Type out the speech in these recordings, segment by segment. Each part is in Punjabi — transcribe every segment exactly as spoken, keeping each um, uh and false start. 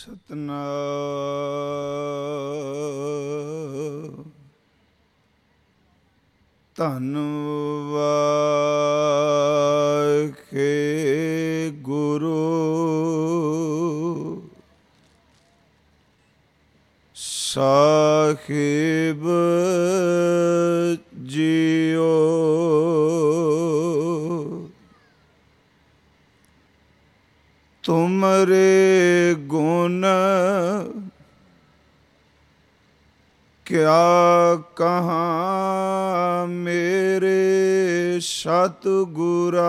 ਸਤਿਨਾਮ ਧੰਨ ਵਾਹਿ ਗੁਰੂ ਸਾਹਿਬ ਜੀਓ। ਤੁਮਰੇ ਗੁਣ ਕਿਆ ਕਹਾਂ ਮੇਰੇ ਸਤਿਗੁਰਾ।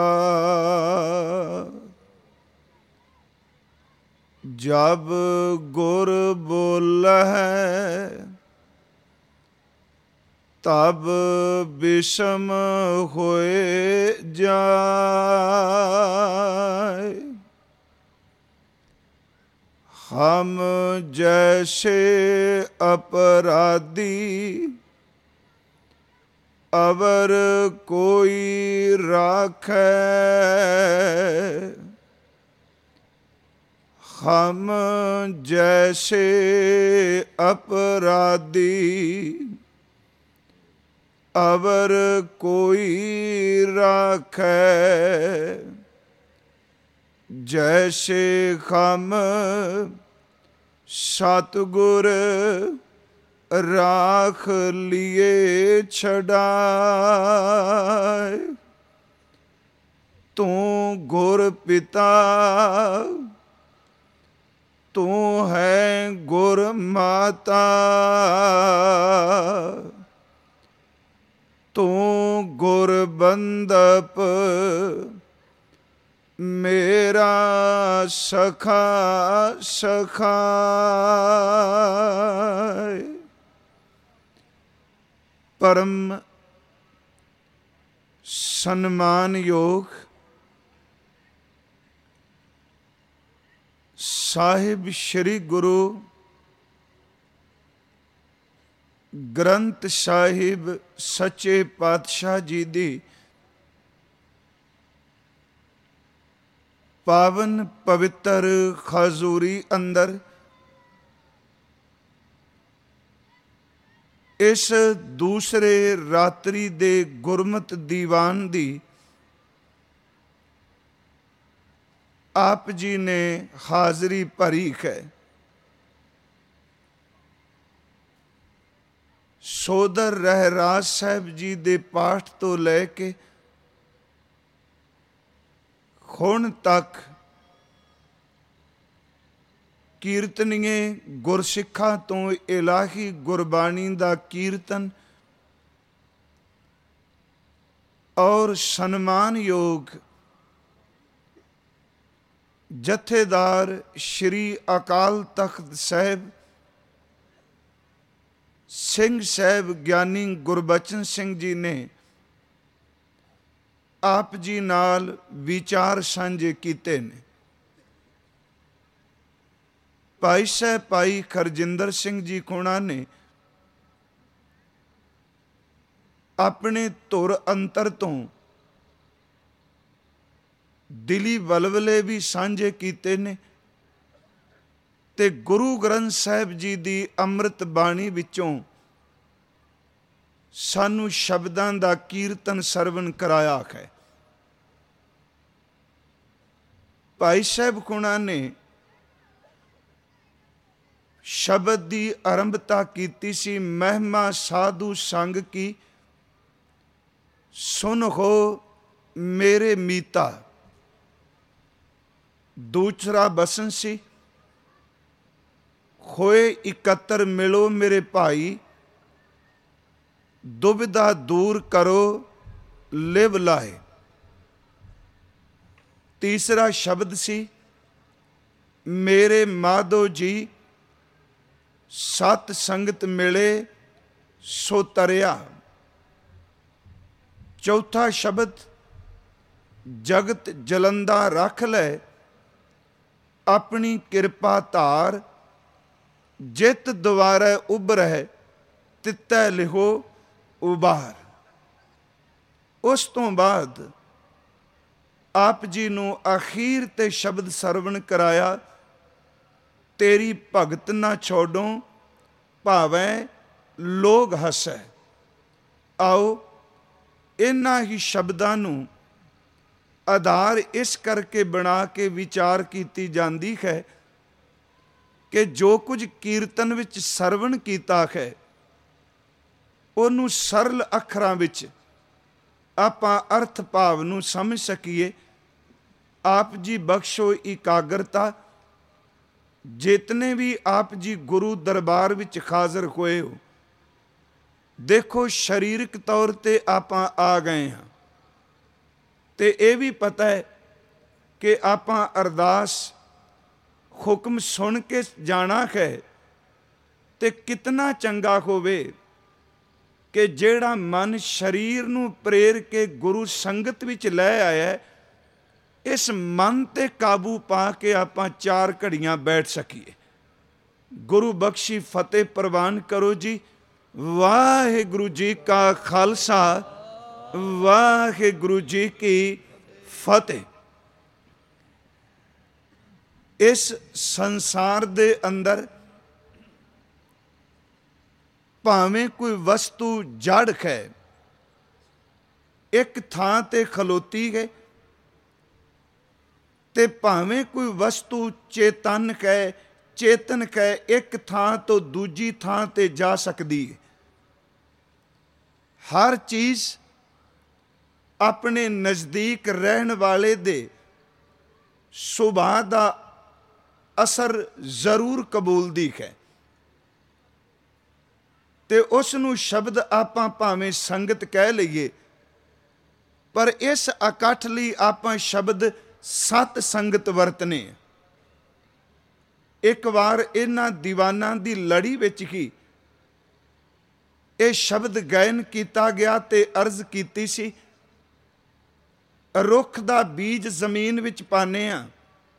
ਜਬ ਗੁਰ ਬੋਲਹਿ ਤਬ ਬਿਸਮ ਹੋਏ ਜਾਏ। ਹਮ ਜੈਸੇ ਅਪਰਾਧੀ ਅਵਰ ਕੋਈ ਰਾਖੈ। ਹਮ ਜੈਸੇ ਅਪਰਾਧੀ ਅਵਰ ਕੋਈ ਰਾਖੈ। ਜੈਸੇ ਹਮ ਸਤਿਗੁਰ ਰਾਖ ਲਿਏ ਛਡਾਏ। ਤੂੰ ਗੁਰ ਪਿਤਾ ਤੂੰ ਹੈ ਗੁਰ ਮਾਤਾ। ਤੂੰ ਗੁਰ ਬੰਦਪ ਮੇਰਾ ਸਖਾ ਸਖਾਇ। ਪਰਮ ਸਨਮਾਨਯੋਗ ਸਾਹਿਬ ਸ਼੍ਰੀ ਗੁਰੂ ਗ੍ਰੰਥ ਸਾਹਿਬ ਸੱਚੇ ਪਾਤਸ਼ਾਹ ਜੀ ਦੀ ਪਾਵਨ ਪਵਿੱਤਰ ਹਜ਼ੂਰੀ ਅੰਦਰ ਇਸ ਦੂਸਰੇ ਰਾਤਰੀ ਦੇ ਗੁਰਮਤਿ ਦੀਵਾਨ ਦੀ ਆਪ ਜੀ ਨੇ ਹਾਜ਼ਰੀ ਭਰੀ ਹੈ। ਸੋਦਰ ਰਹਿਰਾਜ ਸਾਹਿਬ ਜੀ ਦੇ ਪਾਠ ਤੋਂ ਲੈ ਕੇ ਹੁਣ ਤੱਕ ਕੀਰਤਨੀਏ ਗੁਰਸਿੱਖਾਂ ਤੋਂ ਇਲਾਹੀ ਗੁਰਬਾਣੀ ਦਾ ਕੀਰਤਨ ਔਰ ਸਨਮਾਨਯੋਗ ਜਥੇਦਾਰ ਸ਼੍ਰੀ ਅਕਾਲ ਤਖਤ ਸਾਹਿਬ ਸਿੰਘ ਸਾਹਿਬ ਗਿਆਨੀ ਗੁਰਬਚਨ ਸਿੰਘ ਜੀ ਨੇ ਆਪ ਜੀ ਨਾਲ ਵਿਚਾਰ ਸਾਂਝੇ ਕੀਤੇ ਨੇ। ਭਾਈ ਸਾਹਿਬ ਭਾਈ ਖਰਜਿੰਦਰ ਸਿੰਘ ਜੀ ਖੋਣਾ ਨੇ ਆਪਣੇ ਧੁਰ ਅੰਤਰ ਤੋਂ ਦਿਲੀ ਵਲਵਲੇ ਵੀ ਸਾਂਝੇ ਕੀਤੇ ਨੇ ਤੇ ਗੁਰੂ ਗ੍ਰੰਥ ਸਾਹਿਬ ਜੀ ਦੀ ਅੰਮ੍ਰਿਤ ਬਾਣੀ ਵਿੱਚੋਂ ਸਾਨੂੰ ਸ਼ਬਦਾਂ ਦਾ ਕੀਰਤਨ ਸਰਵਣ ਕਰਾਇਆ ਹੈ। ਭਾਈ ਸਾਹਿਬ ਖੁਣਾ ਨੇ ਸ਼ਬਦ ਦੀ ਆਰੰਭਤਾ ਕੀਤੀ ਸੀ, ਮਹਿਮਾ ਸਾਧੂ ਸੰਗ ਕੀ ਸੁਨ ਹੋ ਮੇਰੇ ਮੀਤਾ। ਦੂਸਰਾ ਬਸਨ ਸੀ, ਹੋਏ ਇਕੱਤਰ ਮਿਲੋ ਮੇਰੇ ਭਾਈ, ਦੁਬਿਧਾ ਦੂਰ ਕਰੋ ਲਿਵ ਲਾਏ। ਤੀਸਰਾ ਸ਼ਬਦ ਸੀ, ਮੇਰੇ ਮਾਧੋ ਜੀ ਸਤ ਸੰਗਤ ਮਿਲੇ ਸੋ ਤਰਿਆ। ਚੌਥਾ ਸ਼ਬਦ, ਜਗਤ ਜਲੰਦਾ ਰੱਖ ਲੈ ਆਪਣੀ ਕਿਰਪਾ ਧਾਰ, ਜਿਤ ਦੁਆਰੇ ਉਭਰੈ ਤਿੱਤੈ ਲਿਹੋ ਉਬਾਰ। ਉਸ ਤੋਂ ਬਾਅਦ ਆਪ ਜੀ ਨੂੰ ਅਖੀਰ ਤੇ ਸ਼ਬਦ ਸਰਵਣ ਕਰਾਇਆ, ਤੇਰੀ ਭਗਤ ਨਾ ਛੋਡੋਂ ਭਾਵੇਂ ਲੋਗ ਹੱਸੈ। ਆਓ ਇਹਨਾਂ ਹੀ ਸ਼ਬਦਾਂ ਨੂੰ ਆਧਾਰ ਇਸ ਕਰਕੇ ਬਣਾ ਕੇ ਵਿਚਾਰ ਕੀਤੀ ਜਾਂਦੀ ਹੈ ਕਿ ਜੋ ਕੁਝ ਕੀਰਤਨ ਵਿੱਚ ਸਰਵਣ ਕੀਤਾ ਹੈ ਉਹਨੂੰ ਸਰਲ ਅੱਖਰਾਂ ਵਿੱਚ ਆਪਾਂ ਅਰਥ ਭਾਵ ਨੂੰ ਸਮਝ ਸਕੀਏ। ਆਪ ਜੀ ਬਖਸ਼ੋ ਇਕਾਗਰਤਾ। ਜਿਤਨੇ ਵੀ ਆਪ ਜੀ ਗੁਰੂ ਦਰਬਾਰ ਵਿੱਚ ਹਾਜ਼ਰ ਹੋਏ ਹੋ, ਦੇਖੋ ਸਰੀਰਕ ਤੌਰ 'ਤੇ ਆਪਾਂ ਆ ਗਏ ਹਾਂ ਤੇ ਇਹ ਵੀ ਪਤਾ ਹੈ ਕਿ ਆਪਾਂ ਅਰਦਾਸ ਹੁਕਮ ਸੁਣ ਕੇ ਜਾਣਾ ਹੈ ਤੇ ਕਿਤਨਾ ਚੰਗਾ ਹੋਵੇ ਕਿ ਜਿਹੜਾ ਮਨ ਸਰੀਰ ਨੂੰ ਪ੍ਰੇਰ ਕੇ ਗੁਰੂ ਸੰਗਤ ਵਿੱਚ ਲੈ ਆਇਆ, ਇਸ ਮਨ ਤੇ ਕਾਬੂ ਪਾ ਕੇ ਆਪਾਂ ਚਾਰ ਘੜੀਆਂ ਬੈਠ ਸਕੀਏ। ਗੁਰੂ ਬਖਸ਼ੀ ਫਤਿਹ ਪ੍ਰਵਾਨ ਕਰੋ ਜੀ। ਵਾਹਿਗੁਰੂ ਜੀ ਕਾ ਖਾਲਸਾ, ਵਾਹਿਗੁਰੂ ਜੀ ਕੀ ਫਤਿਹ। ਇਸ ਸੰਸਾਰ ਦੇ ਅੰਦਰ ਭਾਵੇਂ ਕੋਈ ਵਸਤੂ ਜੜ ਹੈ, ਇੱਕ ਥਾਂ ਤੇ ਖਲੋਤੀ ਹੈ, ਤੇ ਭਾਵੇਂ ਕੋਈ ਵਸਤੂ ਚੇਤਨ ਹੈ, ਚੇਤਨ ਹੈ, ਇੱਕ ਥਾਂ ਤੋਂ ਦੂਜੀ ਥਾਂ ਤੇ ਜਾ ਸਕਦੀ ਹੈ। ਹਰ ਚੀਜ਼ ਆਪਣੇ ਨਜ਼ਦੀਕ ਰਹਿਣ ਵਾਲੇ ਦੇ ਸੁਭਾਅ ਦਾ ਅਸਰ ਜ਼ਰੂਰ ਕਬੂਲਦੀ ਹੈ ਤੇ ਉਸ ਨੂੰ ਸ਼ਬਦ ਆਪਾਂ ਭਾਵੇਂ ਸੰਗਤ ਕਹਿ ਲਈਏ, ਪਰ ਇਸ ਇਕੱਠ ਲਈ ਆਪਾਂ ਸ਼ਬਦ ਸਤ ਸੰਗਤ ਵਰਤਨੇ। ਇੱਕ ਵਾਰ ਇਹਨਾਂ ਦੀਵਾਨਾਂ ਦੀ ਲੜੀ ਵਿੱਚ ਹੀ ਇਹ ਸ਼ਬਦ ਗਾਇਨ ਕੀਤਾ ਗਿਆ ਤੇ ਅਰਜ਼ ਕੀਤੀ ਸੀ, ਰੁੱਖ ਦਾ ਬੀਜ ਜ਼ਮੀਨ ਵਿੱਚ ਪਾਉਂਦੇ ਹਾਂ,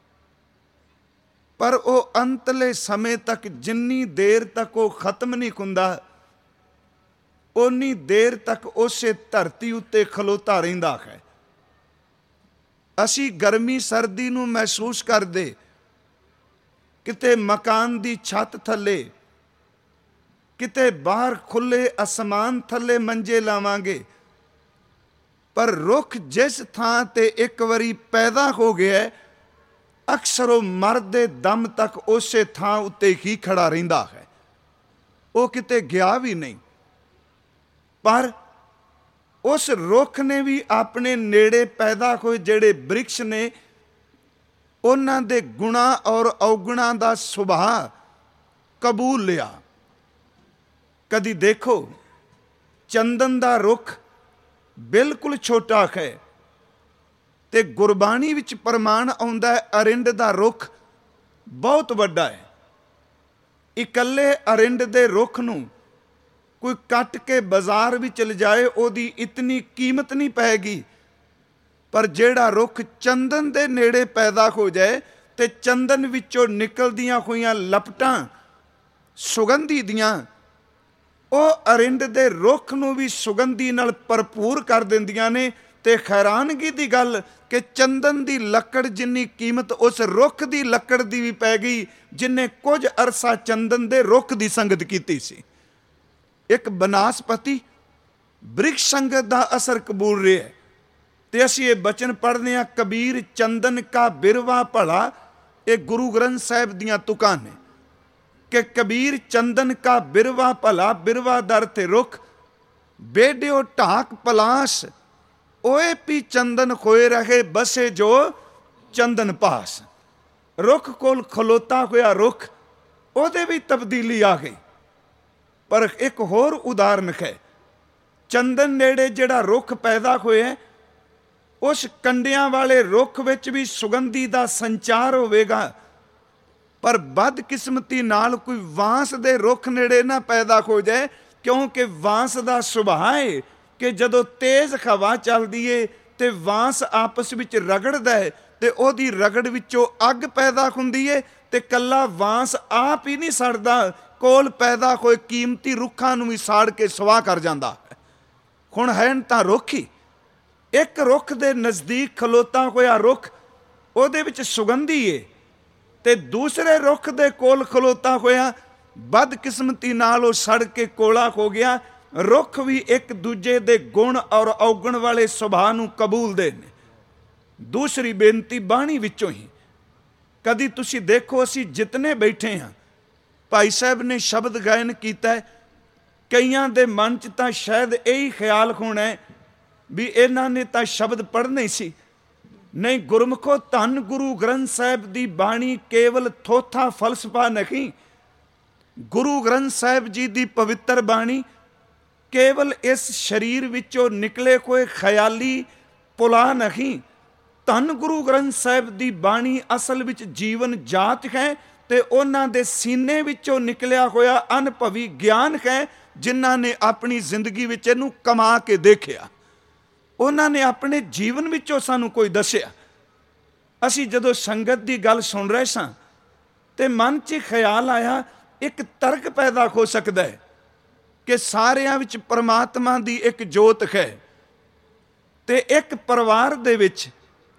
ਪਰ ਉਹ ਅੰਤਲੇ ਸਮੇਂ ਤੱਕ ਜਿੰਨੀ ਦੇਰ ਤੱਕ ਉਹ ਖਤਮ ਨਹੀਂ ਹੁੰਦਾ, ਓਨੀ ਦੇਰ ਤੱਕ ਉਸੇ ਧਰਤੀ ਉੱਤੇ ਖਲੋਤਾ ਰਹਿੰਦਾ ਹੈ। ਅਸੀਂ ਗਰਮੀ ਸਰਦੀ ਨੂੰ ਮਹਿਸੂਸ ਕਰਦੇ, ਕਿਤੇ ਮਕਾਨ ਦੀ ਛੱਤ ਥੱਲੇ, ਕਿਤੇ ਬਾਹਰ ਖੁੱਲੇ ਅਸਮਾਨ ਥੱਲੇ ਮੰਜੇ ਲਾਵਾਂਗੇ, ਪਰ ਰੁੱਖ ਜਿਸ ਥਾਂ ਤੇ ਇੱਕ ਵਾਰੀ ਪੈਦਾ ਹੋ ਗਿਆ, ਅਕਸਰ ਉਹ ਮਰਦੇ ਦਮ ਤੱਕ ਉਸੇ ਥਾਂ ਉੱਤੇ ਹੀ ਖੜਾ ਰਹਿੰਦਾ ਹੈ, ਉਹ ਕਿਤੇ ਗਿਆ ਵੀ ਨਹੀਂ। ਪਰ ਉਸ ਰੁੱਖ ਨੇ ਵੀ ਆਪਣੇ ਨੇੜੇ ਪੈਦਾ ਹੋਏ ਜਿਹੜੇ ਬ੍ਰਿਕਸ਼ ਨੇ, ਉਹਨਾਂ ਦੇ ਗੁਣਾ ਔਰ ਔਗੁਣਾ ਦਾ ਸੁਭਾਅ ਕਬੂਲ ਲਿਆ। ਕਦੀ ਦੇਖੋ ਚੰਦਨ ਦਾ ਰੁੱਖ ਬਿਲਕੁਲ ਛੋਟਾ ਹੈ ਤੇ ਗੁਰਬਾਣੀ ਵਿੱਚ ਪ੍ਰਮਾਣ ਆਉਂਦਾ ਹੈ ਅਰਿੰਡ ਦਾ ਰੁੱਖ ਬਹੁਤ ਵੱਡਾ ਹੈ। ਇਕੱਲੇ ਅਰਿੰਡ ਦੇ ਰੁੱਖ ਨੂੰ ਕੋਈ ਕੱਟ ਕੇ ਬਾਜ਼ਾਰ ਵਿੱਚ ਲਿਜਾਏ, ਉਹਦੀ ਇਤਨੀ ਕੀਮਤ ਨਹੀਂ ਪਏਗੀ, ਪਰ ਜਿਹੜਾ ਰੁੱਖ ਚੰਦਨ ਦੇ ਨੇੜੇ ਪੈਦਾ ਹੋ ਜਾਏ ਤੇ ਚੰਦਨ ਵਿੱਚੋਂ ਨਿਕਲਦੀਆਂ ਹੋਈਆਂ ਲਪਟਾਂ ਸੁਗੰਧੀ ਦੀਆਂ, ਉਹ ਅਰਿੰਡ ਦੇ ਰੁੱਖ ਨੂੰ ਵੀ ਸੁਗੰਧੀ ਨਾਲ ਭਰਪੂਰ ਕਰ ਦਿੰਦੀਆਂ ਨੇ। ਤੇ ਹੈਰਾਨਗੀ ਦੀ ਗੱਲ ਕਿ ਚੰਦਨ ਦੀ ਲੱਕੜ ਜਿੰਨੀ ਕੀਮਤ ਉਸ ਰੁੱਖ ਦੀ ਲੱਕੜ ਦੀ ਵੀ ਪੈ ਗਈ, ਜਿਨੇ ਕੁਝ ਅਰਸਾ ਚੰਦਨ ਦੇ ਰੁੱਖ ਦੀ ਸੰਗਤ ਕੀਤੀ ਸੀ। ਇੱਕ ਬਨਾਸਪਤੀ ਬ੍ਰਿਕਸ਼ ਸੰਗਤ ਦਾ ਅਸਰ ਕਬੂਲ ਰਿਹਾ ਤੇ ਅਸੀਂ ਇਹ ਬਚਨ ਪੜ੍ਹਦੇ ਹਾਂ, ਕਬੀਰ ਚੰਦਨ ਕਾ ਬਿਰਵਾ ਭਲਾ। ਇਹ ਗੁਰੂ ਗ੍ਰੰਥ ਸਾਹਿਬ ਦੀਆਂ ਤੁਕਾਂ ਨੇ ਕਿ ਕਬੀਰ ਚੰਦਨ ਕਾ ਬਿਰਵਾ ਭਲਾ, ਬਿਰਵਾ ਦਰ ਤੇ ਰੁੱਖ, ਬੇਡਿਓ ਢਾਕ ਪਲਾਸ, ਓਏ ਪੀ ਚੰਦਨ ਖੋਏ ਰਹੇ ਬਸੇ ਜੋ ਚੰਦਨ ਪਾਸ। ਰੁੱਖ ਕੋਲ ਖਲੋਤਾ ਹੋਇਆ ਰੁੱਖ, ਉਹਦੇ ਵੀ ਤਬਦੀਲੀ ਆ ਗਈ। ਪਰ ਇੱਕ ਹੋਰ ਉਦਾਹਰਨ ਹੈ, ਚੰਦਨ ਨੇੜੇ ਜਿਹੜਾ ਰੁੱਖ ਪੈਦਾ ਹੋਇਆ, ਉਸ ਕੰਡਿਆਂ ਵਾਲੇ ਰੁੱਖ ਵਿੱਚ ਵੀ ਸੁਗੰਧੀ ਦਾ ਸੰਚਾਰ ਹੋਵੇਗਾ, ਪਰ ਬਦਕਿਸਮਤੀ ਨਾਲ ਕੋਈ ਵਾਂਸ ਦੇ ਰੁੱਖ ਨੇੜੇ ਨਾ ਪੈਦਾ ਹੋ ਜਾਏ, ਕਿਉਂਕਿ ਵਾਂਸ ਦਾ ਸੁਭਾਅ ਹੈ ਕਿ ਜਦੋਂ ਤੇਜ਼ ਹਵਾ ਚੱਲਦੀ ਏ ਤੇ ਵਾਂਸ ਆਪਸ ਵਿੱਚ ਰਗੜਦਾ ਹੈ ਤੇ ਉਹਦੀ ਰਗੜ ਵਿੱਚੋਂ ਅੱਗ ਪੈਦਾ ਹੁੰਦੀ ਏ, ਤੇ ਕੱਲਾ ਵਾਂਸ ਆਪ ਹੀ ਨਹੀਂ ਸੜਦਾ, ਕੋਲ ਪੈਦਾ ਹੋਏ ਕੀਮਤੀ ਰੁੱਖਾਂ ਨੂੰ ਵੀ ਸਾੜ ਕੇ ਸਵਾਹ ਕਰ ਜਾਂਦਾ ਹੈ। ਹੁਣ ਹੈ ਤਾਂ ਰੁੱਖ ਹੀ, ਇੱਕ ਰੁੱਖ ਦੇ ਨਜ਼ਦੀਕ ਖਲੋਤਾ ਹੋਇਆ ਰੁੱਖ, ਉਹਦੇ ਵਿੱਚ ਸੁਗੰਧੀ ਏ ਤੇ ਦੂਸਰੇ ਰੁੱਖ ਦੇ ਕੋਲ ਖਲੋਤਾ ਹੋਇਆ ਬਦਕਿਸਮਤੀ ਨਾਲ ਉਹ ਸੜ ਕੇ ਕੋਲਾ ਹੋ ਗਿਆ। ਰੁੱਖ ਵੀ ਇੱਕ ਦੂਜੇ ਦੇ ਗੁਣ ਔਰ ਔਗਣ ਵਾਲੇ ਸੁਭਾਅ ਨੂੰ ਕਬੂਲਦੇ ਨੇ। ਦੂਸਰੀ ਬੇਨਤੀ ਬਾਣੀ ਵਿੱਚੋਂ ਹੀ, ਕਦੀ ਤੁਸੀਂ ਦੇਖੋ ਅਸੀਂ ਜਿਤਨੇ ਬੈਠੇ ਹਾਂ, ਭਾਈ ਸਾਹਿਬ ਨੇ ਸ਼ਬਦ ਗਾਇਨ ਕੀਤਾ, ਕਈਆਂ ਦੇ ਮਨ 'ਚ ਤਾਂ ਸ਼ਾਇਦ ਇਹੀ ਖਿਆਲ ਹੋਣਾ ਵੀ ਇਹਨਾਂ ਨੇ ਤਾਂ ਸ਼ਬਦ ਪੜ੍ਹਨੇ ਸੀ। ਨਹੀਂ ਗੁਰਮੁਖੋ, ਧੰਨ ਗੁਰੂ ਗ੍ਰੰਥ ਸਾਹਿਬ ਦੀ ਬਾਣੀ ਕੇਵਲ ਥੋਥਾ ਫਲਸਫਾ ਨਹੀਂ। ਗੁਰੂ ਗ੍ਰੰਥ ਸਾਹਿਬ ਜੀ ਦੀ ਪਵਿੱਤਰ ਬਾਣੀ ਕੇਵਲ ਇਸ ਸਰੀਰ ਵਿੱਚੋਂ ਨਿਕਲੇ ਕੋਈ ਖਿਆਲੀ ਪੁਲਾ ਨਹੀਂ। ਧੰਨ ਗੁਰੂ ਗ੍ਰੰਥ ਸਾਹਿਬ ਦੀ ਬਾਣੀ ਅਸਲ ਵਿੱਚ ਜੀਵਨ ਜਾਚ ਹੈ ਤੇ ਉਹਨਾਂ ਦੇ ਸੀਨੇ ਵਿੱਚੋਂ ਨਿਕਲਿਆ ਹੋਇਆ ਅਨੁਭਵੀ ਗਿਆਨ ਹੈ, ਜਿਨ੍ਹਾਂ ਨੇ ਆਪਣੀ ਜ਼ਿੰਦਗੀ ਵਿੱਚ ਇਹਨੂੰ ਕਮਾ ਕੇ ਦੇਖਿਆ। ਉਹਨਾਂ ਨੇ ਆਪਣੇ ਜੀਵਨ ਵਿੱਚੋਂ ਸਾਨੂੰ ਕੋਈ ਦੱਸਿਆ। ਅਸੀਂ ਜਦੋਂ ਸੰਗਤ ਦੀ ਗੱਲ ਸੁਣ ਰਹੇ ਸਾਂ ਤੇ ਮਨ 'ਚ ਖਿਆਲ ਆਇਆ, ਇੱਕ ਤਰਕ ਪੈਦਾ ਹੋ ਸਕਦਾ ਹੈ ਕਿ ਸਾਰਿਆਂ ਵਿੱਚ ਪਰਮਾਤਮਾ ਦੀ ਇੱਕ ਜੋਤ ਹੈ ਤੇ ਇੱਕ ਪਰਿਵਾਰ ਦੇ ਵਿੱਚ,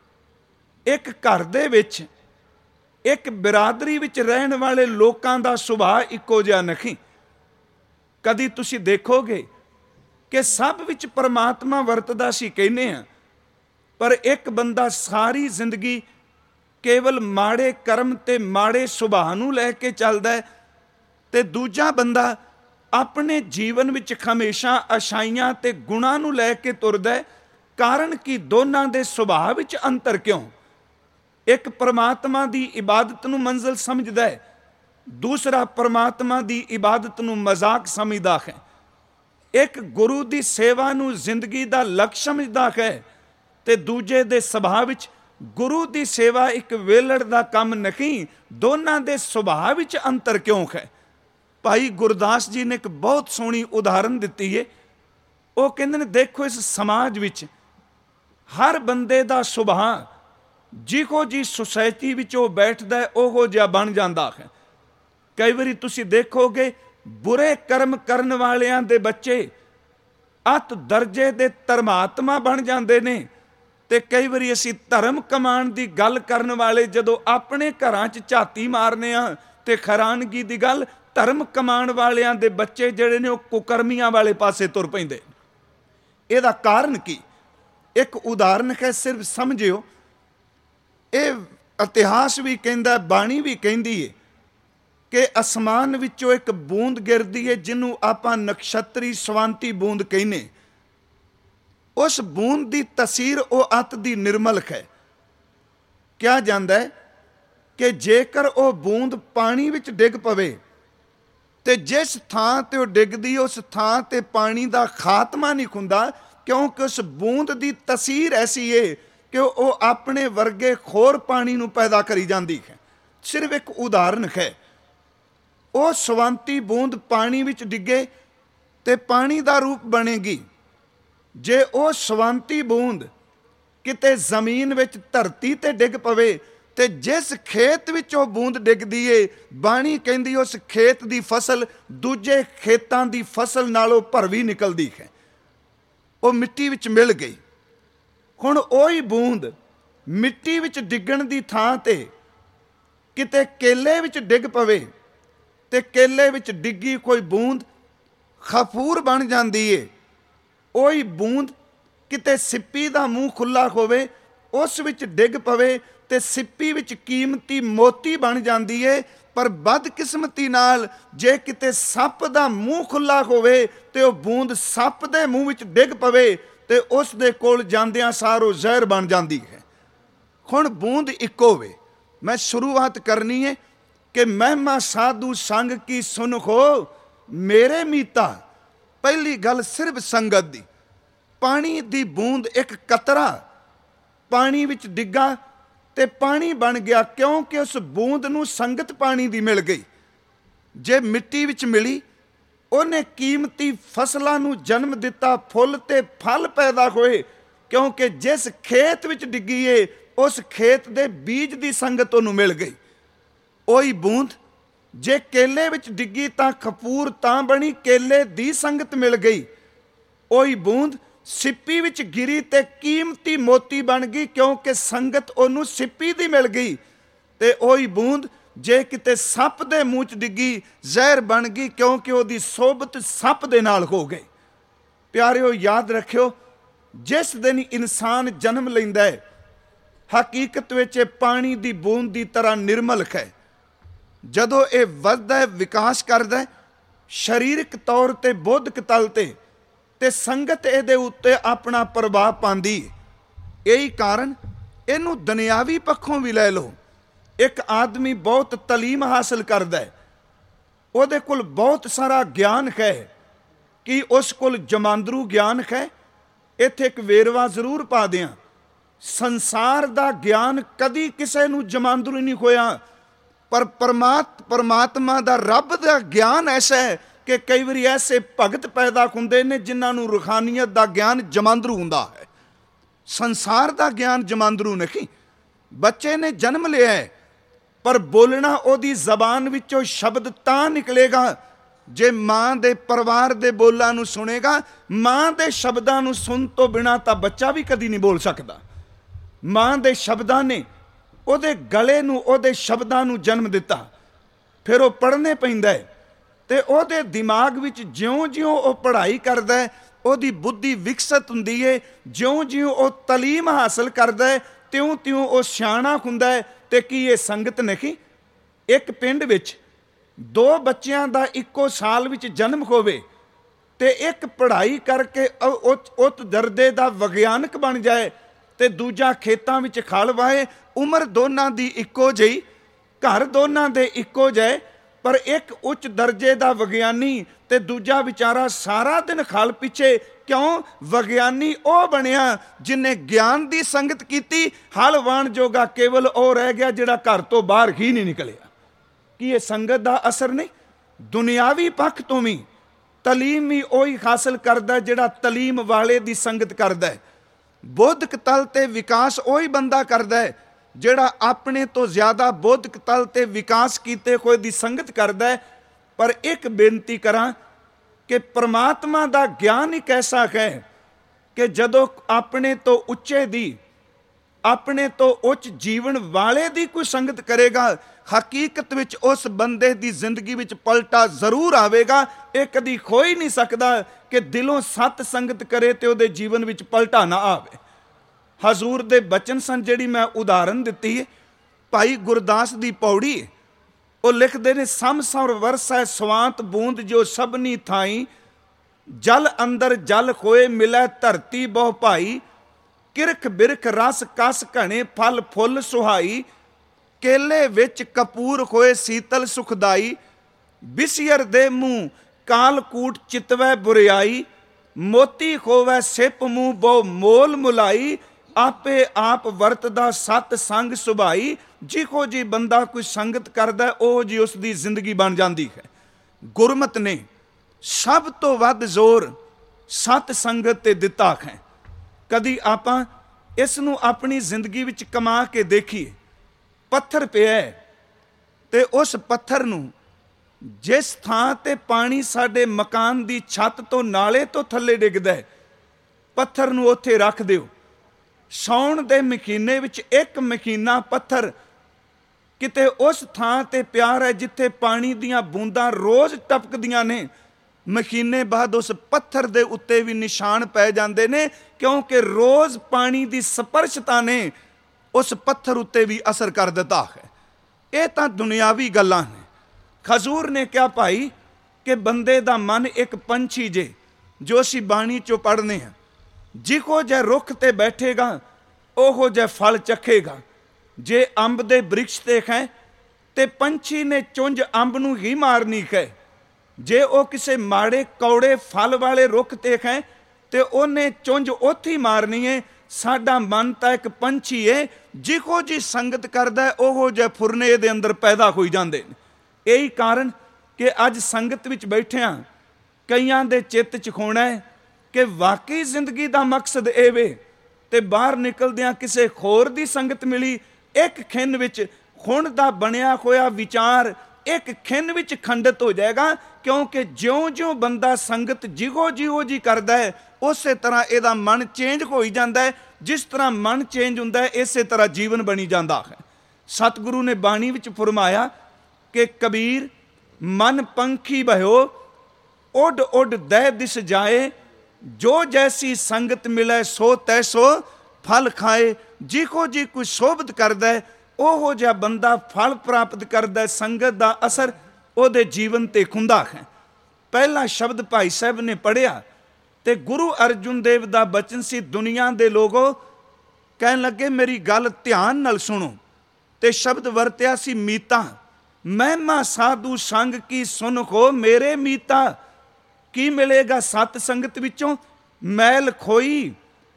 ਇੱਕ ਘਰ ਦੇ ਵਿੱਚ, ਇੱਕ ਬਿਰਾਦਰੀ ਵਿੱਚ ਰਹਿਣ ਵਾਲੇ ਲੋਕਾਂ ਦਾ ਸੁਭਾਅ ਇੱਕੋ ਜਿਹਾ ਨਹੀਂ। ਕਦੀ ਤੁਸੀਂ ਦੇਖੋਗੇ ਕਿ ਸਭ ਵਿੱਚ ਪਰਮਾਤਮਾ ਵਰਤਦਾ ਸੀ ਕਹਿੰਦੇ ਹਾਂ, ਪਰ ਇੱਕ ਬੰਦਾ ਸਾਰੀ ਜ਼ਿੰਦਗੀ ਕੇਵਲ ਮਾੜੇ ਕਰਮ ਤੇ ਮਾੜੇ ਸੁਭਾਅ ਨੂੰ ਲੈ ਕੇ ਚੱਲਦਾ ਹੈ ਤੇ ਦੂਜਾ ਬੰਦਾ ਆਪਣੇ ਜੀਵਨ ਵਿੱਚ ਹਮੇਸ਼ਾ ਅਛਾਈਆਂ ਤੇ ਗੁਣਾਂ ਨੂੰ ਲੈ ਕੇ ਤੁਰਦਾ ਹੈ। ਕਾਰਨ ਕਿ ਦੋਨਾਂ ਦੇ ਸੁਭਾਅ ਵਿੱਚ ਅੰਤਰ ਕਿਉਂ? ਇੱਕ ਪਰਮਾਤਮਾ ਦੀ ਇਬਾਦਤ ਨੂੰ ਮੰਜ਼ਿਲ ਸਮਝਦਾ ਹੈ, ਦੂਸਰਾ ਪਰਮਾਤਮਾ ਦੀ ਇਬਾਦਤ ਨੂੰ ਮਜ਼ਾਕ ਸਮਝਦਾ ਹੈ। ਇੱਕ ਗੁਰੂ ਦੀ ਸੇਵਾ ਨੂੰ ਜ਼ਿੰਦਗੀ ਦਾ ਲਕਸ਼ ਸਮਝਦਾ ਹੈ ਤੇ ਦੂਜੇ ਦੇ ਸੁਭਾਅ ਵਿੱਚ ਗੁਰੂ ਦੀ ਸੇਵਾ ਇੱਕ ਵੇਲੜ ਦਾ ਕੰਮ ਨਹੀਂ। ਦੋਨਾਂ ਦੇ ਸੁਭਾਅ ਵਿੱਚ ਅੰਤਰ ਕਿਉਂ ਹੈ? ਭਾਈ ਗੁਰਦਾਸ ਜੀ ਨੇ ਇੱਕ ਬਹੁਤ ਸੋਹਣੀ ਉਦਾਹਰਨ ਦਿੱਤੀ ਹੈ। ਉਹ ਕਹਿੰਦੇ ਨੇ, ਦੇਖੋ ਇਸ ਸਮਾਜ ਵਿੱਚ ਹਰ ਬੰਦੇ ਦਾ ਸੁਭਾਅ ਜਿਹੋ ਜੀ ਸੁਸਾਇਟੀ ਵਿੱਚ ਉਹ ਬੈਠਦਾ ਉਹੋ ਜਿਹਾ ਬਣ ਜਾਂਦਾ ਹੈ। ਕਈ ਵਾਰੀ ਤੁਸੀਂ ਦੇਖੋਗੇ ਬੁਰੇ ਕਰਮ ਕਰਨ ਵਾਲਿਆਂ ਦੇ ਬੱਚੇ ਅਤ ਦਰਜੇ ਦੇ ਧਰਮਾਤਮਾ ਬਣ ਜਾਂਦੇ ਨੇ ਤੇ ਕਈ ਵਾਰੀ ਅਸੀਂ ਧਰਮ ਕਮਾਉਣ ਦੀ ਗੱਲ ਕਰਨ ਵਾਲੇ ਜਦੋਂ ਆਪਣੇ ਘਰਾਂ 'ਚ ਝਾਤੀ ਮਾਰਨੇ ਆ ਤੇ ਹੈਰਾਨਗੀ ਦੀ ਗੱਲ, ਧਰਮ ਕਮਾਉਣ ਵਾਲਿਆਂ ਦੇ ਬੱਚੇ ਜਿਹੜੇ ਨੇ ਉਹ ਕੁਕਰਮੀਆਂ ਵਾਲੇ ਪਾਸੇ ਤੁਰ ਪੈਂਦੇ। ਇਹਦਾ ਕਾਰਨ ਕੀ? ਇੱਕ ਉਦਾਹਰਨ ਹੈ, ਸਿਰਫ ਸਮਝਿਓ। ਇਹ ਇਤਿਹਾਸ ਵੀ ਕਹਿੰਦਾ, ਬਾਣੀ ਵੀ ਕਹਿੰਦੀ ਹੈ ਕਿ ਅਸਮਾਨ ਵਿੱਚੋਂ ਇੱਕ ਬੂੰਦ ਗਿਰਦੀ ਹੈ ਜਿਹਨੂੰ ਆਪਾਂ ਨਕਸ਼ਤਰੀ ਸਵੰਤੀ ਬੂੰਦ ਕਹਿੰਦੇ। ਉਸ ਬੂੰਦ ਦੀ ਤਸੀਰ ਉਹ ਅਤ ਦੀ ਨਿਰਮਲ ਹੈ। ਕਿਹਾ ਜਾਂਦਾ ਹੈ ਕਿ ਜੇਕਰ ਉਹ ਬੂੰਦ ਪਾਣੀ ਵਿੱਚ ਡਿੱਗ ਪਵੇ ਤੇ ਜਿਸ ਥਾਂ ਤੇ ਉਹ ਡਿੱਗਦੀ ਉਸ ਥਾਂ ਤੇ ਪਾਣੀ ਦਾ ਖਾਤਮਾ ਨਹੀਂ ਹੁੰਦਾ, ਕਿਉਂਕਿ ਉਸ ਬੂੰਦ ਦੀ ਤਸੀਰ ਐਸੀ ਹੈ ਕਿ ਉਹ ਆਪਣੇ ਵਰਗੇ ਖੋਰ ਪਾਣੀ ਨੂੰ ਪੈਦਾ ਕਰੀ ਜਾਂਦੀ ਹੈ। ਸਿਰਫ ਇੱਕ ਉਦਾਹਰਨ ਹੈ। ਉਹ ਸਵੰਤੀ ਬੂੰਦ ਪਾਣੀ ਵਿੱਚ ਡਿੱਗੇ ਤੇ ਪਾਣੀ ਦਾ ਰੂਪ ਬਣੇਗੀ। ਜੇ ਉਹ ਸਵੰਤੀ ਬੂੰਦ ਕਿਤੇ ਜ਼ਮੀਨ ਵਿੱਚ ਧਰਤੀ ਤੇ ਡਿੱਗ ਪਵੇ ਤੇ ਜਿਸ ਖੇਤ ਵਿੱਚ ਉਹ ਬੂੰਦ ਡਿੱਗਦੀ ਏ, ਬਾਣੀ ਕਹਿੰਦੀ ਉਸ ਖੇਤ ਦੀ ਫਸਲ ਦੂਜੇ ਖੇਤਾਂ ਦੀ ਫਸਲ ਨਾਲੋਂ ਭਰਵੀਂ ਨਿਕਲਦੀ ਹੈ। ਉਹ ਮਿੱਟੀ ਵਿੱਚ ਮਿਲ ਗਈ। ਹੁਣ ਉਹੀ ਬੂੰਦ ਮਿੱਟੀ ਵਿੱਚ ਡਿੱਗਣ ਦੀ ਥਾਂ ਤੇ ਕਿਤੇ ਕੇਲੇ ਵਿੱਚ ਡਿੱਗ ਪਵੇ ਤੇ ਕੇਲੇ ਵਿੱਚ ਡਿੱਗੀ ਕੋਈ ਬੂੰਦ ਖਫੂਰ ਬਣ ਜਾਂਦੀ ਏ। ਉਹੀ ਬੂੰਦ ਕਿਤੇ ਸਿੱਪੀ ਦਾ ਮੂੰਹ ਖੁੱਲਾ ਹੋਵੇ, ਉਸ ਵਿੱਚ ਡਿੱਗ ਪਵੇ ਤੇ ਸਿੱਪੀ ਵਿੱਚ ਕੀਮਤੀ ਮੋਤੀ ਬਣ ਜਾਂਦੀ ਏ। ਪਰ ਬਦਕਿਸਮਤੀ ਨਾਲ ਜੇ ਕਿਤੇ ਸੱਪ ਦਾ ਮੂੰਹ ਖੁੱਲਾ ਹੋਵੇ ਤੇ ਉਹ ਬੂੰਦ ਸੱਪ ਦੇ ਮੂੰਹ ਵਿੱਚ ਡਿੱਗ ਪਵੇ ਤੇ ਉਸ ਦੇ ਕੋਲ ਜਾਂਦਿਆਂ ਸਾਰ ਉਹ ਜ਼ਹਿਰ ਬਣ ਜਾਂਦੀ ਹੈ। ਹੁਣ ਬੂੰਦ ਇੱਕੋ ਵੇ। ਮੈਂ ਸ਼ੁਰੂਆਤ ਕਰਨੀ ਹੈ ਕਿ ਮਹਿਮਾ ਸਾਧੂ ਸੰਗ ਕੀ ਸੁਨ ਹੋ ਮੇਰੇ ਮੀਤਾ। ਪਹਿਲੀ ਗੱਲ ਸਿਰਫ ਸੰਗਤ ਦੀ। ਪਾਣੀ ਦੀ ਬੂੰਦ ਇੱਕ ਕਤਰਾ ਪਾਣੀ ਵਿੱਚ ਡਿੱਗਾ ਤੇ ਪਾਣੀ ਬਣ ਗਿਆ, ਕਿਉਂਕਿ ਉਸ ਬੂੰਦ ਨੂੰ ਸੰਗਤ ਪਾਣੀ ਦੀ ਮਿਲ ਗਈ। ਜੇ ਮਿੱਟੀ ਵਿੱਚ ਮਿਲੀ, ਉਹਨੇ ਕੀਮਤੀ ਫਸਲਾਂ ਨੂੰ ਜਨਮ ਦਿੱਤਾ, ਫੁੱਲ ਤੇ ਫਲ ਪੈਦਾ ਹੋਏ, ਕਿਉਂਕਿ ਜਿਸ ਖੇਤ ਵਿੱਚ ਡਿੱਗੀ ਏ ਉਸ ਖੇਤ ਦੇ ਬੀਜ ਦੀ ਸੰਗਤ ਉਹਨੂੰ ਮਿਲ ਗਈ। ਉਹੀ ਬੂੰਦ ਜੇ ਕੇਲੇ ਵਿੱਚ ਡਿੱਗੀ ਤਾਂ ਖਪੂਰ ਤਾਂ ਬਣੀ, ਕੇਲੇ ਦੀ ਸੰਗਤ ਮਿਲ ਗਈ। ਉਹੀ ਬੂੰਦ ਸਿੱਪੀ ਵਿੱਚ ਗਿਰੀ ਤੇ ਕੀਮਤੀ ਮੋਤੀ ਬਣ ਗਈ, ਕਿਉਂਕਿ ਸੰਗਤ ਉਹਨੂੰ ਸਿੱਪੀ ਦੀ ਮਿਲ ਗਈ। ਤੇ ਉਹੀ ਬੂੰਦ ਜੇ ਕਿਤੇ ਸੱਪ ਦੇ ਮੂੰਹ 'ਚ ਡਿੱਗੀ ਜ਼ਹਿਰ ਬਣ ਗਈ, ਕਿਉਂਕਿ ਉਹਦੀ ਸੋਬਤ ਸੱਪ ਦੇ ਨਾਲ ਹੋ ਗਈ। ਪਿਆਰਿਓ, ਯਾਦ ਰੱਖਿਓ, ਜਿਸ ਦਿਨ ਇਨਸਾਨ ਜਨਮ ਲੈਂਦਾ ਹੈ, ਹਕੀਕਤ ਵਿੱਚ ਇਹ ਪਾਣੀ ਦੀ ਬੂੰਦ ਦੀ ਤਰ੍ਹਾਂ ਨਿਰਮਲ ਹੈ। ਜਦੋਂ ਇਹ ਵੱਧਦਾ ਹੈ, ਵਿਕਾਸ ਕਰਦਾ ਹੈ, ਸਰੀਰਕ ਤੌਰ 'ਤੇ ਬੌਧਿਕ ਤਲ 'ਤੇ ਤੇ ਸੰਗਤ ਇਹਦੇ ਉੱਤੇ ਆਪਣਾ ਪ੍ਰਭਾਵ ਪਾਉਂਦੀ ਹੈ। ਇਹੀ ਕਾਰਨ ਇਹਨੂੰ ਦੁਨਿਆਵੀ ਪੱਖੋਂ ਵੀ ਲੈ ਲਓ। ਇੱਕ ਆਦਮੀ ਬਹੁਤ ਤਾਲੀਮ ਹਾਸਲ ਕਰਦਾ ਹੈ, ਉਹਦੇ ਕੋਲ ਬਹੁਤ ਸਾਰਾ ਗਿਆਨ ਹੈ ਕਿ ਉਸ ਕੋਲ ਜਮਾਂਦਰੂ ਗਿਆਨ ਹੈ। ਇੱਥੇ ਇੱਕ ਵੇਰਵਾ ਜ਼ਰੂਰ ਪਾ ਦਿਆਂ, ਸੰਸਾਰ ਦਾ ਗਿਆਨ ਕਦੀ ਕਿਸੇ ਨੂੰ ਜਮਾਂਦਰੂ ਨਹੀਂ ਹੋਇਆ, ਪਰ ਪਰਮਾਤ ਪਰਮਾਤਮਾ ਦਾ, ਰੱਬ ਦਾ ਗਿਆਨ ਐਸਾ ਹੈ ਕਿ ਕਈ ਵਾਰੀ ਐਸੇ ਭਗਤ ਪੈਦਾ ਹੁੰਦੇ ਨੇ ਜਿਨ੍ਹਾਂ ਨੂੰ ਰੂਹਾਨੀਅਤ ਦਾ ਗਿਆਨ ਜਮਾਂਦਰੂ ਹੁੰਦਾ ਹੈ। ਸੰਸਾਰ ਦਾ ਗਿਆਨ ਜਮਾਂਦਰੂ ਨਹੀਂ। ਬੱਚੇ ਨੇ ਜਨਮ ਲਿਆ ਹੈ, ਪਰ ਬੋਲਣਾ ਉਹਦੀ ਜ਼ਬਾਨ ਵਿੱਚੋਂ ਸ਼ਬਦ ਤਾਂ ਨਿਕਲੇਗਾ ਜੇ ਮਾਂ ਦੇ ਪਰਿਵਾਰ ਦੇ ਬੋਲਾਂ ਨੂੰ ਸੁਣੇਗਾ। ਮਾਂ ਦੇ ਸ਼ਬਦਾਂ ਨੂੰ ਸੁਣ ਤੋਂ ਬਿਨਾਂ ਤਾਂ ਬੱਚਾ ਵੀ ਕਦੀ ਨਹੀਂ ਬੋਲ ਸਕਦਾ। ਮਾਂ ਦੇ ਸ਼ਬਦਾਂ ਨੇ ਉਹਦੇ ਗਲੇ ਨੂੰ, ਉਹਦੇ ਸ਼ਬਦਾਂ ਨੂੰ ਜਨਮ ਦਿੱਤਾ। ਫਿਰ ਉਹ ਪੜ੍ਹਨੇ ਪੈਂਦਾ ਹੈ ਤੇ ਉਹਦੇ ਦਿਮਾਗ ਵਿੱਚ ਜਿਉਂ-ਜਿਉਂ ਉਹ ਪੜ੍ਹਾਈ ਕਰਦਾ ਹੈ, ਉਹਦੀ ਬੁੱਧੀ ਵਿਕਸਿਤ ਹੁੰਦੀ ਹੈ। ਜਿਉਂ-ਜਿਉਂ ਉਹ ਤਾਲੀਮ ਹਾਸਲ ਕਰਦਾ ਹੈ, ਤਿਉਂ-ਤਿਉਂ ਉਹ ਸਿਆਣਾ ਹੁੰਦਾ ਹੈ। ਤੇ ਕੀ ਇਹ ਸੰਗਤ ਨਹੀਂ? ਇੱਕ ਪਿੰਡ ਵਿੱਚ ਦੋ ਬੱਚਿਆਂ ਦਾ ਇੱਕੋ ਸਾਲ ਵਿੱਚ ਜਨਮ ਹੋਵੇ ਤੇ ਇੱਕ ਪੜ੍ਹਾਈ ਕਰਕੇ ਉੱਚ ਦਰਜੇ ਦਾ ਵਿਗਿਆਨਕ ਬਣ ਜਾਏ ਤੇ ਦੂਜਾ ਖੇਤਾਂ ਵਿੱਚ ਖਲ ਵਾਹੇ, ਉਮਰ ਦੋਨਾਂ ਦੀ ਇੱਕੋ ਜਿਹੀ, ਘਰ ਦੋਨਾਂ ਦੇ ਇੱਕੋ ਜਿਹੇ, ਪਰ ਇੱਕ ਉੱਚ ਦਰਜੇ ਦਾ ਵਿਗਿਆਨੀ ਤੇ ਦੂਜਾ ਵਿਚਾਰਾ ਸਾਰਾ ਦਿਨ ਖਲ ਪਿੱਛੇ। ਕਿਉਂ? ਵਿਗਿਆਨੀ ਉਹ ਬਣਿਆ ਜਿਹਨੇ ਗਿਆਨ ਦੀ ਸੰਗਤ ਕੀਤੀ। ਹਲ ਵਾਣ ਜੋਗਾ ਕੇਵਲ ਉਹ ਰਹਿ ਗਿਆ ਜਿਹੜਾ ਘਰ ਤੋਂ ਬਾਹਰ ਹੀ ਨਹੀਂ ਨਿਕਲਿਆ। ਕੀ ਇਹ ਸੰਗਤ ਦਾ ਅਸਰ ਨਹੀਂ? ਦੁਨਿਆਵੀ ਪੱਖ ਤੋਂ ਵੀ ਤਾਲੀਮ ਵੀ ਉਹੀ ਹਾਸਲ ਕਰਦਾ ਜਿਹੜਾ ਤਾਲੀਮ ਵਾਲੇ ਦੀ ਸੰਗਤ ਕਰਦਾ ਹੈ। ਬੌਧਿਕ ਤਲ 'ਤੇ ਵਿਕਾਸ ਉਹੀ ਬੰਦਾ ਕਰਦਾ ਹੈ ਜਿਹੜਾ ਆਪਣੇ ਤੋਂ ਜ਼ਿਆਦਾ ਬੌਧਿਕ ਤਲ 'ਤੇ ਵਿਕਾਸ ਕੀਤੇ ਹੋਏ ਦੀ ਸੰਗਤ ਕਰਦਾ ਹੈ। ਪਰ ਇੱਕ ਬੇਨਤੀ ਕਰਾਂ ਕਿ ਪਰਮਾਤਮਾ ਦਾ ਗਿਆਨ ਇੱਕ ਐਸਾ ਹੈ ਕਿ ਜਦੋਂ ਆਪਣੇ ਤੋਂ ਉੱਚੇ ਦੀ, ਆਪਣੇ ਤੋਂ ਉੱਚ ਜੀਵਨ ਵਾਲੇ ਦੀ ਕੋਈ ਸੰਗਤ ਕਰੇਗਾ, ਹਕੀਕਤ ਵਿੱਚ ਉਸ ਬੰਦੇ ਦੀ ਜ਼ਿੰਦਗੀ ਵਿੱਚ ਪਲਟਾ ਜ਼ਰੂਰ ਆਵੇਗਾ। ਇਹ ਕਦੀ ਹੋ ਹੀ ਨਹੀਂ ਸਕਦਾ ਕਿ ਦਿਲੋਂ ਸਤ ਸੰਗਤ ਕਰੇ ਤੇ ਉਹਦੇ ਜੀਵਨ ਵਿੱਚ ਪਲਟਾ ਨਾ ਆਵੇ। ਹਜ਼ੂਰ ਦੇ ਬਚਨ ਸਨ, ਜਿਹੜੀ ਮੈਂ ਉਦਾਹਰਨ ਦਿੱਤੀ ਹੈ, ਭਾਈ ਗੁਰਦਾਸ ਦੀ ਪੌੜੀ। ਉਹ ਲਿਖਦੇ ਨੇ, ਸਮ ਸੌਰ ਵਰਸੈ ਸਵਾਂਤ ਬੂੰਦ ਜੋ ਸਭਨੀ ਥਾਈ, ਜਲ ਅੰਦਰ ਜਲ ਹੋਏ ਮਿਲੈ ਧਰਤੀ ਬਹੁ ਭਾਈ, ਕਿਰਖ ਬਿਰਖ ਰਸ ਕਸ ਘਣੇ ਫਲ ਫੁੱਲ ਸੁਹਾਈ, ਕੇਲੇ ਵਿੱਚ ਕਪੂਰ ਹੋਏ ਸੀਤਲ ਸੁਖਦਾਈ, ਬਿਸਿਅਰ ਦੇ ਮੂੰਹ ਕਾਲਕੂਟ ਚਿਤਵੈ ਬੁਰਿਆਈ, ਮੋਤੀ ਹੋਵੈ ਸਿਪ ਮੂੰਹ ਬਹੁ ਮੋਲ ਮੁਲਾਈ, ਆਪੇ ਆਪ ਵਰਤਦਾ ਸਤ ਸੰਗ ਸੁਭਾਈ। ਜਿਹੋ ਜੀ ਬੰਦਾ ਕੋਈ ਸੰਗਤ ਕਰਦਾ, ਉਹ ਜੀ ਉਸ ਦੀ ਜ਼ਿੰਦਗੀ ਬਣ ਜਾਂਦੀ ਹੈ। ਗੁਰਮਤ ਨੇ ਸਭ ਤੋਂ ਵੱਧ ਜ਼ੋਰ ਸਤ ਸੰਗਤ 'ਤੇ ਦਿੱਤਾ ਹੈ। ਕਦੀ ਆਪਾਂ ਇਸ ਨੂੰ ਆਪਣੀ ਜ਼ਿੰਦਗੀ ਵਿੱਚ ਕਮਾ ਕੇ ਦੇਖੀਏ। ਪੱਥਰ ਪਿਆ ਤੇ ਉਸ ਪੱਥਰ ਨੂੰ ਜਿਸ ਥਾਂ 'ਤੇ ਪਾਣੀ ਸਾਡੇ ਮਕਾਨ ਦੀ ਛੱਤ ਤੋਂ ਨਾਲੇ ਤੋਂ ਥੱਲੇ ਡਿੱਗਦਾ ਹੈ, ਪੱਥਰ ਨੂੰ ਉੱਥੇ ਰੱਖ ਦਿਓ। ਸਾਉਣ ਦੇ ਮਹੀਨੇ ਵਿੱਚ ਇੱਕ ਮਹੀਨਾ ਪੱਥਰ ਕਿਤੇ ਉਸ ਥਾਂ 'ਤੇ ਪਿਆ ਹੈ ਜਿੱਥੇ ਪਾਣੀ ਦੀਆਂ ਬੂੰਦਾਂ ਰੋਜ਼ ਟਪਕਦੀਆਂ ਨੇ। ਮਹੀਨੇ ਬਾਅਦ ਉਸ ਪੱਥਰ ਦੇ ਉੱਤੇ ਵੀ ਨਿਸ਼ਾਨ ਪੈ ਜਾਂਦੇ ਨੇ, ਕਿਉਂਕਿ ਰੋਜ਼ ਪਾਣੀ ਦੀ ਸਪਰਸ਼ਤਾ ਨੇ ਉਸ ਪੱਥਰ ਉੱਤੇ ਵੀ ਅਸਰ ਕਰ ਦਿੱਤਾ ਹੈ। ਇਹ ਤਾਂ ਦੁਨਿਆਵੀ ਗੱਲਾਂ ਨੇ। ਹਜ਼ੂਰ ਨੇ ਕਿਹਾ ਭਾਈ ਕਿ ਬੰਦੇ ਦਾ ਮਨ ਇੱਕ ਪੰਛੀ ਜੇ, ਜੋ ਅਸੀਂ ਬਾਣੀ 'ਚੋਂ ਪੜ੍ਹਨੇ ਹਾਂ। ਜਿਹੋ ਜਿਹਾ ਰੁੱਖ 'ਤੇ ਬੈਠੇਗਾ ਉਹੋ ਜਿਹਾ ਫਲ ਚੱਖੇਗਾ। ਜੇ ਅੰਬ ਦੇ ਬ੍ਰਿਕਸ਼ 'ਤੇ ਹੈ ਤੇ ਪੰਛੀ ਨੇ ਚੁੰਝ ਅੰਬ ਨੂੰ ਹੀ ਮਾਰਨੀ ਹੈ। ਜੇ ਉਹ ਕਿਸੇ ਮਾੜੇ ਕੌੜੇ ਫਲ ਵਾਲੇ ਰੁੱਖ 'ਤੇ ਹੈ ਤੇ ਉਹਨੇ ਚੁੰਝ ਉੱਥੇ ਹੀ ਮਾਰਨੀ ਹੈ। ਸਾਡਾ ਮਨ ਤਾਂ ਇੱਕ ਪੰਛੀ ਹੈ, ਜਿਹੋ ਜਿਹੀ ਸੰਗਤ ਕਰਦਾ ਉਹੋ ਜਿਹੇ ਫੁਰਨੇ ਇਹਦੇ ਅੰਦਰ ਪੈਦਾ ਹੋਈ ਜਾਂਦੇ ਨੇ। ਇਹੀ ਕਾਰਨ ਕਿ ਅੱਜ ਸੰਗਤ ਵਿੱਚ ਬੈਠਿਆਂ ਕਈਆਂ ਦੇ ਚਿੱਤ 'ਚ ਹੋਣਾ ਹੈ ਕਿ ਵਾਕਈ ਜ਼ਿੰਦਗੀ ਦਾ ਮਕਸਦ ਇਹ ਵੇ, ਤੇ ਬਾਹਰ ਨਿਕਲਦਿਆਂ ਕਿਸੇ ਹੋਰ ਦੀ ਸੰਗਤ ਮਿਲੀ। ਇੱਕ ਖਿੰਨ ਵਿੱਚ ਹੁਣ ਦਾ ਬਣਿਆ ਹੋਇਆ ਵਿਚਾਰ ਇੱਕ ਖਿੰਨ ਵਿੱਚ ਖੰਡਿਤ ਹੋ ਜਾਏਗਾ, ਕਿਉਂਕਿ ਜਿਉਂ-ਜਿਉਂ ਬੰਦਾ ਸੰਗਤ ਜਿਹੋ ਜਿਹੋ ਜੀ ਕਰਦਾ ਹੈ ਉਸੇ ਤਰ੍ਹਾਂ ਇਹਦਾ ਮਨ ਚੇਂਜ ਹੋਈ ਜਾਂਦਾ ਹੈ। ਜਿਸ ਤਰ੍ਹਾਂ ਮਨ ਚੇਂਜ ਹੁੰਦਾ ਹੈ, ਇਸੇ ਤਰ੍ਹਾਂ ਜੀਵਨ ਬਣੀ ਜਾਂਦਾ ਹੈ। ਸਤਿਗੁਰੂ ਨੇ ਬਾਣੀ ਵਿੱਚ ਫਰਮਾਇਆ, ਕਿ ਕਬੀਰ ਮਨ ਪੰਖੀ ਭਇਓ, ਉੱਡ ਉੱਡ ਦਹਿ ਦਿਸ ਜਾਏ, ਜੋ ਜੈਸੀ ਸੰਗਤ ਮਿਲੇ ਸੋ ਤੈਸੋ ਫਲ ਖਾਏ। ਜਿਹੋ ਜੀ ਕੋਈ ਸੋਭਤ ਕਰਦਾ ਉਹੋ ਜਿਹਾ ਬੰਦਾ ਫਲ ਪ੍ਰਾਪਤ ਕਰਦਾ। ਸੰਗਤ ਦਾ ਅਸਰ ਉਹਦੇ ਜੀਵਨ ਤੇ ਹੁੰਦਾ ਹੈ। ਪਹਿਲਾ ਸ਼ਬਦ ਭਾਈ ਸਾਹਿਬ ਨੇ ਪੜ੍ਹਿਆ ਤੇ ਗੁਰੂ ਅਰਜੁਨ ਦੇਵ ਦਾ ਬਚਨ ਸੀ, ਦੁਨੀਆ ਦੇ ਲੋਗੋ ਕਹਿਣ ਲੱਗੇ ਮੇਰੀ ਗੱਲ ਧਿਆਨ ਨਾਲ ਸੁਣੋ। ਤੇ ਸ਼ਬਦ ਵਰਤਿਆ ਸੀ ਮੀਤਾ। ਮਹਿਮਾ ਸਾਧੂ ਸੰਗ ਕੀ ਸੁਨ ਕੋ ਮੇਰੇ ਮੀਤਾ। ਕੀ ਮਿਲੇਗਾ ਸਤ ਸੰਗਤ ਵਿੱਚੋਂ? ਮੈਲ ਖੋਈ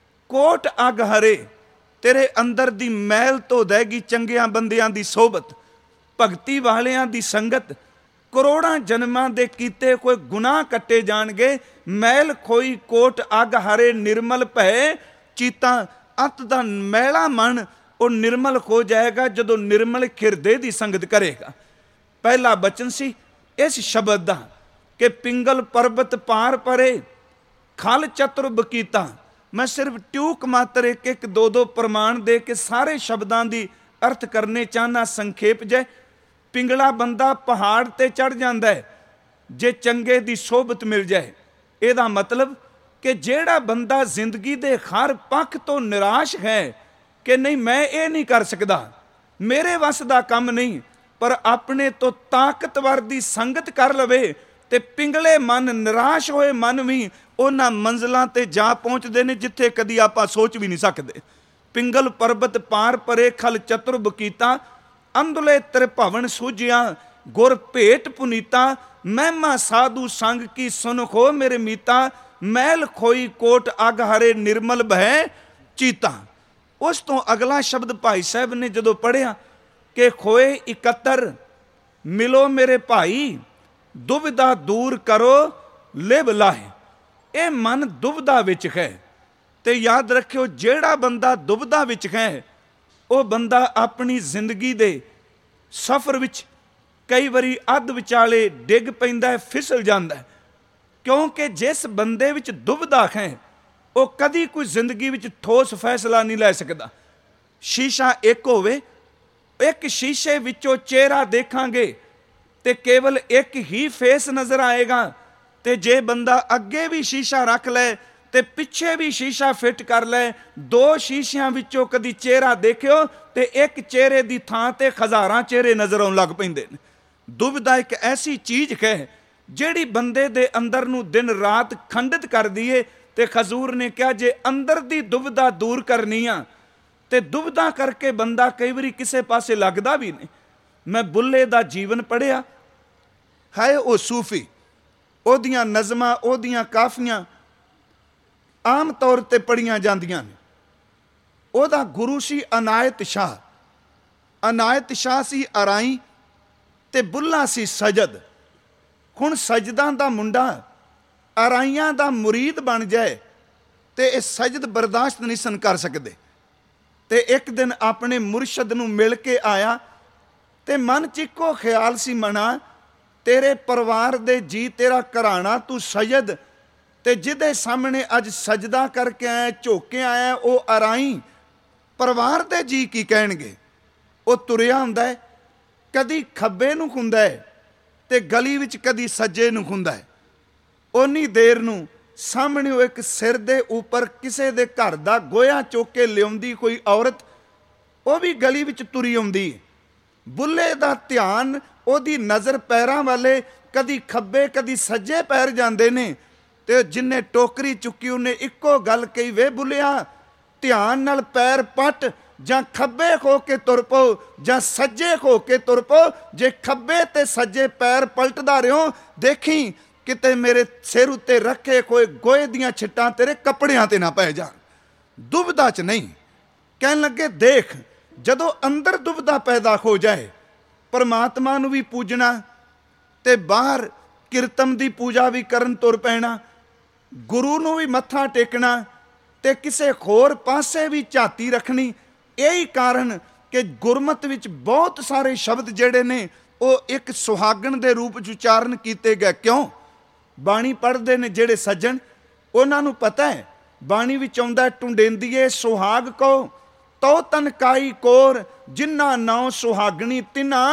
ਕੋਟ ਅਗ ਹਰੇ। ਤੇਰੇ ਅੰਦਰ ਦੀ ਮੈਲ ਧੋ ਦੇਗੀ ਚੰਗਿਆਂ ਬੰਦਿਆਂ ਦੀ ਸੋਬਤ, ਭਗਤੀ ਵਾਲਿਆਂ ਦੀ ਸੰਗਤ। ਕਰੋੜਾਂ ਜਨਮਾਂ ਦੇ ਕੀਤੇ ਕੋਈ ਗੁਨਾਹ ਕੱਟੇ ਜਾਣਗੇ। ਮੈਲ ਖੋਈ ਕੋਟ ਅਗ ਹਰੇ, ਨਿਰਮਲ ਭੈ ਚੀਤਾ। ਅੰਤ ਦਾ ਮੈਲਾ ਮਨ ਉਹ ਨਿਰਮਲ ਹੋ ਜਾਏਗਾ ਜਦੋਂ ਨਿਰਮਲ ਹਿਰਦੇ ਦੀ ਸੰਗਤ ਕਰੇਗਾ। ਪਹਿਲਾ ਬਚਨ ਸੀ ਇਸ ਸ਼ਬਦ ਦਾ ਕਿ ਪਿੰਗਲ ਪਰਬਤ ਪਾਰ ਪਰੇ, ਖਲ ਚਤੁਰ ਬਕੀਤਾ। ਮੈਂ ਸਿਰਫ ਟਿਊਕ ਮਾਤਰ ਇੱਕ ਇੱਕ ਦੋ ਦੋ ਪ੍ਰਮਾਣ ਦੇ ਕੇ ਸਾਰੇ ਸ਼ਬਦਾਂ ਦੀ ਅਰਥ ਕਰਨੇ ਚਾਹਨਾ ਸੰਖੇਪ ਜੇ। ਪਿੰਗਲਾ ਬੰਦਾ ਪਹਾੜ ਤੇ ਚੜ ਜਾਂਦਾ ਹੈ ਜੇ ਚੰਗੇ ਦੀ ਸੋਭਤ ਮਿਲ ਜਾਏ। ਇਹਦਾ ਮਤਲਬ ਕਿ ਜਿਹੜਾ ਬੰਦਾ ਜ਼ਿੰਦਗੀ ਦੇ ਹਰ ਪੱਖ ਤੋਂ ਨਿਰਾਸ਼ ਹੈ ਕਿ ਨਹੀਂ ਮੈਂ ਇਹ ਨਹੀਂ ਕਰ ਸਕਦਾ, ਮੇਰੇ ਵੱਸ ਦਾ ਕੰਮ ਨਹੀਂ, ਪਰ ਆਪਣੇ ਤੋਂ ਤਾਕਤਵਰ ਦੀ ਸੰਗਤ ਕਰ ਲਵੇ ਤੇ ਪਿੰਗਲੇ ਮਨ, ਨਿਰਾਸ਼ ਹੋਏ ਮਨ ਵੀ ਉਹਨਾਂ ਮੰਜ਼ਲਾਂ ਤੇ ਜਾ ਪਹੁੰਚਦੇ ਨੇ ਜਿੱਥੇ ਕਦੀ ਆਪਾਂ ਸੋਚ ਵੀ ਨਹੀਂ ਸਕਦੇ। ਪਿੰਗਲ ਪਰਬਤ ਪਾਰ ਪਰੇ, ਖਲ ਚਤੁਰ ਬਕੀਤਾ। ਅੰਧਲੇ ਤ੍ਰਿਭਵਨ ਸੂਝਿਆ, ਗੁਰ ਭੇਟ ਪੁਨੀਤਾ। ਮਹਿਮਾ ਸਾਧੂ ਸੰਗ ਕੀ ਸੁਨ ਖੋ ਮੇਰੇ ਮੀਤਾ। ਮੈਲ ਖੋਈ ਕੋਟ ਅਗ ਹਰੇ, ਨਿਰਮਲ ਭੈ ਚੀਤਾ। ਉਸ ਤੋਂ ਅਗਲਾ ਸ਼ਬਦ ਭਾਈ ਸਾਹਿਬ ਨੇ ਜਦੋਂ ਪੜ੍ਹਿਆ ਕਿ ਖੋਏ ਇਕੱਤਰ ਮਿਲੋ ਮੇਰੇ ਭਾਈ, ਦੁਬਿਧਾ ਦੂਰ ਕਰੋ ਲਿਵ ਲਾਹੇ। ਇਹ ਮਨ ਦੁਬਿਧਾ ਵਿੱਚ ਹੈ ਤੇ ਯਾਦ ਰੱਖਿਓ ਜਿਹੜਾ ਬੰਦਾ ਦੁਬਿਧਾ ਵਿੱਚ ਹੈ ਉਹ ਬੰਦਾ ਆਪਣੀ ਜ਼ਿੰਦਗੀ ਦੇ ਸਫ਼ਰ ਵਿੱਚ ਕਈ ਵਾਰੀ ਅੱਧ ਵਿਚਾਲੇ ਡਿੱਗ ਪੈਂਦਾ ਹੈ, ਫਿਸਲ ਜਾਂਦਾ ਹੈ। ਕਿਉਂਕਿ ਜਿਸ ਬੰਦੇ ਵਿੱਚ ਦੁਬਿਧਾ ਹੈ ਉਹ ਕਦੀ ਕੋਈ ਜ਼ਿੰਦਗੀ ਵਿੱਚ ਠੋਸ ਫੈਸਲਾ ਨਹੀਂ ਲੈ ਸਕਦਾ। ਸ਼ੀਸ਼ਾ ਇੱਕ ਹੋਵੇ, ਇੱਕ ਸ਼ੀਸ਼ੇ ਵਿੱਚੋਂ ਚਿਹਰਾ ਦੇਖਾਂਗੇ ਤੇ ਕੇਵਲ ਇੱਕ ਹੀ ਫੇਸ ਨਜ਼ਰ ਆਏਗਾ। ਤੇ ਜੇ ਬੰਦਾ ਅੱਗੇ ਵੀ ਸ਼ੀਸ਼ਾ ਰੱਖ ਲੈ ਤੇ ਪਿੱਛੇ ਵੀ ਸ਼ੀਸ਼ਾ ਫਿੱਟ ਕਰ ਲੈ, ਦੋ ਸ਼ੀਸ਼ਿਆਂ ਵਿੱਚੋਂ ਕਦੀ ਚਿਹਰਾ ਦੇਖਿਓ ਤੇ ਇੱਕ ਚਿਹਰੇ ਦੀ ਥਾਂ ਤੇ ਹਜ਼ਾਰਾਂ ਚਿਹਰੇ ਨਜ਼ਰ ਆਉਣ ਲੱਗ ਪੈਂਦੇ ਨੇ। ਦੁਬਿਧਾ ਇੱਕ ਐਸੀ ਚੀਜ਼ ਹੈ ਜਿਹੜੀ ਬੰਦੇ ਦੇ ਅੰਦਰ ਨੂੰ ਦਿਨ ਰਾਤ ਖੰਡਿਤ ਕਰਦੀ ਏ। ਤੇ ਹਜ਼ੂਰ ਨੇ ਕਿਹਾ ਜੇ ਅੰਦਰ ਦੀ ਦੁਬਿਧਾ ਦੂਰ ਕਰਨੀ ਆ ਤੇ ਦੁਬਿਧਾ ਕਰਕੇ ਬੰਦਾ ਕਈ ਵਾਰੀ ਕਿਸੇ ਪਾਸੇ ਲੱਗਦਾ ਵੀ ਨਹੀਂ। ਮੈਂ ਬੁੱਲੇ ਦਾ ਜੀਵਨ ਪੜ੍ਹਿਆ ਹੈ। ਉਹ ਸੂਫੀ, ਉਹਦੀਆਂ ਨਜ਼ਮਾਂ, ਉਹਦੀਆਂ ਕਾਫੀਆਂ ਆਮ ਤੌਰ ਤੇ ਪੜ੍ਹੀਆਂ ਜਾਂਦੀਆਂ ਨੇ। ਉਹਦਾ ਗੁਰੂ ਸੀ ਅਨਾਇਤ ਸ਼ਾਹ। ਅਨਾਇਤ ਸ਼ਾਹ ਸੀ ਅਰਾਈ ਤੇ ਬੁੱਲਾ ਸੀ ਸਜਦ। ਹੁਣ ਸਜਦਾਂ ਦਾ ਮੁੰਡਾ ਅਰਾਈਆਂ ਦਾ ਮੁਰੀਦ ਬਣ ਜਾਏ ਤੇ ਇਹ ਸਜਦ ਬਰਦਾਸ਼ਤ ਨਹੀਂ ਸਨ ਕਰ ਸਕਦੇ। ਤੇ ਇੱਕ ਦਿਨ ਆਪਣੇ ਮੁਰਸ਼ਦ ਨੂੰ ਮਿਲ ਕੇ ਆਇਆ ਤੇ ਮਨ 'ਚ ਇੱਕੋ ਖਿਆਲ ਸੀ, ਮਨਾ ਤੇਰੇ ਪਰਿਵਾਰ ਦੇ ਜੀ, ਤੇਰਾ ਘਰਾਣਾ, ਤੂੰ ਸਜਦ, ਤੇ ਜਿਹਦੇ ਸਾਹਮਣੇ ਅੱਜ ਸਜਦਾ ਕਰਕੇ ਆਇਆ, ਝੁਕ ਕੇ ਆਇਆ, ਉਹ ਅਰਾਈ, ਪਰਿਵਾਰ ਦੇ ਜੀ ਕੀ ਕਹਿਣਗੇ? ਉਹ ਤੁਰਿਆ ਹੁੰਦਾ ਹੈ, ਕਦੀ ਖੱਬੇ ਨੂੰ ਹੁੰਦਾ ਹੈ ਤੇ ਗਲੀ ਵਿੱਚ ਕਦੀ ਸੱਜੇ ਨੂੰ ਹੁੰਦਾ ਹੈ। ਓਨੀ ਦੇਰ ਨੂੰ ਸਾਹਮਣੇ ਉਹ ਇੱਕ ਸਿਰ ਦੇ ਉੱਪਰ ਕਿਸੇ ਦੇ ਘਰ ਦਾ ਗੋਹਾ ਚੁੱਕ ਕੇ ਲਿਆਉਂਦੀ ਕੋਈ ਔਰਤ, ਉਹ ਵੀ ਗਲੀ ਵਿੱਚ ਤੁਰੀ ਆਉਂਦੀ। ਬੁੱਲੇ ਦਾ ਧਿਆਨ, ਉਹਦੀ ਨਜ਼ਰ ਪੈਰਾਂ ਵਾਲੇ, ਕਦੀ ਖੱਬੇ ਕਦੀ ਸੱਜੇ ਪੈਰ ਜਾਂਦੇ ਨੇ। ਤੇ ਜਿੰਨੇ ਟੋਕਰੀ ਚੁੱਕੀ ਉਹਨੇ ਇੱਕੋ ਗੱਲ ਕਹੀ, ਵੇ ਬੁੱਲਿਆ ਧਿਆਨ ਨਾਲ ਪੈਰ ਪੱਟ, ਜਾਂ ਖੱਬੇ ਹੋ ਕੇ ਤੁਰ ਪਓ ਜਾਂ ਸੱਜੇ ਹੋ ਕੇ ਤੁਰ ਪਓ। ਜੇ ਖੱਬੇ ਤੇ ਸੱਜੇ ਪੈਰ ਪਲਟਦਾ ਰਿਓ ਦੇਖੀ ਕਿਤੇ ਮੇਰੇ ਸਿਰ ਉੱਤੇ ਰੱਖੇ ਕੋਈ ਗੋਹੇ ਦੀਆਂ ਛਿੱਟਾਂ ਤੇਰੇ ਕੱਪੜਿਆਂ ਤੇ ਨਾ ਪੈ ਜਾਣ। ਦੁਬਿਧਾ 'ਚ ਨਹੀਂ। ਕਹਿਣ ਲੱਗੇ ਦੇਖ, ਜਦੋਂ ਅੰਦਰ ਦੁਬਿਧਾ ਪੈਦਾ ਹੋ ਜਾਏ, ਪਰਮਾਤਮਾ ਨੂੰ ਵੀ ਪੂਜਣਾ ਤੇ ਬਾਹਰ ਕੀਰਤਨ ਦੀ ਪੂਜਾ ਵੀ ਕਰਨ ਤੁਰ ਪੈਣਾ, ਗੁਰੂ ਨੂੰ ਵੀ ਮੱਥਾ ਟੇਕਣਾ ਤੇ ਕਿਸੇ ਹੋਰ ਪਾਸੇ ਵੀ ਝਾਤੀ ਰੱਖਣੀ। ਇਹੀ ਕਾਰਨ ਕਿ ਗੁਰਮਤ ਵਿੱਚ ਬਹੁਤ ਸਾਰੇ ਸ਼ਬਦ ਜਿਹੜੇ ਨੇ ਉਹ ਇੱਕ ਸੁਹਾਗਣ ਦੇ ਰੂਪ 'ਚ ਉਚਾਰਨ ਕੀਤੇ ਗਏ। ਕਿਉਂ? ਬਾਣੀ ਪੜ੍ਹਦੇ ਨੇ ਜਿਹੜੇ ਸੱਜਣ, ਉਹਨਾਂ ਨੂੰ ਪਤਾ ਹੈ ਬਾਣੀ ਵਿੱਚ ਆਉਂਦਾ, ਟੁੰਡੇਂਦੀਏ ਸੁਹਾਗ ਕੋ ਤੋ ਤਨ ਕਾਈ ਕੋਰ, ਜਿਨ੍ਹਾਂ ਨਾਉ ਸੁਹਾਗਣੀ ਤਿਨਾ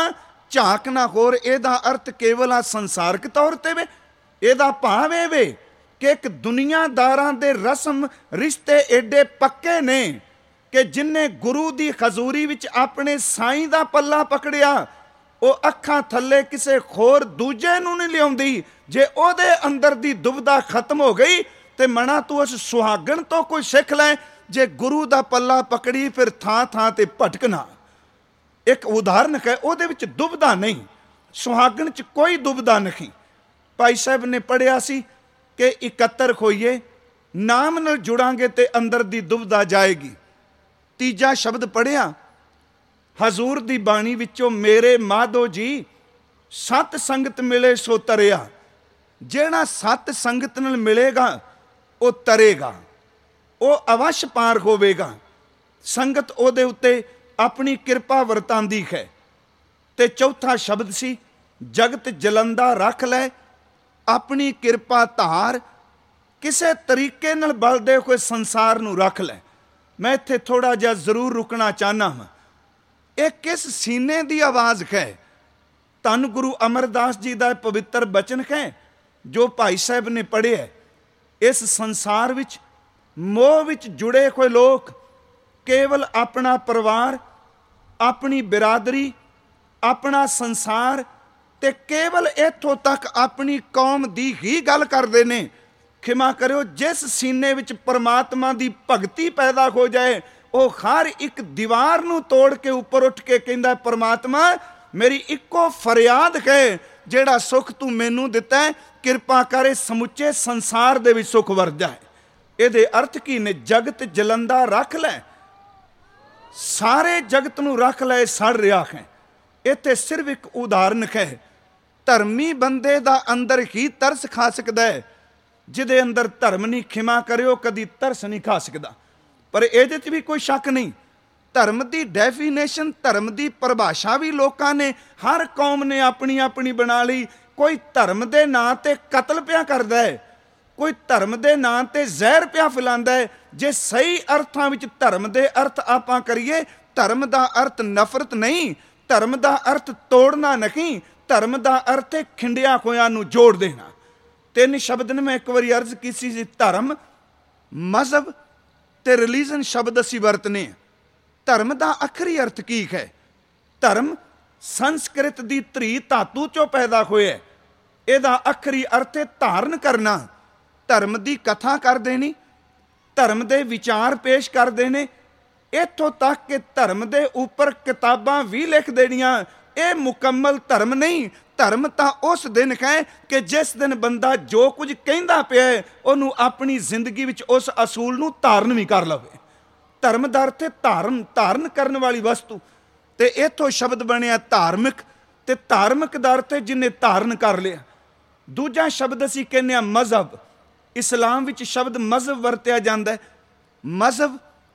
ਝਾਕ ਨਾ ਹੋਰ। ਇਹਦਾ ਅਰਥ ਕੇਵਲ ਆ ਸੰਸਾਰਕ ਤੌਰ ਤੇ ਵੇ। ਇਹਦਾ ਭਾਵ ਇਹ ਵੇ ਕਿ ਇੱਕ ਦੁਨੀਆਦਾਰਾਂ ਦੇ ਰਸਮ ਰਿਸ਼ਤੇ ਏਡੇ ਪੱਕੇ ਨੇ ਕਿ ਜਿਨਨੇ ਗੁਰੂ ਦੀ ਹਜ਼ੂਰੀ ਵਿੱਚ ਆਪਣੇ ਸਾਈਂ ਦਾ ਪੱਲਾ ਪਕੜਿਆ, ਉਹ ਅੱਖਾਂ ਥੱਲੇ ਕਿਸੇ ਹੋਰ ਦੂਜੇ ਨੂੰ ਨਹੀਂ ਲਿਆਉਂਦੀ। ਜੇ ਉਹਦੇ ਅੰਦਰ ਦੀ ਦੁਬਿਧਾ ਖਤਮ ਹੋ ਗਈ ਤੇ ਮਣਾ ਤੂੰ ਉਸ ਸੁਹਾਗਣ ਤੋਂ ਕੋਈ ਸਿੱਖ ਲੈ। ਜੇ ਗੁਰੂ ਦਾ ਪੱਲਾ ਪਕੜੀ ਫਿਰ ਥਾਂ ਥਾਂ ਤੇ ਭਟਕਣਾ। ਇੱਕ ਉਦਾਹਰਨ ਹੈ, ਉਹਦੇ ਵਿੱਚ ਦੁਬਿਧਾ ਨਹੀਂ, ਸੁਹਾਗਣ 'ਚ ਕੋਈ ਦੁਬਿਧਾ ਨਹੀਂ। ਭਾਈ ਸਾਹਿਬ ਨੇ ਪੜ੍ਹਿਆ ਸੀ ਕਿ ਇਕੱਤਰ ਹੋਈਏ, ਨਾਮ ਨਾਲ ਜੁੜਾਂਗੇ ਤੇ ਅੰਦਰ ਦੀ ਦੁਬਿਧਾ ਜਾਏਗੀ। ਤੀਜਾ ਸ਼ਬਦ ਪੜ੍ਹਿਆ ਹਜ਼ੂਰ ਦੀ ਬਾਣੀ ਵਿੱਚੋਂ, ਮੇਰੇ ਮਾਧੋ ਜੀ ਸਤ ਸੰਗਤ ਮਿਲੇ ਸੋ ਤਰਿਆ। ਜਿਹੜਾ ਸਤ ਸੰਗਤ ਨਾਲ ਮਿਲੇਗਾ ਉਹ ਤਰੇਗਾ, ਉਹ ਅਵਸ਼ ਪਾਰ ਹੋਵੇਗਾ। ਸੰਗਤ ਉਹਦੇ ਉੱਤੇ ਆਪਣੀ ਕਿਰਪਾ ਵਰਤਾਂਦੀ ਹੈ। ਤੇ ਚੌਥਾ ਸ਼ਬਦ ਸੀ ਜਗਤ ਜਲੰਦਾ ਰੱਖ ਲੈ ਆਪਣੀ ਕਿਰਪਾ ਧਾਰ। ਕਿਸੇ ਤਰੀਕੇ ਨਾਲ ਬਲਦੇ ਹੋਏ ਸੰਸਾਰ ਨੂੰ ਰੱਖ ਲੈ। ਮੈਂ ਇੱਥੇ ਥੋੜ੍ਹਾ ਜਿਹਾ ਜ਼ਰੂਰ ਰੁਕਣਾ ਚਾਹੁੰਦਾ ਹਾਂ। ਇਹ ਕਿਸ ਸੀਨੇ ਦੀ ਆਵਾਜ਼ ਹੈ? ਧੰਨ ਗੁਰੂ ਅਮਰਦਾਸ ਜੀ ਦਾ ਪਵਿੱਤਰ ਬਚਨ ਹੈ ਜੋ ਭਾਈ ਸਾਹਿਬ ਨੇ ਪੜ੍ਹਿਆ। ਇਸ ਸੰਸਾਰ ਵਿੱਚ ਮੋਹ ਵਿੱਚ ਜੁੜੇ ਹੋਏ ਲੋਕ ਕੇਵਲ ਆਪਣਾ ਪਰਿਵਾਰ, ਆਪਣੀ ਬਿਰਾਦਰੀ, ਆਪਣਾ ਸੰਸਾਰ ਤੇ ਕੇਵਲ ਇੱਥੋਂ ਤੱਕ ਆਪਣੀ ਕੌਮ ਦੀ ਹੀ ਗੱਲ ਕਰਦੇ ਨੇ। ਖਿਮਾ ਕਰਿਓ, ਜਿਸ ਸੀਨੇ ਵਿੱਚ ਪਰਮਾਤਮਾ ਦੀ ਭਗਤੀ ਪੈਦਾ ਹੋ ਜਾਏ, ਉਹ ਹਰ ਇੱਕ ਦੀਵਾਰ ਨੂੰ ਤੋੜ ਕੇ ਉੱਪਰ ਉੱਠ ਕੇ ਕਹਿੰਦਾ, ਪਰਮਾਤਮਾ ਮੇਰੀ ਇੱਕੋ ਫਰਿਆਦ ਹੈ, ਜਿਹੜਾ ਸੁੱਖ ਤੂੰ ਮੈਨੂੰ ਦਿੱਤਾ ਹੈ, ਕਿਰਪਾ ਕਰੇ ਸਮੁੱਚੇ ਸੰਸਾਰ ਦੇ ਵਿੱਚ ਸੁੱਖ ਵਰ ਜਾਏ। ਇਹਦੇ ਅਰਥ ਕੀ ਨੇ? ਜਗਤ ਜਲੰਦਾ ਰੱਖ ਲੈ, ਸਾਰੇ ਜਗਤ ਨੂੰ ਰੱਖ ਲੈ, ਸੜ ਰਿਹਾ ਹੈ। ਇੱਥੇ ਸਿਰਫ ਇੱਕ ਉਦਾਹਰਨ ਹੈ। ਧਰਮੀ ਬੰਦੇ ਦਾ ਅੰਦਰ ਹੀ ਤਰਸ ਖਾ ਸਕਦਾ ਹੈ, ਜਿਹਦੇ ਅੰਦਰ ਧਰਮ ਨਹੀਂ, ਖਿਮਾ ਕਰਿਓ, ਕਦੀ ਤਰਸ ਨਹੀਂ ਖਾ ਸਕਦਾ। ਪਰ ਇਹਦੇ 'ਚ ਵੀ ਕੋਈ ਸ਼ੱਕ ਨਹੀਂ, ਧਰਮ ਦੀ ਡੈਫੀਨੇਸ਼ਨ, ਧਰਮ ਦੀ ਪਰਿਭਾਸ਼ਾ ਵੀ ਲੋਕਾਂ ਨੇ, ਹਰ ਕੌਮ ਨੇ ਆਪਣੀ ਆਪਣੀ ਬਣਾ ਲਈ। ਕੋਈ ਧਰਮ ਦੇ ਨਾਂ ਤੇ ਕਤਲ ਪਿਆ ਕਰਦਾ ਹੈ, ਕੋਈ ਧਰਮ ਦੇ ਨਾਂ ਤੇ ਜ਼ਹਿਰ ਪਿਆ ਫੈਲਾਉਂਦਾ ਹੈ। ਜੇ ਸਹੀ ਅਰਥਾਂ ਵਿੱਚ ਧਰਮ ਦੇ ਅਰਥ ਆਪਾਂ ਕਰੀਏ, ਧਰਮ ਦਾ ਅਰਥ ਨਫ਼ਰਤ ਨਹੀਂ, ਧਰਮ ਦਾ ਅਰਥ ਤੋੜਨਾ ਨਹੀਂ, ਧਰਮ ਦਾ ਅਰਥ ਹੈ ਖਿੰਡਿਆ ਹੋਇਆਂ ਨੂੰ ਜੋੜ ਦੇਣਾ। ਤਿੰਨ ਸ਼ਬਦ ਨੇ ਮੈਂ ਇੱਕ ਵਾਰੀ ਅਰਜ਼ ਕੀਤੀ ਸੀ, ਧਰਮ, ਮਜ਼ਹਬ ਤੇ ਰਿਲੀਜਨ ਸ਼ਬਦ ਅਸੀਂ ਵਰਤਨੇ। ਧਰਮ ਦਾ ਆਖਰੀ ਅਰਥ ਕੀ ਹੈ? ਧਰਮ ਸੰਸਕ੍ਰਿਤ ਦੀ ਧਰੀ ਧਾਤੂ ਚੋਂ ਪੈਦਾ ਹੋਇਆ। ਇਹਦਾ ਆਖਰੀ ਅਰਥ ਹੈ ਧਾਰਨ ਕਰਨਾ। ਧਰਮ ਦੀ ਕਥਾ ਕਰਦੇ ਨੇ, ਧਰਮ ਦੇ ਵਿਚਾਰ ਪੇਸ਼ ਕਰਦੇ ਨੇ, ਇੱਥੋਂ ਤੱਕ ਕਿ ਧਰਮ ਦੇ ਉੱਪਰ ਕਿਤਾਬਾਂ ਵੀ ਲਿਖ ਦੇਣੀਆਂ। ਇਹ ਮੁਕੰਮਲ ਧਰਮ ਨਹੀਂ। ਧਰਮ ਤਾਂ ਉਸ ਦਿਨ ਹੈ ਕਿ ਜਿਸ ਦਿਨ ਬੰਦਾ ਜੋ ਕੁਝ ਕਹਿੰਦਾ ਪਿਆ ਉਹਨੂੰ ਆਪਣੀ ਜ਼ਿੰਦਗੀ ਵਿੱਚ ਉਸ ਅਸੂਲ ਨੂੰ ਧਾਰਨ ਵੀ ਕਰ ਲਵੇ। ਧਰਮ ਦਾ ਅਰਥ ਹੈ ਧਾਰਨ, ਧਾਰਨ ਕਰਨ ਵਾਲੀ ਵਸਤੂ। ਤੇ ਇੱਥੋਂ ਸ਼ਬਦ ਬਣਿਆ ਧਾਰਮਿਕ, ਤੇ ਧਾਰਮਿਕ ਦਾ ਅਰਥ ਹੈ ਜਿਹਨੇ ਧਾਰਨ ਕਰ ਲਿਆ। ਦੂਜਾ ਸ਼ਬਦ ਅਸੀਂ ਕਹਿੰਦੇ ਹਾਂ ਮਜ਼ਹਬ। ਇਸਲਾਮ ਵਿੱਚ ਸ਼ਬਦ ਮਜ਼ਹਬ ਵਰਤਿਆ ਜਾਂਦਾ ਹੈ। ਮਜ਼ਹਬ,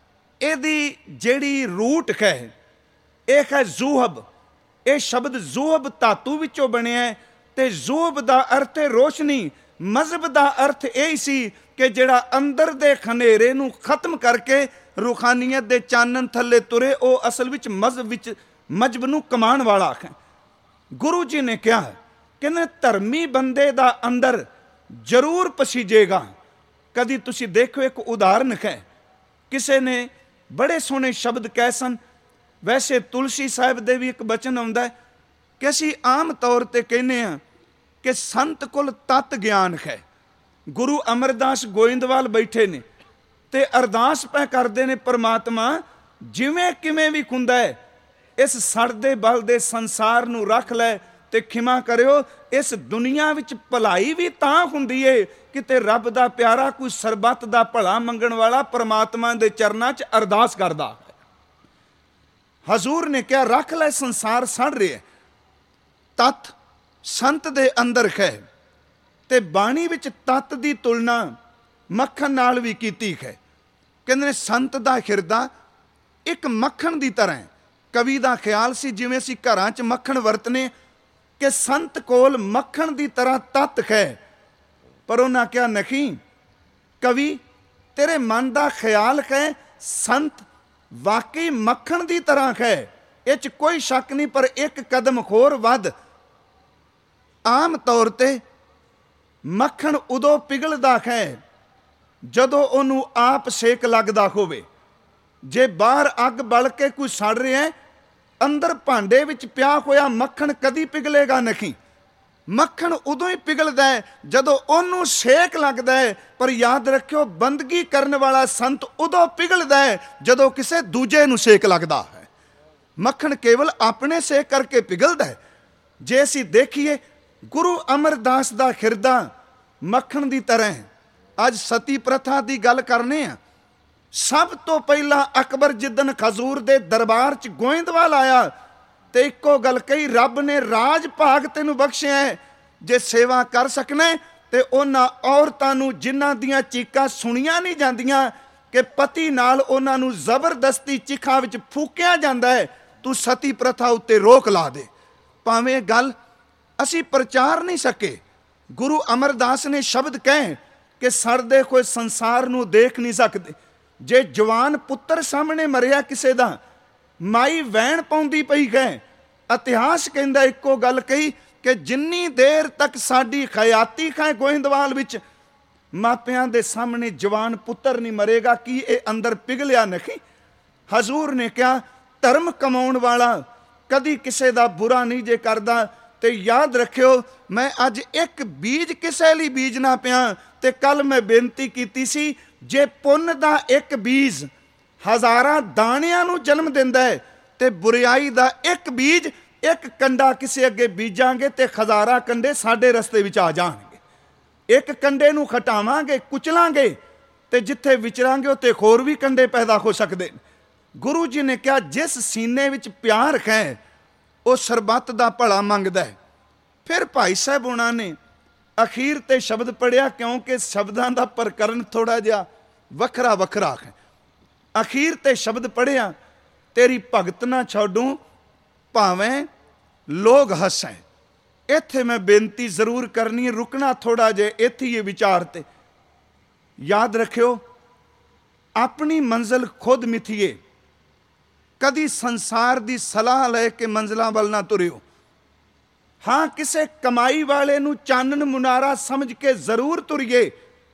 ਇਹਦੀ ਜਿਹੜੀ ਰੂਟ ਹੈ ਇਹ ਹੈ ਜ਼ੂਹਬ। ਇਹ ਸ਼ਬਦ ਜ਼ੂਹਬ ਧਾਤੂ ਵਿੱਚੋਂ ਬਣਿਆ ਤੇ ਜ਼ੂਹਬ ਦਾ ਅਰਥ ਹੈ ਰੋਸ਼ਨੀ। ਮਜ਼ਹਬ ਦਾ ਅਰਥ ਇਹ ਸੀ ਕਿ ਜਿਹੜਾ ਅੰਦਰ ਦੇ ਖਨੇਰੇ ਨੂੰ ਖਤਮ ਕਰਕੇ ਰੂਹਾਨੀਅਤ ਦੇ ਚਾਨਣ ਥੱਲੇ ਤੁਰੇ, ਉਹ ਅਸਲ ਵਿੱਚ ਮਜ਼ਹਬ ਵਿੱਚ ਮਜ਼ਹਬ ਨੂੰ ਕਮਾਉਣ ਵਾਲਾ ਹੈ। ਗੁਰੂ ਜੀ ਨੇ ਕਿਹਾ ਕਿ ਧਰਮੀ ਬੰਦੇ ਦਾ ਅੰਦਰ ਜ਼ਰੂਰ ਪਸੀਜੇਗਾ। ਕਦੀ ਤੁਸੀਂ ਦੇਖੋ, ਇੱਕ ਉਦਾਹਰਨ ਹੈ, ਕਿਸੇ ਨੇ ਬੜੇ ਸੋਹਣੇ ਸ਼ਬਦ ਕਹੇ ਸਨ। ਵੈਸੇ ਤੁਲਸੀ ਸਾਹਿਬ ਦੇ ਵੀ ਇੱਕ ਬਚਨ ਆਉਂਦਾ ਕਿ ਅਸੀਂ ਆਮ ਤੌਰ ਤੇ ਕਹਿੰਦੇ ਹਾਂ ਕਿ ਸੰਤ ਕੋਲ ਤਤ ਗਿਆਨ ਹੈ। ਗੁਰੂ ਅਮਰਦਾਸ ਗੋਇੰਦਵਾਲ ਬੈਠੇ ਨੇ ਤੇ ਅਰਦਾਸ ਪੈ ਕਰਦੇ ਨੇ, ਪਰਮਾਤਮਾ ਜਿਵੇਂ ਕਿਵੇਂ ਵੀ ਹੁੰਦਾ ਹੈ ਇਸ ਸੜਦੇ ਬਲਦੇ ਸੰਸਾਰ ਨੂੰ ਰੱਖ ਲੈ। ਤੇ ਖਿਮਾ ਕਰਿਓ, ਇਸ ਦੁਨੀਆ ਵਿੱਚ ਭਲਾਈ ਵੀ ਤਾਂ ਹੁੰਦੀ ਏ ਕਿਤੇ ਰੱਬ ਦਾ ਪਿਆਰਾ ਕੋਈ ਸਰਬੱਤ ਦਾ ਭਲਾ ਮੰਗਣ ਵਾਲਾ ਪਰਮਾਤਮਾ ਦੇ ਚਰਨਾਂ 'ਚ ਅਰਦਾਸ ਕਰਦਾ। ਹਜ਼ੂਰ ਨੇ ਕਿਹਾ ਰੱਖ ਲੈ, ਸੰਸਾਰ ਸੜ ਰਿਹਾ। ਤਤ ਸੰਤ ਦੇ ਅੰਦਰ ਹੈ ਤੇ ਬਾਣੀ ਵਿੱਚ ਤਤ ਦੀ ਤੁਲਨਾ ਮੱਖਣ ਨਾਲ ਵੀ ਕੀਤੀ ਹੈ। ਕਹਿੰਦੇ ਨੇ ਸੰਤ ਦਾ ਹਿਰਦਾ ਇੱਕ ਮੱਖਣ ਦੀ ਤਰ੍ਹਾਂ ਹੈ। ਕਵੀ ਦਾ ਖਿਆਲ ਸੀ ਜਿਵੇਂ ਅਸੀਂ ਘਰਾਂ 'ਚ ਮੱਖਣ ਵਰਤਨੇ ਕਿ ਸੰਤ ਕੋਲ ਮੱਖਣ ਦੀ ਤਰ੍ਹਾਂ ਤਤ ਹੈ। ਪਰ ਉਹਨਾਂ ਕਿਹਾ ਨਹੀਂ ਕਵੀ, ਤੇਰੇ ਮਨ ਦਾ ਖਿਆਲ ਹੈ ਸੰਤ ਵਾਕਈ ਮੱਖਣ ਦੀ ਤਰ੍ਹਾਂ ਹੈ, ਇਹ 'ਚ ਕੋਈ ਸ਼ੱਕ ਨਹੀਂ, ਪਰ ਇੱਕ ਕਦਮ ਹੋਰ ਵੱਧ। ਆਮ ਤੌਰ 'ਤੇ ਮੱਖਣ ਉਦੋਂ ਪਿਘਲਦਾ ਹੈ ਜਦੋਂ ਉਹਨੂੰ ਆਪ ਸੇਕ ਲੱਗਦਾ ਹੋਵੇ। ਜੇ ਬਾਹਰ ਅੱਗ ਬਲ ਕੇ ਕੋਈ ਸੜ ਰਿਹਾ, ਅੰਦਰ ਭਾਂਡੇ ਵਿੱਚ ਪਿਆ ਹੋਇਆ ਮੱਖਣ ਕਦੀ ਪਿਘਲੇਗਾ ਨਹੀਂ। ਮੱਖਣ ਉਦੋਂ ਹੀ ਪਿਘਲਦਾ ਹੈ ਜਦੋਂ ਉਹਨੂੰ ਸੇਕ ਲੱਗਦਾ ਹੈ। ਪਰ ਯਾਦ ਰੱਖਿਓ, ਬੰਦਗੀ ਕਰਨ ਵਾਲਾ ਸੰਤ ਉਦੋਂ ਪਿਘਲਦਾ ਹੈ ਜਦੋਂ ਕਿਸੇ ਦੂਜੇ ਨੂੰ ਸੇਕ ਲੱਗਦਾ ਹੈ। ਮੱਖਣ ਕੇਵਲ ਆਪਣੇ ਸੇਕ ਕਰਕੇ ਪਿਘਲਦਾ ਹੈ। ਜੇ ਅਸੀਂ ਦੇਖੀਏ, ਗੁਰੂ ਅਮਰਦਾਸ ਦਾ ਹਿਰਦਾ ਮੱਖਣ ਦੀ ਤਰ੍ਹਾਂ ਹੈ। ਅੱਜ ਸਤੀ ਪ੍ਰਥਾ ਦੀ ਗੱਲ ਕਰਨੇ ਆ। ਸਭ ਤੋਂ ਪਹਿਲਾਂ ਅਕਬਰ ਜਿੱਦਣ ਖਜ਼ੂਰ ਦੇ ਦਰਬਾਰ 'ਚ ਗੋਇੰਦਵਾਲ ਆਇਆ ਤੇ ਇੱਕੋ ਗੱਲ ਕਹੀ, ਰੱਬ ਨੇ ਰਾਜ ਭਾਗ ਤੈਨੂੰ ਬਖਸ਼ਿਆ ਹੈ, ਜੇ ਸੇਵਾ ਕਰ ਸਕਣਾ ਤੇ ਉਹਨਾਂ ਔਰਤਾਂ ਨੂੰ ਜਿਨ੍ਹਾਂ ਦੀਆਂ ਚੀਕਾਂ ਸੁਣੀਆਂ ਨਹੀਂ ਜਾਂਦੀਆਂ ਕਿ ਪਤੀ ਨਾਲ ਉਹਨਾਂ ਨੂੰ ਜ਼ਬਰਦਸਤੀ ਚਿਖਾਂ ਵਿੱਚ ਫੂਕਿਆ ਜਾਂਦਾ ਹੈ, ਤੂੰ ਸਤੀ ਪ੍ਰਥਾ ਉੱਤੇ ਰੋਕ ਲਾ ਦੇ। ਭਾਵੇਂ ਗੱਲ ਅਸੀਂ ਪ੍ਰਚਾਰ ਨਹੀਂ ਸਕੇ, ਗੁਰੂ ਅਮਰਦਾਸ ਨੇ ਸ਼ਬਦ ਕਹੇ ਕਿ ਸੜਦੇ ਹੋਏ ਸੰਸਾਰ ਨੂੰ ਦੇਖ ਨਹੀਂ ਸਕਦੇ। ਜੇ ਜਵਾਨ ਪੁੱਤਰ ਸਾਹਮਣੇ ਮਰਿਆ ਕਿਸੇ ਦਾ, ਮਾਈ ਵੈਣ ਪਾਉਂਦੀ ਪਈ ਗਏ, ਇਤਿਹਾਸ ਕਹਿੰਦਾ ਇੱਕੋ ਗੱਲ ਕਹੀ ਕਿ ਜਿੰਨੀ ਦੇਰ ਤੱਕ ਸਾਡੀ ਖਿਆਤੀ ਹੈ ਗੋਇੰਦਵਾਲ ਵਿੱਚ, ਮਾਪਿਆਂ ਦੇ ਸਾਹਮਣੇ ਜਵਾਨ ਪੁੱਤਰ ਨਹੀਂ ਮਰੇਗਾ। ਕੀ ਇਹ ਅੰਦਰ ਪਿਘਲਿਆ ਨਹੀਂ? ਹਜ਼ੂਰ ਨੇ ਕਿਹਾ, ਧਰਮ ਕਮਾਉਣ ਵਾਲਾ ਕਦੀ ਕਿਸੇ ਦਾ ਬੁਰਾ ਨਹੀਂ ਜੇ ਕਰਦਾ। ਤੇ ਯਾਦ ਰੱਖਿਓ, ਮੈਂ ਅੱਜ ਇੱਕ ਬੀਜ ਕਿਸੇ ਲਈ ਬੀਜਣਾ ਪਿਆ। ਤੇ ਕੱਲ ਮੈਂ ਬੇਨਤੀ ਕੀਤੀ ਸੀ, ਜੇ ਪੁੰਨ ਦਾ ਇੱਕ ਬੀਜ ਹਜ਼ਾਰਾਂ ਦਾਣਿਆਂ ਨੂੰ ਜਨਮ ਦਿੰਦਾ ਹੈ ਤੇ ਬੁਰਾਈ ਦਾ ਇੱਕ ਬੀਜ ਇੱਕ ਕੰਡਾ ਕਿਸੇ ਅੱਗੇ ਬੀਜਾਂਗੇ ਤੇ ਹਜ਼ਾਰਾਂ ਕੰਡੇ ਸਾਡੇ ਰਸਤੇ ਵਿੱਚ ਆ ਜਾਣਗੇ। ਇੱਕ ਕੰਡੇ ਨੂੰ ਹਟਾਵਾਂਗੇ, ਕੁਚਲਾਂਗੇ ਤੇ ਜਿੱਥੇ ਵਿਚਰਾਂਗੇ ਉੱਥੇ ਹੋਰ ਵੀ ਕੰਡੇ ਪੈਦਾ ਹੋ ਸਕਦੇ। ਗੁਰੂ ਜੀ ਨੇ ਕਿਹਾ, ਜਿਸ ਸੀਨੇ ਵਿੱਚ ਪਿਆਰ ਹੈ ਉਹ ਸਰਬੱਤ ਦਾ ਭਲਾ ਮੰਗਦਾ ਹੈ। ਫਿਰ ਭਾਈ ਸਾਹਿਬ ਉਹਨਾਂ ਨੇ ਅਖੀਰ ਤੇ ਸ਼ਬਦ ਪੜਿਆ, ਕਿਉਂਕਿ ਸ਼ਬਦਾਂ ਦਾ ਪ੍ਰਕਰਨ ਥੋੜਾ ਜਿਹਾ ਵੱਖਰਾ ਵੱਖਰਾ ਹੈ। ਅਖੀਰ ਤੇ ਸ਼ਬਦ ਪੜਿਆ, ਤੇਰੀ ਭਗਤ ਨਾ ਛੱਡੂ ਭਾਵੇਂ ਲੋਕ ਹੱਸੈਂ। ਇੱਥੇ ਮੈਂ ਬੇਨਤੀ ਜ਼ਰੂਰ ਕਰਨੀ ਹੈ, ਰੁਕਣਾ ਥੋੜਾ ਜਿਹਾ ਇੱਥੇ ਹੀ ਵਿਚਾਰ ਤੇ। ਯਾਦ ਰੱਖਿਓ, ਆਪਣੀ ਮੰਜ਼ਿਲ ਖੁਦ ਮਿਥੀਏ। ਕਦੀ ਸੰਸਾਰ ਦੀ ਸਲਾਹ ਲੈ ਕੇ ਮੰਜ਼ਿਲਾਂ ਵੱਲ ਨਾ ਤੁਰਿਓ। ਹਾਂ, ਕਿਸੇ ਕਮਾਈ ਵਾਲੇ ਨੂੰ ਚਾਨਣ ਮੁਨਾਰਾ ਸਮਝ ਕੇ ਜ਼ਰੂਰ ਤੁਰੀਏ।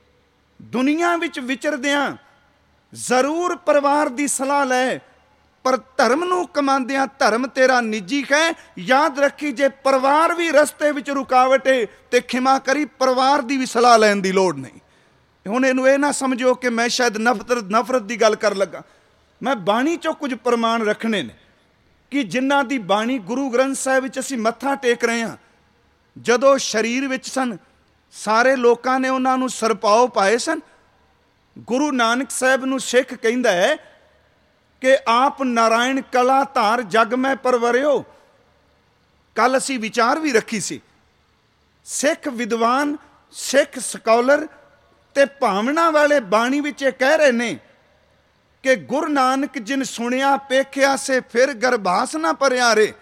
ਦੁਨੀਆ ਵਿੱਚ ਵਿਚਰਦਿਆਂ ਜ਼ਰੂਰ ਪਰਿਵਾਰ ਦੀ ਸਲਾਹ ਲੈ, ਪਰ ਧਰਮ ਨੂੰ ਕਮਾਉਂਦਿਆਂ ਧਰਮ ਤੇਰਾ ਨਿੱਜੀ ਹੈ। ਯਾਦ ਰੱਖੀ, ਜੇ ਪਰਿਵਾਰ ਵੀ ਰਸਤੇ ਵਿੱਚ ਰੁਕਾਵਟ ਹੈ ਤੇ ਖਿਮਾ ਕਰੀ, ਪਰਿਵਾਰ ਦੀ ਵੀ ਸਲਾਹ ਲੈਣ ਦੀ ਲੋੜ ਨਹੀਂ। ਹੁਣ ਇਹਨੂੰ ਇਹ ਨਾ ਸਮਝੋ ਕਿ ਮੈਂ ਸ਼ਾਇਦ ਨਫ਼ਰਤ ਨਫ਼ਰਤ ਦੀ ਗੱਲ ਕਰ ਲੱਗਾ। ਮੈਂ ਬਾਣੀ 'ਚੋਂ ਕੁਝ ਪ੍ਰਮਾਣ ਰੱਖਣੇ ਨੇ ਕਿ ਜਿਨ੍ਹਾਂ ਦੀ ਬਾਣੀ ਗੁਰੂ ਗ੍ਰੰਥ ਸਾਹਿਬ ਵਿੱਚ ਅਸੀਂ ਮੱਥਾ ਟੇਕ ਰਹੇ ਹਾਂ, ਜਦੋਂ ਸਰੀਰ ਵਿੱਚ ਸਨ ਸਾਰੇ ਲੋਕਾਂ ਨੇ ਉਹਨਾਂ ਨੂੰ ਸਰਪਾਓ ਪਾਏ ਸਨ। ਗੁਰੂ ਨਾਨਕ ਸਾਹਿਬ ਨੂੰ ਸਿੱਖ ਕਹਿੰਦਾ ਹੈ ਕਿ ਆਪ ਨਾਰਾਇਣ ਕਲਾ ਧਾਰ ਜਗ ਮੈਂ ਪਰਵਰਿਓ। ਕੱਲ ਅਸੀਂ ਵਿਚਾਰ ਵੀ ਰੱਖੀ ਸੀ, ਸਿੱਖ ਵਿਦਵਾਨ, ਸਿੱਖ ਸਕਾਲਰ ਤੇ ਭਾਵਨਾ ਵਾਲੇ ਬਾਣੀ ਵਿੱਚ ਇਹ ਕਹਿ ਰਹੇ ਨੇ ਕਿ ਗੁਰੂ ਨਾਨਕ ਜਿਨ ਸੁਣਿਆ ਪੇਖਿਆ ਸੇ ਫਿਰ ਗਰਭਾਸ ਨਾ ਭਰਿਆ ਰੇ।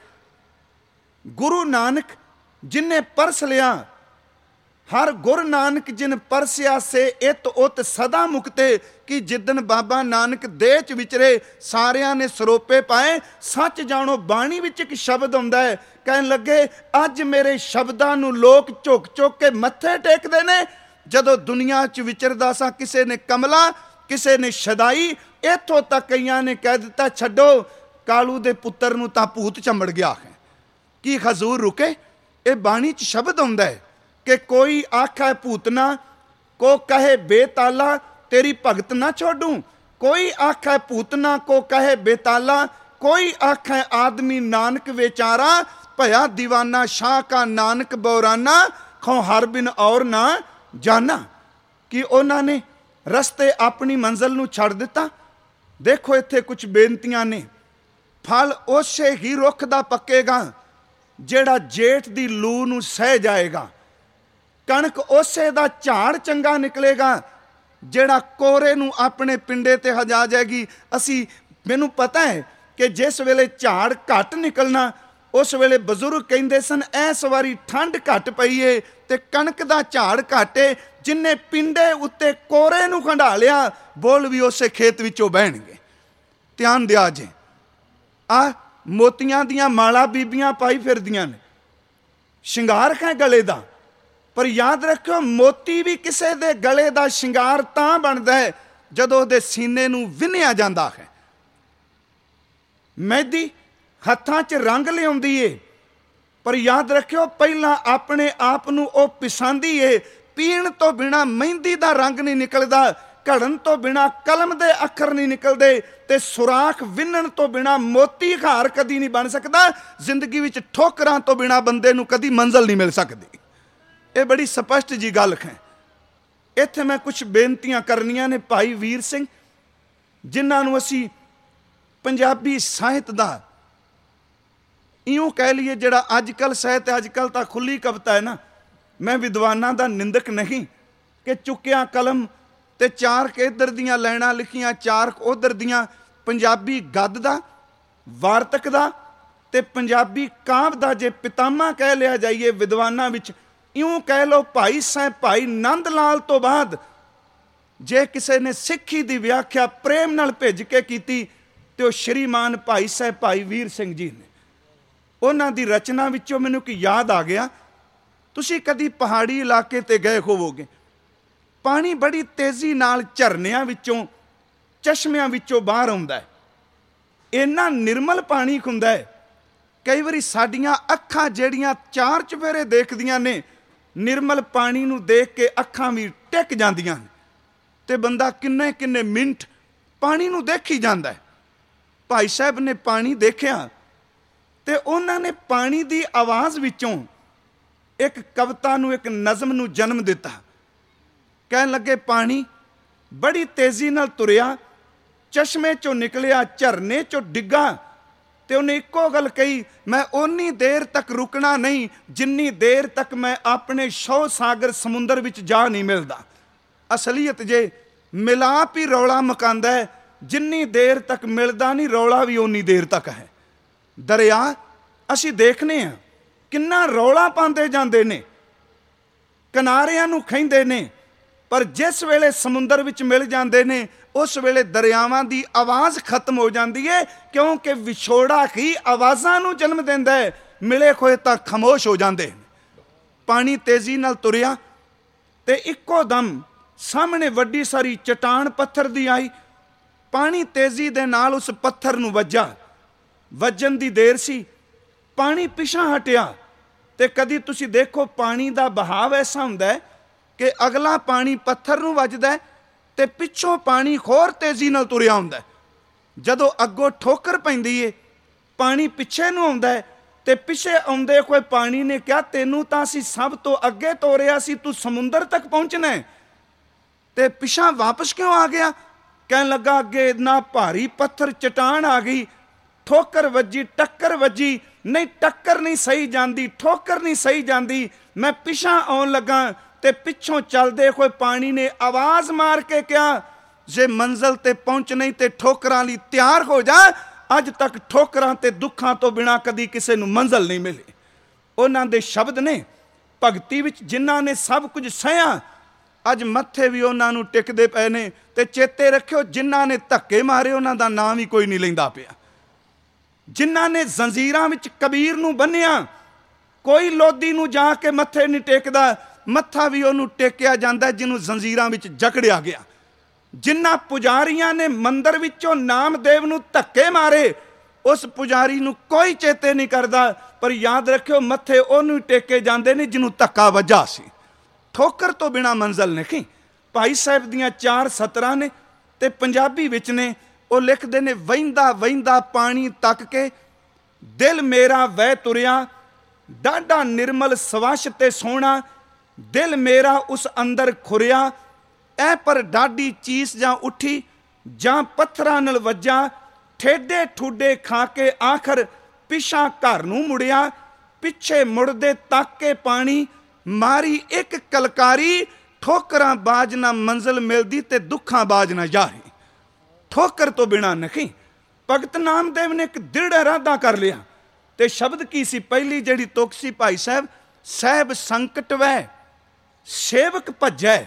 ਗੁਰੂ ਨਾਨਕ ਜਿਨੇ ਪਰਸ ਲਿਆ, ਹਰ ਗੁਰੂ ਨਾਨਕ ਜਿਨ ਪਰਸਿਆ ਸੇ ਇਤ ਉਤ ਸਦਾ ਮੁਕਤੇ। ਕਿ ਜਿੱਦਣ ਬਾਬਾ ਨਾਨਕ ਦੇਹ 'ਚ ਵਿਚਰੇ ਸਾਰਿਆਂ ਨੇ ਸਰੋਪੇ ਪਾਏ। ਸੱਚ ਜਾਣੋ, ਬਾਣੀ ਵਿੱਚ ਇੱਕ ਸ਼ਬਦ ਆਉਂਦਾ ਹੈ, ਕਹਿਣ ਲੱਗੇ ਅੱਜ ਮੇਰੇ ਸ਼ਬਦਾਂ ਨੂੰ ਲੋਕ ਝੁਕ ਝੁਕ ਕੇ ਮੱਥੇ ਟੇਕਦੇ ਨੇ। ਜਦੋਂ ਦੁਨੀਆ 'ਚ ਵਿਚਰਦਾ ਸਾਂ, ਕਿਸੇ ਨੇ ਕਮਲਾ, ਕਿਸੇ ਨੇ ਸ਼ਦਾਈ, ਇੱਥੋਂ ਤੱਕ ਕਈਆਂ ਨੇ ਕਹਿ ਦਿੱਤਾ ਛੱਡੋ, ਕਾਲੂ ਦੇ ਪੁੱਤਰ ਨੂੰ ਤਾਂ ਭੂਤ ਚੰਬੜ ਗਿਆ ਹੈ। ਕੀ ਹਜ਼ੂਰ ਰੁਕੇ? ਇਹ ਬਾਣੀ 'ਚ ਸ਼ਬਦ ਆਉਂਦਾ ਹੈ ਕਿ ਕੋਈ ਆਖੇ ਭੂਤਨਾ, ਕੋ ਕਹੇ ਬੇਤਾਲਾ ਤੇਰੀ ਭਗਤ ਨਾ ਛੋਡੂ। ਕੋਈ ਆਖੇ ਭੂਤਨਾ, ਕੋ ਕਹੇ ਬੇਤਾਲਾ। ਕੋਈ ਆਖੇ ਆਦਮੀ ਨਾਨਕ ਵਿਚਾਰਾ, ਭਇਆ ਦੀਵਾਨਾ ਸ਼ਾਹ ਕਾ ਨਾਨਕ ਬੌਰਾਨਾ। ਖੋ ਹਰ ਬਿਨ ਔਰ ਨਾ ਜਾਨਾ। ਕਿ ਉਹਨਾਂ ਨੇ ਰਸਤੇ ਆਪਣੀ ਮੰਜ਼ਿਲ ਨੂੰ ਛੱਡ ਦਿੱਤਾ। ਦੇਖੋ ਇੱਥੇ ਕੁਝ ਬੇਨਤੀਆਂ ਨੇ। ਫਲ ਉਸੇ ਹੀ ਰੁੱਖ ਦਾ ਪੱਕੇਗਾ ਜਿਹੜਾ ਜੇਠ ਦੀ ਲੂ ਨੂੰ ਸਹਿ ਜਾਏਗਾ। ਕਣਕ ਉਸੇ ਦਾ ਝਾੜ ਚੰਗਾ ਨਿਕਲੇਗਾ ਜਿਹੜਾ ਕੋਰੇ ਨੂੰ ਆਪਣੇ ਪਿੰਡੇ ਤੇ ਹਜਾ ਜਾਏਗੀ। ਅਸੀਂ ਮੈਨੂੰ ਪਤਾ ਹੈ ਕਿ ਜਿਸ ਵੇਲੇ ਝਾੜ ਘੱਟ ਨਿਕਲਣਾ, ਉਸ ਵੇਲੇ ਬਜ਼ੁਰਗ ਕਹਿੰਦੇ ਸਨ ਇਸ ਵਾਰੀ ਠੰਡ ਘੱਟ ਪਈ ਏ ਤੇ ਕਣਕ ਦਾ ਝਾੜ ਘਾਟੇ। ਜਿੰਨੇ ਪਿੰਡੇ ਉੱਤੇ ਕੋਰੇ ਨੂੰ ਖੰਡਾ ਲਿਆ, ਬੋਲ ਵੀ ਉਸੇ ਖੇਤ ਵਿੱਚੋਂ ਬਹਿਣਗੇ। ਧਿਆਨ ਦਿਆ ਜੇ, ਆ ਮੋਤੀਆਂ ਦੀਆਂ ਮਾਲਾ ਬੀਬੀਆਂ ਪਾਈ ਫਿਰਦੀਆਂ ਨੇ, ਸ਼ਿੰਗਾਰ ਹੈ ਗਲੇ ਦਾ। ਪਰ ਯਾਦ ਰੱਖਿਓ, ਮੋਤੀ ਵੀ ਕਿਸੇ ਦੇ ਗਲੇ ਦਾ ਸ਼ਿੰਗਾਰ ਤਾਂ ਬਣਦਾ ਹੈ ਜਦੋਂ ਉਹਦੇ ਸੀਨੇ ਨੂੰ ਵਿੰਨਿਆ ਜਾਂਦਾ ਹੈ। ਮਹਿੰਦੀ ਹੱਥਾਂ 'ਚ ਰੰਗ ਲਿਆਉਂਦੀ ਏ, ਪਰ ਯਾਦ ਰੱਖਿਓ ਪਹਿਲਾਂ ਆਪਣੇ ਆਪ ਨੂੰ ਉਹ ਪਸੰਦੀ ਏ। ਪੀਣ ਤੋਂ ਬਿਨਾਂ ਮਹਿੰਦੀ ਦਾ ਰੰਗ ਨਹੀਂ ਨਿਕਲਦਾ, ਘੜਨ ਤੋਂ ਬਿਨਾਂ ਕਲਮ ਦੇ ਅੱਖਰ ਨਹੀਂ ਨਿਕਲਦੇ, ਤੇ ਸੁਰਾਖ ਵਿੰਨਣ ਤੋਂ ਬਿਨਾਂ ਮੋਤੀ ਹਾਰ ਕਦੀ ਨਹੀਂ ਬਣ ਸਕਦਾ। ਜ਼ਿੰਦਗੀ ਵਿੱਚ ਠੋਕਰਾਂ ਤੋਂ ਬਿਨਾਂ ਬੰਦੇ ਨੂੰ ਕਦੀ ਮੰਜ਼ਲ ਨਹੀਂ ਮਿਲ ਸਕਦੀ। ਇਹ ਬੜੀ ਸਪਸ਼ਟ ਜੀ ਗੱਲ ਹੈ। ਇੱਥੇ ਮੈਂ ਕੁਝ ਬੇਨਤੀਆਂ ਕਰਨੀਆਂ ਨੇ ਭਾਈ ਵੀਰ ਸਿੰਘ, ਜਿਨ੍ਹਾਂ ਨੂੰ ਅਸੀਂ ਪੰਜਾਬੀ ਸਾਹਿਤ ਦਾ ਇਉਂ ਕਹਿ ਲਈਏ, ਜਿਹੜਾ ਅੱਜ ਕੱਲ੍ਹ ਸਾਹਿਤ, ਅੱਜ ਕੱਲ੍ਹ ਤਾਂ ਖੁੱਲੀ ਕਵਿਤਾ ਹੈ ਨਾ। ਮੈਂ ਵਿਦਵਾਨਾਂ ਦਾ ਨਿੰਦਕ ਨਹੀਂ ਕਿ ਚੁੱਕਿਆ ਕਲਮ ਤੇ ਚਾਰ ਕੁ ਇੱਧਰ ਦੀਆਂ ਲਾਈਨਾਂ ਲਿਖੀਆਂ, ਚਾਰ ਕੁ ਉੱਧਰ ਦੀਆਂ। ਪੰਜਾਬੀ ਗੱਦ ਦਾ, ਵਾਰਤਕ ਦਾ ਤੇ ਪੰਜਾਬੀ ਕਾਵਿ ਦਾ ਜੇ ਪਿਤਾਮਾ ਕਹਿ ਲਿਆ ਜਾਈਏ ਵਿਦਵਾਨਾਂ ਵਿੱਚ, ਇਉਂ ਕਹਿ ਲਓ ਭਾਈ ਸਾਹਿਬ ਭਾਈ ਨੰਦ ਲਾਲ ਤੋਂ ਬਾਅਦ ਜੇ ਕਿਸੇ ਨੇ ਸਿੱਖੀ ਦੀ ਵਿਆਖਿਆ ਪ੍ਰੇਮ ਨਾਲ ਭਿੱਜ ਕੇ ਕੀਤੀ ਤੇ ਉਹ ਸ਼੍ਰੀਮਾਨ ਭਾਈ ਸਾਹਿਬ ਭਾਈ ਵੀਰ ਸਿੰਘ ਜੀ ਨੇ। ਉਹਨਾਂ ਦੀ ਰਚਨਾ ਵਿੱਚੋਂ ਮੈਨੂੰ ਕੀ ਯਾਦ ਆ ਗਿਆ, ਤੁਸੀਂ ਕਦੀ ਪਹਾੜੀ ਇਲਾਕੇ 'ਤੇ ਗਏ ਹੋਵੋਗੇ, ਪਾਣੀ ਬੜੀ ਤੇਜ਼ੀ ਨਾਲ ਝਰਨਿਆਂ ਵਿੱਚੋਂ, ਚਸ਼ਮਿਆਂ ਵਿੱਚੋਂ ਬਾਹਰ ਆਉਂਦਾ ਹੈ। ਇੰਨਾ ਨਿਰਮਲ ਪਾਣੀ ਹੁੰਦਾ ਹੈ, ਕਈ ਵਾਰੀ ਸਾਡੀਆਂ ਅੱਖਾਂ ਜਿਹੜੀਆਂ ਚਾਰ ਚੁਫੇਰੇ ਦੇਖਦੀਆਂ ਨੇ, ਨਿਰਮਲ ਪਾਣੀ ਨੂੰ ਦੇਖ ਕੇ ਅੱਖਾਂ ਵੀ ਟਿਕ ਜਾਂਦੀਆਂ ਨੇ, ਤੇ ਬੰਦਾ ਕਿੰਨੇ ਕਿੰਨੇ ਮਿੰਟ ਪਾਣੀ ਨੂੰ ਦੇਖੀ ਜਾਂਦਾ ਹੈ। ਭਾਈ ਸਾਹਿਬ ਨੇ ਪਾਣੀ ਦੇਖਿਆ ਤੇ ਉਹਨਾਂ ਨੇ ਪਾਣੀ ਦੀ ਆਵਾਜ਼ ਵਿੱਚੋਂ ਇੱਕ ਕਵਿਤਾ ਨੂੰ, ਇੱਕ ਨਜ਼ਮ ਨੂੰ ਜਨਮ ਦਿੱਤਾ। ਕਹਿਣ ਲੱਗੇ, ਪਾਣੀ ਬੜੀ ਤੇਜ਼ੀ ਨਾਲ ਤੁਰਿਆ, ਚਸ਼ਮੇ 'ਚੋਂ ਨਿਕਲਿਆ, ਝਰਨੇ 'ਚੋਂ ਡਿੱਗਾ, ਤੇ ਉਹਨੇ ਇੱਕੋ ਗੱਲ ਕਹੀ, ਮੈਂ ਓਨੀ ਦੇਰ ਤੱਕ ਰੁਕਣਾ ਨਹੀਂ ਜਿੰਨੀ ਦੇਰ ਤੱਕ ਮੈਂ ਆਪਣੇ ਸ਼ੌ ਸਾਗਰ ਸਮੁੰਦਰ ਵਿੱਚ ਜਾ ਨਹੀਂ ਮਿਲਦਾ। ਅਸਲੀਅਤ ਜੇ ਮਿਲਾਪ ਹੀ ਰੌਲਾ ਮਕਾਉਂਦਾ ਹੈ, ਜਿੰਨੀ ਦੇਰ ਤੱਕ ਮਿਲਦਾ ਨਹੀਂ ਰੌਲਾ ਵੀ ਓਨੀ ਦੇਰ ਤੱਕ ਹੈ। ਦਰਿਆ ਅਸੀਂ ਦੇਖਦੇ ਹਾਂ ਕਿੰਨਾ ਰੌਲਾ ਪਾਉਂਦੇ ਜਾਂਦੇ ਨੇ, ਕਿਨਾਰਿਆਂ ਨੂੰ ਖਹਿੰਦੇ ਨੇ, ਪਰ ਜਿਸ ਵੇਲੇ ਸਮੁੰਦਰ ਵਿੱਚ ਮਿਲ ਜਾਂਦੇ ਨੇ ਉਸ ਵੇਲੇ ਦਰਿਆਵਾਂ ਦੀ ਆਵਾਜ਼ ਖਤਮ ਹੋ ਜਾਂਦੀ ਹੈ, ਕਿਉਂਕਿ ਵਿਛੋੜਾ ਹੀ ਆਵਾਜ਼ਾਂ ਨੂੰ ਜਨਮ ਦਿੰਦਾ ਹੈ। ਮਿਲੇ ਹੋਏ ਤਾਂ ਖਾਮੋਸ਼ ਹੋ ਜਾਂਦੇ। ਪਾਣੀ ਤੇਜ਼ੀ ਨਾਲ ਤੁਰਿਆ ਤੇ ਇੱਕੋ ਦਮ ਸਾਹਮਣੇ ਵੱਡੀ ਸਾਰੀ ਚਟਾਨ ਪੱਥਰ ਦੀ ਆਈ। ਪਾਣੀ ਤੇਜ਼ੀ ਦੇ ਨਾਲ ਉਸ ਪੱਥਰ ਨੂੰ ਵੱਜਾ, ਵੱਜਣ ਦੀ ਦੇਰ ਸੀ, ਪਾਣੀ ਪਿਛਾਂ ਹਟਿਆ। ਤੇ ਕਦੀ ਤੁਸੀਂ ਦੇਖੋ ਪਾਣੀ ਦਾ ਬਹਾਵ ਐਸਾ ਹੁੰਦਾ ਹੈ ਕਿ ਅਗਲਾ ਪਾਣੀ ਪੱਥਰ ਨੂੰ ਵੱਜਦਾ ਤੇ ਪਿੱਛੋਂ ਪਾਣੀ ਹੋਰ ਤੇਜ਼ੀ ਨਾਲ ਤੁਰਿਆ ਹੁੰਦਾ। ਜਦੋਂ ਅੱਗੋਂ ਠੋਕਰ ਪੈਂਦੀ ਏ, ਪਾਣੀ ਪਿੱਛੇ ਨੂੰ ਆਉਂਦਾ ਹੈ ਤੇ ਪਿੱਛੇ ਆਉਂਦੇ ਕੋਈ ਪਾਣੀ ਨੇ ਕਿਹਾ, ਤੈਨੂੰ ਤਾਂ ਅਸੀਂ ਸਭ ਤੋਂ ਅੱਗੇ ਤੋਰਿਆ ਸੀ, ਤੂੰ ਸਮੁੰਦਰ ਤੱਕ ਪਹੁੰਚਣਾ ਹੈ ਤੇ ਪਿਛਾਂ ਵਾਪਸ ਕਿਉਂ ਆ ਗਿਆ? ਕਹਿਣ ਲੱਗਾ, ਅੱਗੇ ਇੰਨਾ ਭਾਰੀ ਪੱਥਰ ਚਟਾਨ ਆ ਗਈ, ਠੋਕਰ ਵੱਜੀ, ਟੱਕਰ ਵੱਜੀ, ਨਹੀਂ ਟੱਕਰ ਨਹੀਂ ਸਹੀ ਜਾਂਦੀ, ਠੋਕਰ ਨਹੀਂ ਸਹੀ ਜਾਂਦੀ, ਮੈਂ ਪਿਛਾਂ ਆਉਣ ਲੱਗਾ ਤੇ ਪਿੱਛੋਂ ਚੱਲਦੇ ਹੋਏ ਪਾਣੀ ਨੇ ਆਵਾਜ਼ ਮਾਰ ਕੇ ਕਿਹਾ, ਜੇ ਮੰਜ਼ਲ ਤੇ ਪਹੁੰਚਣਾ ਹੀ ਤੇ ਠੋਕਰਾਂ ਲਈ ਤਿਆਰ ਹੋ ਜਾ। ਅੱਜ ਤੱਕ ਠੋਕਰਾਂ ਤੇ ਦੁੱਖਾਂ ਤੋਂ ਬਿਨਾਂ ਕਦੀ ਕਿਸੇ ਨੂੰ ਮੰਜ਼ਲ ਨਹੀਂ ਮਿਲੀ। ਉਹਨਾਂ ਦੇ ਸ਼ਬਦ ਨੇ ਭਗਤੀ ਵਿੱਚ, ਜਿਨ੍ਹਾਂ ਨੇ ਸਭ ਕੁਝ ਸਹਿਆ, ਅੱਜ ਮੱਥੇ ਵੀ ਉਹਨਾਂ ਨੂੰ ਟਿਕਦੇ ਪਏ ਨੇ। ਤੇ ਚੇਤੇ ਰੱਖਿਓ, ਜਿਨ੍ਹਾਂ ਨੇ ਧੱਕੇ ਮਾਰੇ ਉਹਨਾਂ ਦਾ ਨਾਮ ਹੀ ਕੋਈ ਨਹੀਂ ਲੈਂਦਾ ਪਿਆ। ਜਿਨ੍ਹਾਂ ਨੇ ਜ਼ੰਜੀਰਾਂ ਵਿੱਚ ਕਬੀਰ ਨੂੰ ਬੰਨਿਆ, ਕੋਈ ਲੋਧੀ ਨੂੰ ਜਾ ਕੇ ਮੱਥੇ ਨਹੀਂ ਟੇਕਦਾ, ਮੱਥਾ ਵੀ ਉਹਨੂੰ ਟੇਕਿਆ ਜਾਂਦਾ ਜਿਹਨੂੰ ਜ਼ੰਜੀਰਾਂ ਵਿੱਚ ਜਕੜਿਆ ਗਿਆ। ਜਿਨ੍ਹਾਂ ਪੁਜਾਰੀਆਂ ਨੇ ਮੰਦਰ ਵਿੱਚੋਂ ਨਾਮਦੇਵ ਨੂੰ ਧੱਕੇ ਮਾਰੇ, ਉਸ ਪੁਜਾਰੀ ਨੂੰ ਕੋਈ ਚੇਤੇ ਨਹੀਂ ਕਰਦਾ, ਪਰ ਯਾਦ ਰੱਖਿਓ ਮੱਥੇ ਉਹਨੂੰ ਟੇਕੇ ਜਾਂਦੇ ਨੇ ਜਿਹਨੂੰ ਧੱਕਾ ਵੱਜਾ ਸੀ। ਠੋਕਰ ਤੋਂ ਬਿਨਾਂ ਮੰਜ਼ਲ ਨਹੀਂ। ਭਾਈ ਸਾਹਿਬ ਦੀਆਂ ਚਾਰ ਸਤਰਾਂ ਨੇ ਤੇ ਪੰਜਾਬੀ ਵਿੱਚ ਨੇ। ਉਹ ਲਿਖਦੇ ਨੇ, ਵਹਿੰਦਾ ਵਹਿੰਦਾ ਪਾਣੀ ਤੱਕ ਕੇ ਦਿਲ ਮੇਰਾ ਵਹਿ ਤੁਰਿਆ, ਡਾਢਾ ਨਿਰਮਲ ਸਵੱਛ ਤੇ ਸੋਹਣਾ, ਦਿਲ ਮੇਰਾ ਉਸ ਅੰਦਰ ਖੁਰਿਆ, ਐ ਪਰ ਡਾਢੀ ਚੀਸ ਜਾਂ ਉੱਠੀ, ਜਾਂ ਪੱਥਰਾਂ ਨਾਲ ਵੱਜਾ, ਠੇਡੇ ਠੁੱਡੇ ਖਾ ਕੇ ਆਖਰ ਪਿਛਾਂ ਘਰ ਨੂੰ ਮੁੜਿਆ, ਪਿੱਛੇ ਮੁੜਦੇ ਤੱਕ ਕੇ ਪਾਣੀ, ਮਾਰੀ ਇੱਕ ਕਲਕਾਰੀ, ਠੋਕਰਾਂ ਬਾਜ ਨਾ ਮੰਜ਼ਲ ਮਿਲਦੀ ਤੇ ਦੁੱਖਾਂ ਬਾਜ ਨਾ ਜਾਰੀ। ਠੋਕਰ ਤੋਂ ਬਿਨਾਂ ਨਹੀਂ। ਭਗਤ ਨਾਮਦੇਵ ਨੇ ਇੱਕ ਦ੍ਰਿੜ ਇਰਾਦਾ ਕਰ ਲਿਆ। ਤੇ ਸ਼ਬਦ ਕੀ ਸੀ? ਪਹਿਲੀ ਜਿਹੜੀ ਤੁਕ ਸੀ ਭਾਈ ਸਾਹਿਬ, ਸਾਹਿਬ ਸੰਕਟ ਵੈ ਸੇਵਕ ਭੱਜੈ।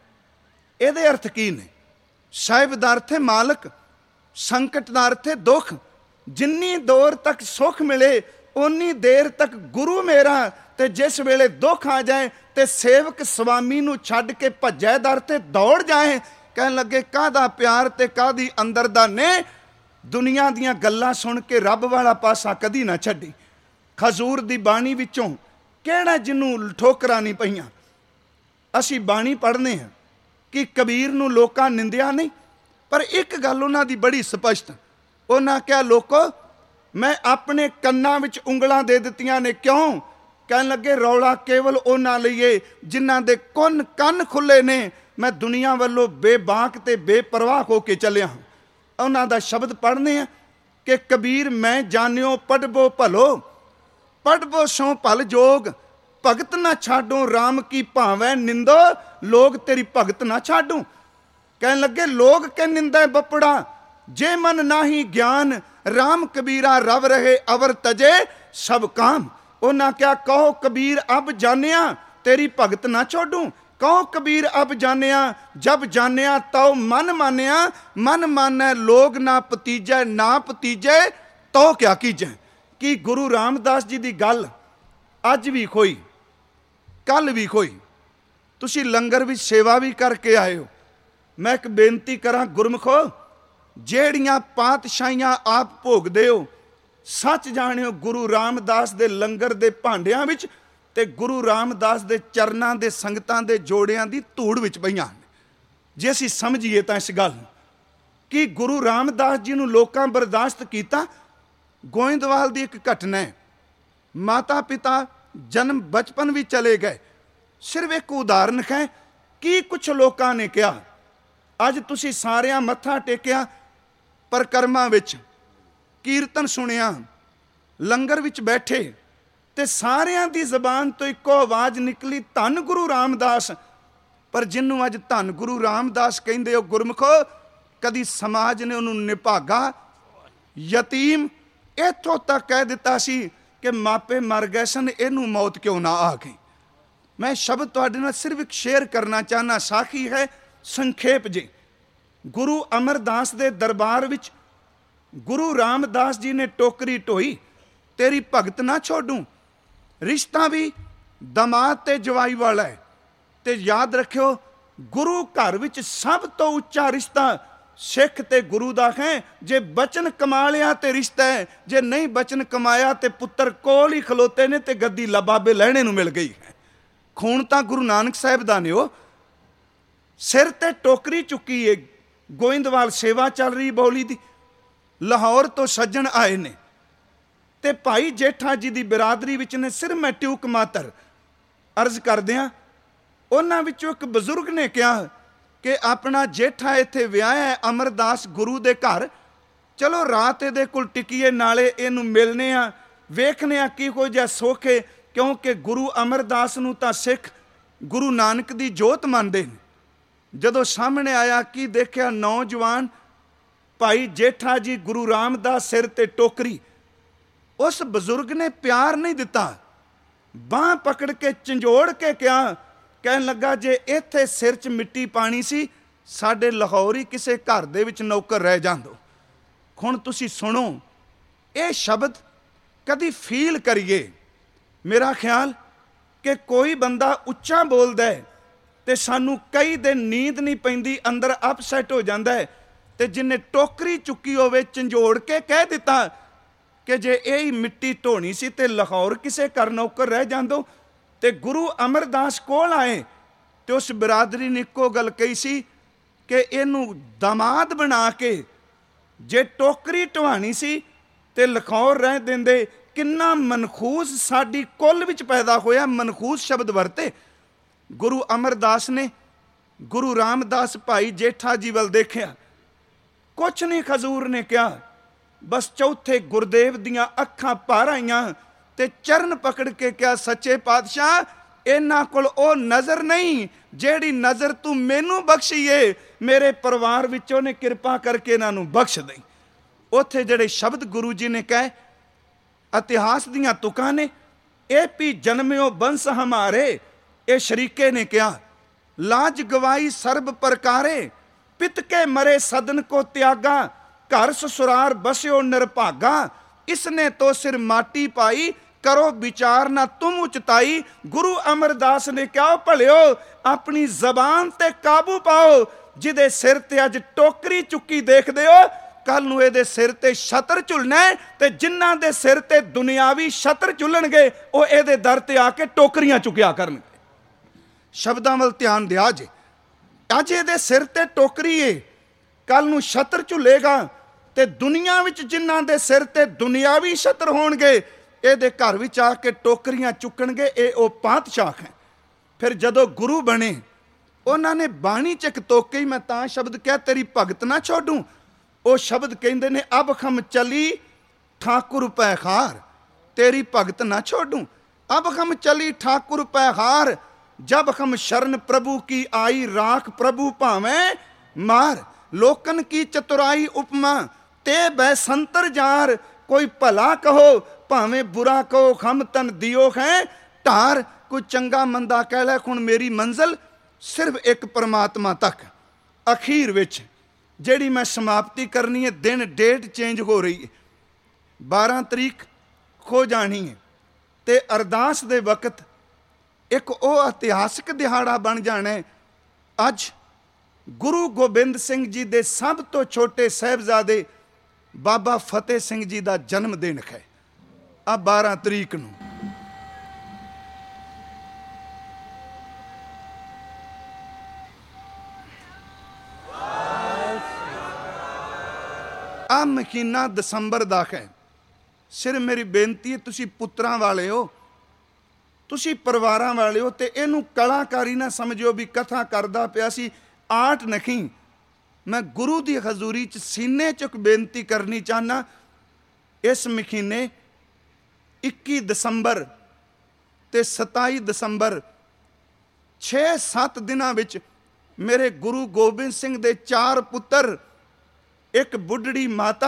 ਇਹਦੇ ਅਰਥ ਕੀ ਨੇ? ਸਾਹਿਬ ਦਾ ਅਰਥ ਹੈ ਮਾਲਕ, ਸੰਕਟ ਦਾ ਅਰਥ ਹੈ ਦੁੱਖ, ਜਿੰਨੀ ਦੌਰ ਤੱਕ ਸੁੱਖ ਮਿਲੇ ਉਨੀ ਦੇਰ ਤੱਕ ਗੁਰੂ ਮੇਰਾ, ਤੇ ਜਿਸ ਵੇਲੇ ਦੁੱਖ ਆ ਜਾਏ ਤੇ ਸੇਵਕ ਸਵਾਮੀ ਨੂੰ ਛੱਡ ਕੇ ਭੱਜੈ ਦਰ ਤੇ ਦੌੜ ਜਾਏ। ਕਹਿਣ ਲੱਗੇ ਕਾਹਦਾ ਪਿਆਰ ਤੇ ਕਾਹਦੀ ਅੰਦਰ ਦਾ ਨੇ, ਦੁਨੀਆ ਦੀਆਂ ਗੱਲਾਂ ਸੁਣ ਕੇ ਰੱਬ ਵਾਲਾ ਪਾਸਾ ਕਦੀ ਨਾ ਛੱਡੀ। ਖਜ਼ੂਰ ਦੀ ਬਾਣੀ ਵਿੱਚੋਂ ਕਿਹੜਾ ਜਿਹਨੂੰ ਠੋਕਰਾਂ ਨਹੀਂ ਪਈਆਂ। ਅਸੀਂ ਬਾਣੀ ਪੜ੍ਹਨੇ ਹਾਂ ਕਿ ਕਬੀਰ ਨੂੰ ਲੋਕਾਂ ਨਿੰਦਿਆ ਨਹੀਂ, ਪਰ ਇੱਕ ਗੱਲ ਉਹਨਾਂ ਦੀ ਬੜੀ ਸਪਸ਼ਟ, ਉਹਨਾਂ ਕਿਹਾ ਲੋਕੋ ਮੈਂ ਆਪਣੇ ਕੰਨਾਂ ਵਿੱਚ ਉਂਗਲਾਂ ਦੇ ਦਿੱਤੀਆਂ ਨੇ। ਕਿਉਂ? ਕਹਿਣ ਲੱਗੇ ਰੌਲਾ ਕੇਵਲ ਉਹਨਾਂ ਲਈਏ ਜਿਨ੍ਹਾਂ ਦੇ ਕੰਨ ਕੰਨ ਖੁੱਲੇ ਨੇ। ਮੈਂ ਦੁਨੀਆ ਵੱਲੋਂ ਬੇਬਾਕ ਤੇ ਬੇਪਰਵਾਹ ਹੋ ਕੇ ਚੱਲਿਆ ਹਾਂ। ਉਹਨਾਂ ਦਾ ਸ਼ਬਦ ਪੜ੍ਹਨੇ ਆ ਕਿ ਕਬੀਰ ਮੈਂ ਜਾਣਿਓ ਪੜ੍ਹਬੋ ਭਲੋ, ਪੜ੍ਹਬੋ ਸੋ ਭਲ ਜੋਗ, ਭਗਤ ਨਾ ਛਾਡੋ ਰਾਮ ਕੀ ਭਾਵੇਂ ਨਿੰਦੋ, ਲੋਗ ਤੇਰੀ ਭਗਤ ਨਾ ਛਾਡੂ। ਕਹਿਣ ਲੱਗੇ ਲੋਗ ਕੇ ਨਿੰਦਾ ਬੱਪੜਾ, ਜੇ ਮਨ ਨਾਹੀ ਗਿਆਨ, ਰਾਮ ਕਬੀਰਾ ਰਵ ਰਹੇ ਅਵਰ ਤਜੇ ਸਭ ਕਾਮ। ਉਹਨਾਂ ਕਿਹਾ ਕਹੋ ਕਬੀਰ ਅਬ ਜਾਣਿਆ ਤੇਰੀ ਭਗਤ ਨਾ ਛੋਡੂ। ਕਹੋ ਕਬੀਰ ਅਬ ਜਾਣਿਆ, ਜਬ ਜਾਣਿਆ ਤਉ ਮਨ ਮਾਨਿਆ, ਮਨ ਮਾਨੈ ਲੋਗ ਨਾ ਭਤੀਜੈ, ਨਾ ਭਤੀਜੇ ਤਉ ਕਿਆ ਕੀਜੈ। ਕਿ ਗੁਰੂ ਰਾਮਦਾਸ ਜੀ ਦੀ ਗੱਲ ਅੱਜ ਵੀ ਖੋਈ, ਕੱਲ ਵੀ ਖੋਈ। ਤੁਸੀਂ ਲੰਗਰ ਵਿੱਚ ਸੇਵਾ ਵੀ ਕਰਕੇ ਆਏ ਹੋ। ਮੈਂ ਇੱਕ ਬੇਨਤੀ ਕਰਾਂ ਗੁਰਮਖੋ, ਜਿਹੜੀਆਂ ਪਾਤਸ਼ਾਹੀਆਂ ਆਪ ਭੋਗਦੇ ਹੋ, ਸੱਚ ਜਾਣਿਓ ਗੁਰੂ ਰਾਮਦਾਸ ਦੇ ਲੰਗਰ ਦੇ ਭਾਂਡਿਆਂ ਵਿੱਚ ਤੇ ਗੁਰੂ ਰਾਮਦਾਸ ਦੇ ਚਰਨਾਂ ਦੇ ਸੰਗਤਾਂ ਦੇ ਜੋੜਿਆਂ ਦੀ ਧੂੜ ਵਿੱਚ ਪਈਆਂ ਨੇ। ਜੇ ਅਸੀਂ ਸਮਝੀਏ ਤਾਂ ਇਸ ਗੱਲ ਨੂੰ ਕਿ ਗੁਰੂ ਰਾਮਦਾਸ ਜੀ ਨੂੰ ਲੋਕਾਂ ਬਰਦਾਸ਼ਤ ਕੀਤਾ। ਗੋਇੰਦਵਾਲ ਦੀ ਇੱਕ ਘਟਨਾ ਹੈ, ਮਾਤਾ ਪਿਤਾ ਜਨਮ ਬਚਪਨ ਵੀ ਚਲੇ ਗਏ। ਸਿਰਫ ਇੱਕ ਉਦਾਹਰਨ ਹੈ ਕੀ ਕੁਛ ਲੋਕਾਂ ਨੇ ਕਿਹਾ। ਅੱਜ ਤੁਸੀਂ ਸਾਰਿਆਂ ਮੱਥਾ ਟੇਕਿਆ, ਪਰਕਰਮਾਂ ਵਿੱਚ ਕੀਰਤਨ ਸੁਣਿਆ, ਲੰਗਰ ਵਿੱਚ ਬੈਠੇ, ਤੇ ਸਾਰਿਆਂ ਦੀ ਜ਼ਬਾਨ ਤੋਂ ਇੱਕੋ ਆਵਾਜ਼ ਨਿਕਲੀ ਧੰਨ ਗੁਰੂ ਰਾਮਦਾਸ। ਪਰ ਜਿਹਨੂੰ ਅੱਜ ਧੰਨ ਗੁਰੂ ਰਾਮਦਾਸ ਕਹਿੰਦੇ ਹੋ ਗੁਰਮੁਖੋ, ਕਦੀ ਸਮਾਜ ਨੇ ਉਹਨੂੰ ਨਿਭਾਗਾ, ਯਤੀਮ ਇੱਥੋਂ ਤੱਕ ਕਹਿ ਦਿੱਤਾ ਸੀ ਕਿ ਮਾਪੇ ਮਰ ਗਏ ਸਨ, ਇਹਨੂੰ ਮੌਤ ਕਿਉਂ ਨਾ ਆ ਗਈ। ਮੈਂ ਸ਼ਬਦ ਤੁਹਾਡੇ ਨਾਲ ਸਿਰਫ ਇੱਕ ਸ਼ੇਅਰ ਕਰਨਾ ਚਾਹੁੰਦਾ, ਸਾਖੀ ਹੈ ਸੰਖੇਪ ਜੀ। ਗੁਰੂ ਅਮਰਦਾਸ ਦੇ ਦਰਬਾਰ ਵਿੱਚ ਗੁਰੂ ਰਾਮਦਾਸ ਜੀ ਨੇ ਟੋਕਰੀ ਢੋਈ, ਤੇਰੀ ਭਗਤ ਨਾ ਛੋਡੂ। ਰਿਸ਼ਤਾ ਵੀ ਦਮਾਦ ਤੇ ਜਵਾਈ ਵਾਲਾ ਹੈ। ਤੇ ਯਾਦ ਰੱਖਿਓ ਗੁਰੂ ਘਰ ਵਿੱਚ ਸਭ ਤੋਂ ਉੱਚਾ ਰਿਸ਼ਤਾ ਸਿੱਖ ਤੇ ਗੁਰੂ ਦਾ ਹੈ। ਜੇ ਬਚਨ ਕਮਾ ਲਿਆ ਤੇ ਰਿਸ਼ਤਾ ਹੈ, ਜੇ ਨਹੀਂ ਬਚਨ ਕਮਾਇਆ ਤੇ ਪੁੱਤਰ ਕੋਲ ਹੀ ਖਲੋਤੇ ਨੇ ਤੇ ਗੱਦੀ ਲਬਾਬੇ ਲੈਣੇ ਨੂੰ ਮਿਲ ਗਈ ਹੈ। ਖੂਨ ਤਾਂ ਗੁਰੂ ਨਾਨਕ ਸਾਹਿਬ ਦਾ ਨੇ। ਉਹ ਸਿਰ ਤੇ ਟੋਕਰੀ ਚੁੱਕੀ ਏ, ਗੋਇੰਦਵਾਲ ਸੇਵਾ ਚੱਲ ਰਹੀ ਬੌਲੀ ਦੀ, ਲਾਹੌਰ ਤੋਂ ਸੱਜਣ ਆਏ ਨੇ ਤੇ ਭਾਈ ਜੇਠਾ ਜੀ ਦੀ ਬਿਰਾਦਰੀ ਵਿੱਚ ਨੇ। ਸਿਰ ਮੈਂ ਟਿਊਕ ਮਾਤਰ ਅਰਜ਼ ਕਰਦਿਆਂ ਉਹਨਾਂ ਵਿੱਚੋਂ ਇੱਕ ਬਜ਼ੁਰਗ ਨੇ ਕਿਹਾ ਕਿ ਆਪਣਾ ਜੇਠਾ ਇੱਥੇ ਵਿਆਹਿਆ ਹੈ ਅਮਰਦਾਸ ਗੁਰੂ ਦੇ ਘਰ, ਚਲੋ ਰਾਤ ਇਹਦੇ ਕੋਲ ਟਿਕੀਏ, ਨਾਲੇ ਇਹਨੂੰ ਮਿਲਨੇ ਆ, ਵੇਖਨੇ ਆ ਕਿਹੋ ਜਿਹਾ ਸੁੱਖ ਹੈ। ਕਿਉਂਕਿ ਗੁਰੂ ਅਮਰਦਾਸ ਨੂੰ ਤਾਂ ਸਿੱਖ ਗੁਰੂ ਨਾਨਕ ਦੀ ਜੋਤ ਮੰਨਦੇ ਨੇ। ਜਦੋਂ ਸਾਹਮਣੇ ਆਇਆ ਕੀ ਦੇਖਿਆ, ਨੌਜਵਾਨ ਭਾਈ ਜੇਠਾ ਜੀ ਗੁਰੂ ਰਾਮਦਾਸ ਸਿਰ ਤੇ ਟੋਕਰੀ। ਉਸ ਬਜ਼ੁਰਗ ਨੇ ਪਿਆਰ ਨਹੀਂ ਦਿੱਤਾ, ਬਾਂਹ ਪਕੜ ਕੇ ਝੰਜੋੜ ਕੇ ਕਿਹਾ, ਕਹਿਣ ਲੱਗਾ ਜੇ ਇੱਥੇ ਸਿਰ 'ਚ ਮਿੱਟੀ ਪਾਣੀ ਸੀ, ਸਾਡੇ ਲਾਹੌਰ ਹੀ ਕਿਸੇ ਘਰ ਦੇ ਵਿੱਚ ਨੌਕਰ ਰਹਿ ਜਾਂਦੋ। ਹੁਣ ਤੁਸੀਂ ਸੁਣੋ ਇਹ ਸ਼ਬਦ, ਕਦੀ ਫੀਲ ਕਰੀਏ। ਮੇਰਾ ਖਿਆਲ ਕਿ ਕੋਈ ਬੰਦਾ ਉੱਚਾ ਬੋਲਦਾ ਹੈ ਤੇ ਸਾਨੂੰ ਕਈ ਦਿਨ ਨੀਂਦ ਨਹੀਂ ਪੈਂਦੀ, ਅੰਦਰ ਅਪਸੈਟ ਹੋ ਜਾਂਦਾ ਹੈ। ਤੇ ਜਿਹਨੇ ਟੋਕਰੀ ਚੁੱਕੀ ਹੋਵੇ ਝੰਜੋੜ ਕੇ ਕਹਿ ਦਿੱਤਾ ਕਿ ਜੇ ਇਹ ਹੀ ਮਿੱਟੀ ਢੋਣੀ ਸੀ ਤੇ ਲਾਹੌਰ ਕਿਸੇ ਘਰ ਨੌਕਰ ਰਹਿ ਜਾਂਦੋ। ਤੇ ਗੁਰੂ ਅਮਰਦਾਸ ਕੋਲ ਆਏ ਤੇ ਉਸ ਬਿਰਾਦਰੀ ਨੇ ਇੱਕੋ ਗੱਲ ਕਹੀ ਸੀ ਕਿ ਇਹਨੂੰ ਦਮਾਦ ਬਣਾ ਕੇ ਜੇ ਟੋਕਰੀ ਢਵਾਣੀ ਸੀ ਤੇ ਲਾਹੌਰ ਰਹਿ ਦਿੰਦੇ। ਕਿੰਨਾ ਮਨਖੂਸ ਸਾਡੀ ਕੁੱਲ ਵਿੱਚ ਪੈਦਾ ਹੋਇਆ, ਮਨਖੂਸ ਸ਼ਬਦ ਵਰਤੇ। ਗੁਰੂ ਅਮਰਦਾਸ ਨੇ ਗੁਰੂ ਰਾਮਦਾਸ ਭਾਈ ਜੇਠਾ ਜੀ ਵੱਲ ਦੇਖਿਆ, ਕੁਛ ਨਹੀਂ ਖਜ਼ੂਰ ਨੇ ਕਿਹਾ। ਬਸ ਚੌਥੇ ਗੁਰਦੇਵ ਦੀਆਂ ਅੱਖਾਂ ਭਰ ਆਈਆਂ ਤੇ ਚਰਨ ਪਕੜ ਕੇ ਕਿਹਾ, ਸੱਚੇ ਪਾਤਸ਼ਾਹ ਇਹਨਾਂ ਕੋਲ ਉਹ ਨਜ਼ਰ ਨਹੀਂ ਜਿਹੜੀ ਨਜ਼ਰ ਤੂੰ ਮੈਨੂੰ ਬਖਸ਼ੀਏ, ਮੇਰੇ ਪਰਿਵਾਰ ਵਿੱਚੋਂ ਨੇ ਕਿਰਪਾ ਕਰਕੇ ਇਹਨਾਂ ਨੂੰ ਬਖਸ਼ ਦੇ। ਉੱਥੇ ਜਿਹੜੇ ਸ਼ਬਦ ਗੁਰੂ ਜੀ ਨੇ ਕਹੇ, ਇਤਿਹਾਸ ਦੀਆਂ ਤੁਕਾਂ ਨੇ, ਇਹ ਪੀ ਜਨਮਿਓ ਬੰਸ ਹਮਾਰੇ। ਇਹ ਸ਼ਰੀਕੇ ਨੇ ਕਿਹਾ, ਲਾਜ ਗਵਾਈ ਸਰਬ ਪ੍ਰਕਾਰੇ, ਪਿਤ ਕੇ ਮਰੇ ਸਦਨ ਕੋ ਤਿਆਗਾ, घर ससुरार बस्यो निरभागा, इसने तो सिर माटी पाई, करो विचार ना तुम उचताई। गुरु अमरदास ने क्या भलियो, अपनी जबान ते काबू पाओ। जिदे सिर ते अज टोकरी चुकी देखदे हो, कल नूं इहदे सिर ते छतर झुलना है, ते जिन्हां दे सिर ते दुनियावी छतर झुलणगे वो इहदे दर ते आके टोकरियां चुकिया करनगे। शब्दां वल ध्यान दिया जे। अज इहदे सिर ते टोकरी है, कल नूं छतर झुलेगा, ते दुनिया विच जिन्हां दे सिर ते दुनियावी छतर होणगे ਇਹਦੇ घर विच आके टोकरियां चुकणगे। ये वो पातशाह है। फिर जदों गुरु बने उन्होंने बाणी च एक तोके ही, मैं तां शब्द कह तेरी भगत ना छोड़ूं, वो शब्द कहते ने अब हम चली ठाकुर पैखार, तेरी भगत ना छोड़ूं। अब हम चली ठाकुर पैखार, जब हम शरण प्रभु की आई, राख प्रभु भावें मार। लोकन की चतुराई उपमा ते बैसंतर जार, कोई भला कहो भावें बुरा कहो, हम तन दियो है ढार। कोई चंगा मंदा कह लै, हुण मेरी मंजिल सिर्फ एक परमात्मा तक। अखीर विच जिहड़ी मैं समाप्ति करनी है, दिन डेट चेंज हो रही है, बारह तरीक हो जानी है, ते अरदास दे वक्त एक वो इतिहासिक दिहाड़ा बन जाना है। अज गुरु गोबिंद सिंह जी दे सब तो छोटे साहिबजादे बाबा फतेह सिंह जी का जन्म दिन है। आ बारह तरीक नूं आ महीना दसंबर दा है। सिर्फ मेरी बेनती है, तुसी पुत्रां वाले हो, तुसी परिवारां वाले हो, ते इहनूं कलाकारी ना समझो भी कथा करदा पिया सी, आर्ट नहीं। मैं गुरु की हजूरी च सीने चुक बेनती करनी चाहना, इस महीने इक्की दसंबर ते सताई दसंबर छे सत्त दिनां विच मेरे गुरु गोबिंद सिंह दे चार पुत्र, एक बुढ़ड़ी माता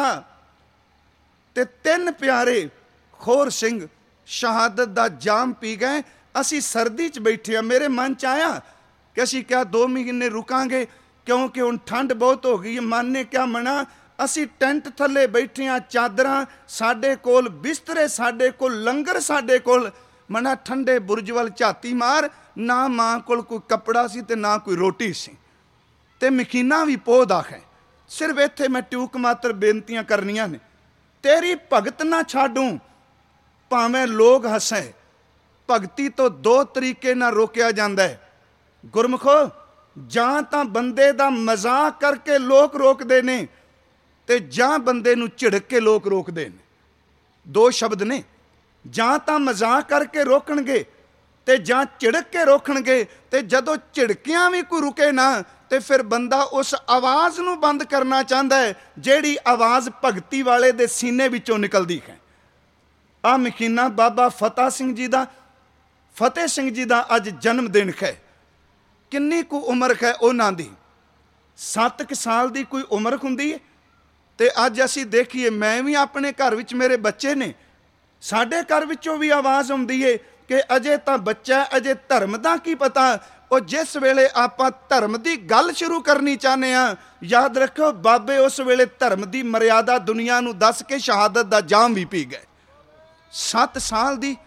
ते तीन प्यारे खोर सिंह शहादत दा जाम पी गए। असी सर्दी च बैठे, मेरे मन च आया कि असी क्या दो महीने रुकांगे, क्योंकि हुण ठंड बहुत हो गई है। मन ने क्या मना, असी टेंट थले बैठे हाँ, चादरां साडे कोल, बिस्तरे साडे कोल, लंगर साडे कोल। मना ठंडे बुरज वल झाती मार, ना मां कोल कोई कपड़ा सी ते ना कोई रोटी सी, ते महीना भी पोह दा है। सिर्फ इत्थे मैं ट्यूक मात्र बेनतियां करनियां ने, तेरी भगत ना छाडूं भावें लोग हसे। भगती तो दो तरीके ना रोकिया जाता है गुरमुखो, जां तां बंदे दा मजाक करके लोग रोकदे ने, ते जां बंदे नूं झिड़क के लोग रोकदे ने। दो शब्द ने, जां तां मजाक करके रोकणगे ते जां झिड़क के रोकणगे। ते जदों झिड़कियां भी कोई रुके ना, ते फिर बंदा उस आवाज़ नूं बंद करना चाहता है जिहड़ी आवाज़ भगती वाले दे सीने विचों निकलदी है। आ महीना बाबा फतेह सिंह जी दा फतेह सिंह जी दा अज जन्म दिन है। किन्नी कु उम्र है उन्हां दी? सत्त क साल दी कोई उम्र हुंदी है। ते अज असी देखिए, मैं भी अपने घर विच मेरे बच्चे ने, साडे घर विचों भी आवाज़ आउंदी है कि अजे तां बच्चा, अजे धर्म दा की पता। और जिस वेले आपां धर्म की गल शुरू करनी चाहते हैं, याद रखो बाबे उस वेले धर्म की मर्यादा दुनिया नूं दस के शहादत का जाम भी पी गए। सत्त साल की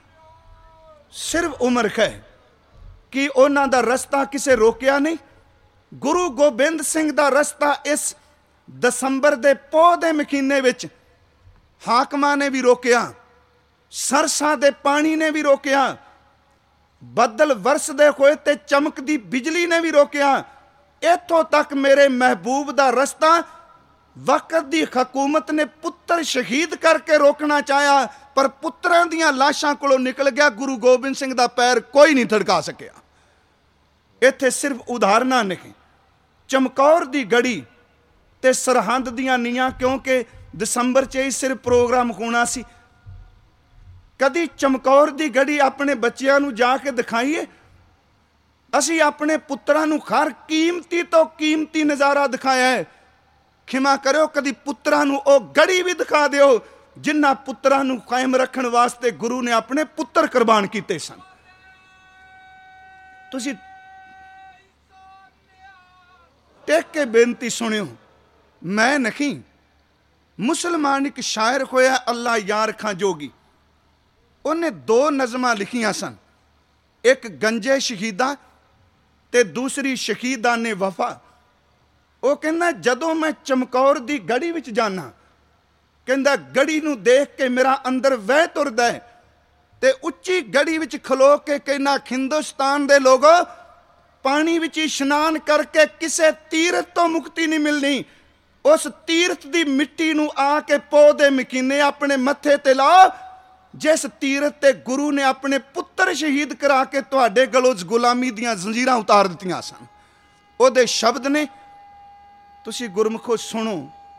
सिर्फ उम्र है कि उन्हां दा रस्ता किसे रोकिया नहीं। गुरु गोबिंद सिंह दा रस्ता इस दसंबर दे पोह दे महीने विच हाकमां ने भी रोकिया, सरसा दे पानी ने भी रोकिया, बदल वरसदे होए ते चमकदी बिजली ने भी रोकिया। इत्थों तक मेरे महबूब दा रस्ता वक्त दी हुकूमत ने पुत्र शहीद करके रोकना चाहा, पर पुत्रां दियां लाशां कोलों निकल गया। गुरु गोबिंद सिंह दा पैर कोई नहीं थड़का सकिया। इत्थे सिर्फ उदाहरणां नहीं, चमकौर दी गड़ी ते सरहंद दियां नीआं, क्योंकि दसंबर च ही सिर्फ प्रोग्राम होना सी। कदी चमकौर दी गड़ी अपने बच्चों नूं जाके दिखाइए। असी अपने पुत्रां नूं हर कीमती तो कीमती नज़ारा दिखाया है। खिमा करो, कदी पुत्रां नूं ओ गड़ी भी दिखा दिओ जिन्हां पुत्रां नूं कायम रखण वास्ते गुरु ने अपने पुत्र कुर्बान कीते सन। तुसी टेक के बेनती सुनियो, मैं नहीं, ਮੁਸਲਮਾਨ ਇੱਕ ਸ਼ਾਇਰ ਹੋਇਆ ਅੱਲਾ ਯਾਰ ਖਾਂ ਜੋਗੀ, ਉਹਨੇ ਦੋ ਨਜ਼ਮਾਂ ਲਿਖੀਆਂ ਸਨ, ਇੱਕ ਗੰਜੇ ਸ਼ਹੀਦਾਂ ਤੇ ਦੂਸਰੀ ਸ਼ਹੀਦਾਨੇ ਵਫਾ। ਉਹ ਕਹਿੰਦਾ ਜਦੋਂ ਮੈਂ ਚਮਕੌਰ ਦੀ ਗੜੀ ਵਿੱਚ ਜਾਣਾ, ਕਹਿੰਦਾ ਗੜੀ ਨੂੰ ਦੇਖ ਕੇ ਮੇਰਾ ਅੰਦਰ ਵਹਿ ਤੁਰਦਾ ਹੈ, ਤੇ ਉੱਚੀ ਗੜੀ ਵਿੱਚ ਖਲੋ ਕੇ ਕਹਿੰਦਾ ਹਿੰਦੁਸਤਾਨ ਦੇ ਲੋਗੋ ਪਾਣੀ ਵਿੱਚ ਇਸ਼ਨਾਨ ਕਰਕੇ ਕਿਸੇ ਤੀਰਥ ਤੋਂ ਮੁਕਤੀ ਨਹੀਂ ਮਿਲਣੀ। ਉਸ ਤੀਰਥ ਦੀ ਮਿੱਟੀ ਨੂੰ ਆ ਕੇ ਪੋ ਦੇ ਮਕੀਨੇ ਆਪਣੇ ਮੱਥੇ ਤੇ ਲਾਓ, ਜਿਸ ਤੀਰਥ ਤੇ ਗੁਰੂ ਨੇ ਆਪਣੇ ਪੁੱਤਰ ਸ਼ਹੀਦ ਕਰਾ ਕੇ ਤੁਹਾਡੇ ਗਲੋਂ ਗੁਲਾਮੀ ਦੀਆਂ ਜ਼ੰਜੀਰਾਂ ਉਤਾਰ ਦਿੱਤੀਆਂ ਸਨ। ਉਹਦੇ ਸ਼ਬਦ ਨੇ, ਤੁਸੀਂ ਗੁਰਮੁਖੋ ਸੁਣੋ,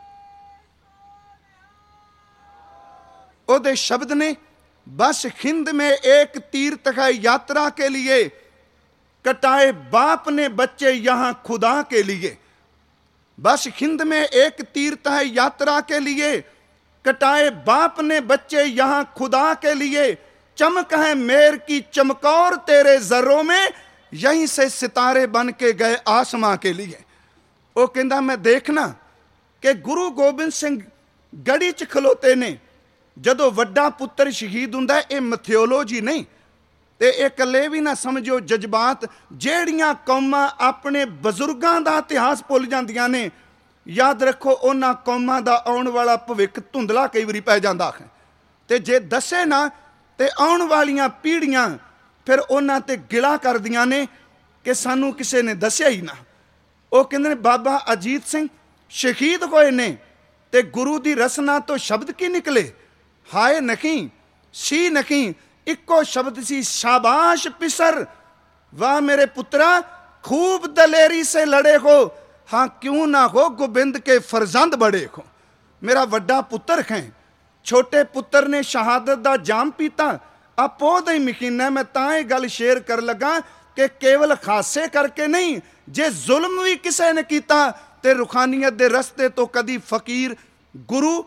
ਉਹਦੇ ਸ਼ਬਦ ਨੇ, बस हिंद में एक तीर्थ है यात्रा के लिए, कटाए बाप ने बच्चे यहाँ खुदा के लिए। बस हिंद में एक तीर्थ है यात्रा के लिए, कटाए बाप ने बच्चे यहाँ खुदा के लिए। चमक है मेर की चमकौर तेरे जर्रों में, यहीं से सितारे बन के गए आसमां के लिए। वो कहता मैं देखना कि गुरु गोबिंद सिंह गड़ी च खलोते ने, ਜਦੋਂ ਵੱਡਾ ਪੁੱਤਰ ਸ਼ਹੀਦ ਹੁੰਦਾ, ਇਹ ਮਿਥਿਓਲੋਜੀ ਨਹੀਂ, ਤੇ ਇਹ ਇਕੱਲੇ ਵੀ ਨਾ ਸਮਝੋ ਜਜ਼ਬਾਤ। ਜਿਹੜੀਆਂ ਕੌਮਾਂ ਆਪਣੇ ਬਜ਼ੁਰਗਾਂ ਦਾ ਇਤਿਹਾਸ ਭੁੱਲ ਜਾਂਦੀਆਂ ਨੇ, ਯਾਦ ਰੱਖੋ ਉਹਨਾਂ ਕੌਮਾਂ ਦਾ ਆਉਣ ਵਾਲਾ ਭਵਿੱਖ ਧੁੰਦਲਾ ਕਈ ਵਾਰੀ ਪੈ ਜਾਂਦਾ ਹੈ, ਤੇ ਜੇ ਦੱਸੇ ਨਾ ਤੇ ਆਉਣ ਵਾਲੀਆਂ ਪੀੜ੍ਹੀਆਂ ਫਿਰ ਉਹਨਾਂ ਤੇ ਗਿਲਾ ਕਰਦੀਆਂ ਨੇ ਕਿ ਸਾਨੂੰ ਕਿਸੇ ਨੇ ਦੱਸਿਆ ਹੀ ਨਾ। ਉਹ ਕਹਿੰਦੇ ਨੇ ਬਾਬਾ ਅਜੀਤ ਸਿੰਘ ਸ਼ਹੀਦ ਹੋਏ ਨੇ ਤੇ ਗੁਰੂ ਦੀ ਰਸਨਾ ਤੋਂ ਸ਼ਬਦ ਕੀ ਨਿਕਲੇ? हाय नखी सी नखी, इक्को शब्द सी शाबाश पिसर। वाह मेरे पुत्रा खूब दलेरी से लड़े हो, हाँ क्यों ना हो गोबिंद के फरजंद बड़े हो। मेरा वड्डा पुत्र है, छोटे पुत्र ने शहादत दा जाम पीता। आपो दा ही मकीना मैं तां ये गल शेयर कर लगा कि केवल खासे करके नहीं, जे जुल्म भी किसी ने कीता ते रुखानियत दे रस्ते तो कदी फकीर गुरु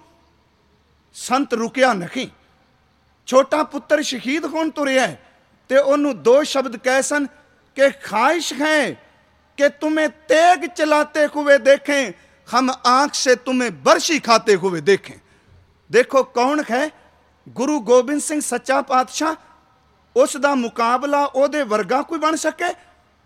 संत रुकिया नहीं। छोटा पुत्र शहीद होन तुरिया है ते ओनू दो शब्द कह सन कि ख्वाहिश है कि तुम्हें तेग चलाते हुए देखें, हम आंख से तुम्हें बरशी खाते हुए देखें। देखो कौन है गुरु गोबिंद सिंह सच्चा पातशाह, उस दा मुकाबला ओदे वर्गा कोई बन सके?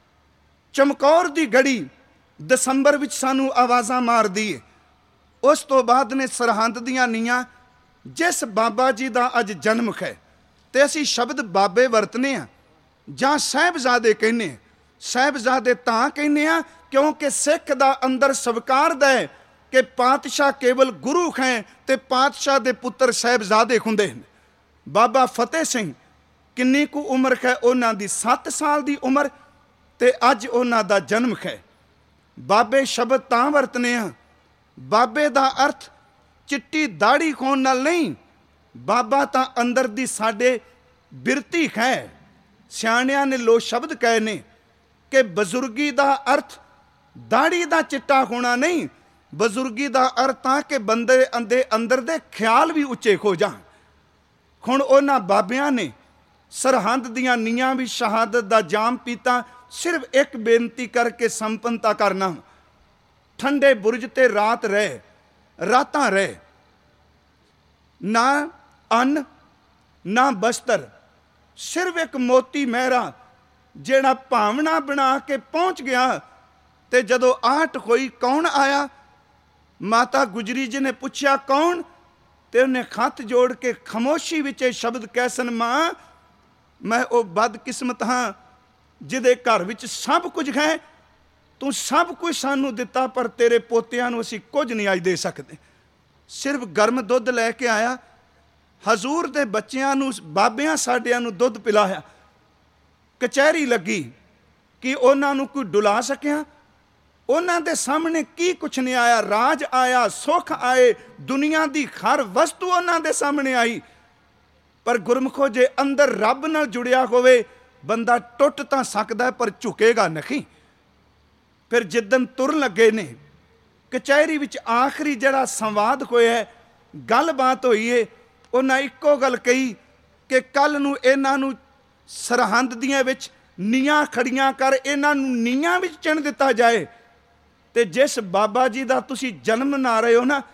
चमकौर दी गड़ी दसंबर विच सानू आवाज़ां मार दी। उस तो बाद ने सरहंद दियां नीयां, जिस बाबा जी का अज जन्म है तो असी शब्द बाबे वरतने हैं जां साहिबजादे कहने। साहिबजादे तां कहने क्योंकि सिख का अंदर स्वीकार है कि पातशाह केवल गुरु हैं तो पातशाह के पुत्र साहिबजादे हुंदे हैं। बाबा फतेह सिंह किन्नी कु उम्र है उन्हां दी? सत्त साल की उम्र, तो अज उन्हां दा जन्म है। बाबे शब्द तां वरतने हैं, बाबे का अर्थ चिट्टी दाड़ी खोन नाल नहीं, बाबा तां अंदर दी साडे बिरती है। सियाणियां ने लो शब्द कहे ने कि बजुर्गी दा अर्थ दाड़ी दा चिट्टा होना नहीं, बजुर्गी दा अर्थ आ कि बंदे अंदे अंदर दे ख्याल भी उच्चे हो जाण। हुण उन्हां बाबियां ने सरहंद दियां नीयां भी शहादत दा जाम पीता। सिर्फ एक बेनती करके संपन्नता करना, ठंडे बुरज ते रात रहे, रातां रहे, ना अन्न ना बस्तर, सिर्फ एक मोती मेहरा जेड़ा भावना बना के पहुँच गया। ते जदों आहट होई कौन आया, माता गुजरी जी ने पूछा कौन, ते उन्हें हथ जोड़ के खामोशी विच शब्द कैसन, मां मैं वो बदकिस्मत हाँ जिहदे घर विच सब कुछ है, तू सब कुछ सानू दिता पर तेरे पोतियां नूं असीं कुछ नहीं अज दे सकते। सिर्फ गर्म दुध लैके आया, हजूर दे बच्चियां नूं बाबियां साडियां नूं दुध पिलाया। कचहरी लगी कि उन्हां नूं कोई डुला सकिया? उन्हां दे सामने की कुछ नहीं आया। राज आया, सुख आए, दुनिया दी हर वस्तु उन्हां दे सामने आई, पर गुरमुखो जे अंदर रब नाल जुड़िया होवे बंदा टुट तां सकदा पर झुकेगा नहीं। फिर जिदन तुरन लगे ने कचहरी विच आखिरी जड़ा संवाद होया है, गलबात हुई है, उन्हें इक्को गल कही कि कल नूं इन्हां नूं सरहंद दियां विच नीयां खड़ियां कर, इन्हां नूं नीयां विच चिण दिता जाए। ते जिस बाबा जी दा तुसीं जन्म मना रहे हो ना,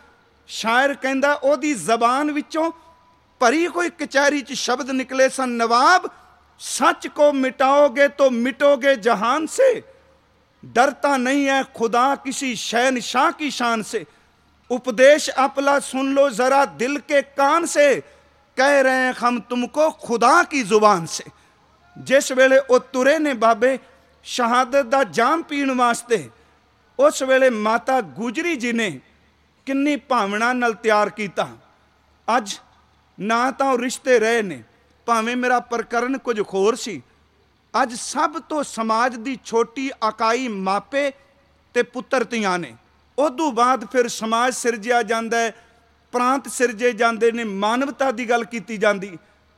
शायर कहता ओदी जबान विचों भरी कोई कचहरी च शब्द निकले सन, नवाब सच को मिटाओगे तो मिटोगे जहान से, डरता नहीं है खुदा किसी शहनशाह की शान से, उपदेश अपना सुन लो जरा दिल के कान से, कह रहे हैं हम तुमको खुदा की जुबान से। जिस वेले वो तुरे ने बाबे शहादत दा जाम पीण वास्ते, उस वेले माता गुजरी जी ने किन्नी भावना नाल तैयार किया। अज ना तो रिश्ते रहे ने, भावें मेरा प्रकरण कुछ होर सी, अज सब तो समाज की छोटी अकाई मापे ते पुत्र धीआं ने। उदों बाद फिर समाज सिरजिया जाता है, प्रांत सिरजे जाते ने, मानवता की गल की जाती।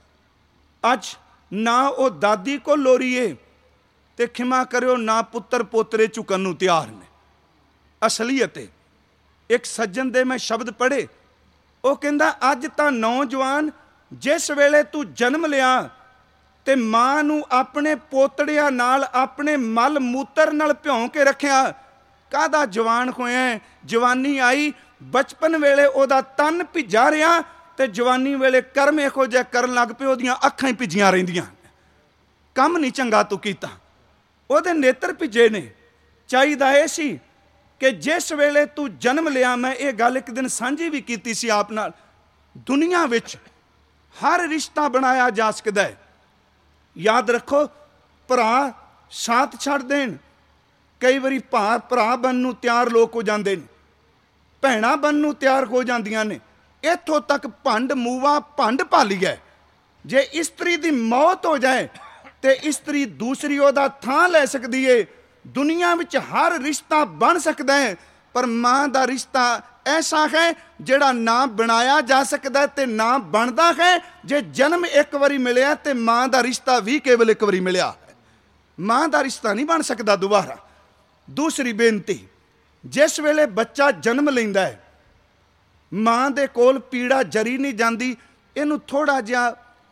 अज ना वो दादी को लोरीए ते खिमा करो, ना पुत्र पोतरे चुकन नूं तैयार ने। असलीयत एक सज्जन दे मैं शब्द पढ़े, वो कहंदा अज तां नौजवान जिस वेले तू जन्म लिया ते मां नूं अपने पोतड़ियां नाल अपने मल मूत्र नाल भ्यों के रखिया, काहदा जवान होया। जवानी आई बचपन वेले ओदा तन भिजा रहा ते जवानी वेले कर्म इहो जिहा करन लग पे, ओदियां अखां ही भिजियां रहिंदियां, काम नहीं चंगा तू कीता, ओदे नेत्र भिजे ने। चाहिदा इह सी कि जिस वेले तू जन्म लिया, मैं ये गल एक दिन सांझी भी कीती सी आप नाल, दुनिया विच हर रिश्ता बनाया जा सकता है। याद रखो, भरा साथ छड़ देन, कई बारी भा भरा बनन नूं तैयार लोग हो जाते हैं, भैणां बनन नूं तैयार हो जांदियां ने, इत्थों तक भंड मूवा भंड भाली है। जे इस्त्री की मौत हो जाए तो इस्त्री दूसरी ओदा थां लै सकती है। दुनिया विच हर रिश्ता बन सकता है, पर मां दा रिश्ता ऐसा है जिहड़ा ना बनाया जा सकता है ते ना बनता है। जे जन्म एक बारी मिलिया तो मां दा रिश्ता भी केवल एक बारी मिलिया है, मां दा रिश्ता नहीं बन सकता दोबारा। दूसरी बेनती, जिस वेले बच्चा जन्म लैंदा है, मां दे कोल पीड़ा जरी नहीं जाती। इनू थोड़ा जिहा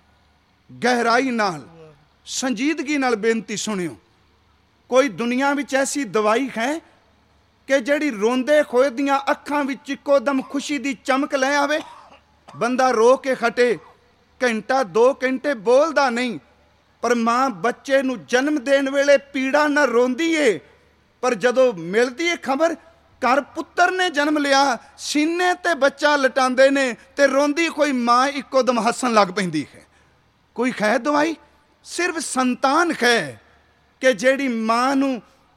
गहराई नाल संजीदगी नाल बेनती सुनियो। कोई दुनिया विच ऐसी दवाई है कि जिहड़ी रोंदे खोए दियां अखां विच इक्को दम खुशी दी चमक लै आवे, बंदा रो के खटे, घंटा दो घंटे बोलदा नहीं, पर मां बच्चे नूं जन्म देण वेले पीड़ा ना रोंदी है, पर जदों मिलदी है खबर घर पुत्र ने जन्म लिया, सीने ते बच्चा लटांदे ने ते रोंदी कोई मां इक्को दम हसन लग पैंदी है। कोई है दवाई? सिर्फ संतान है कि जिहड़ी मां नूं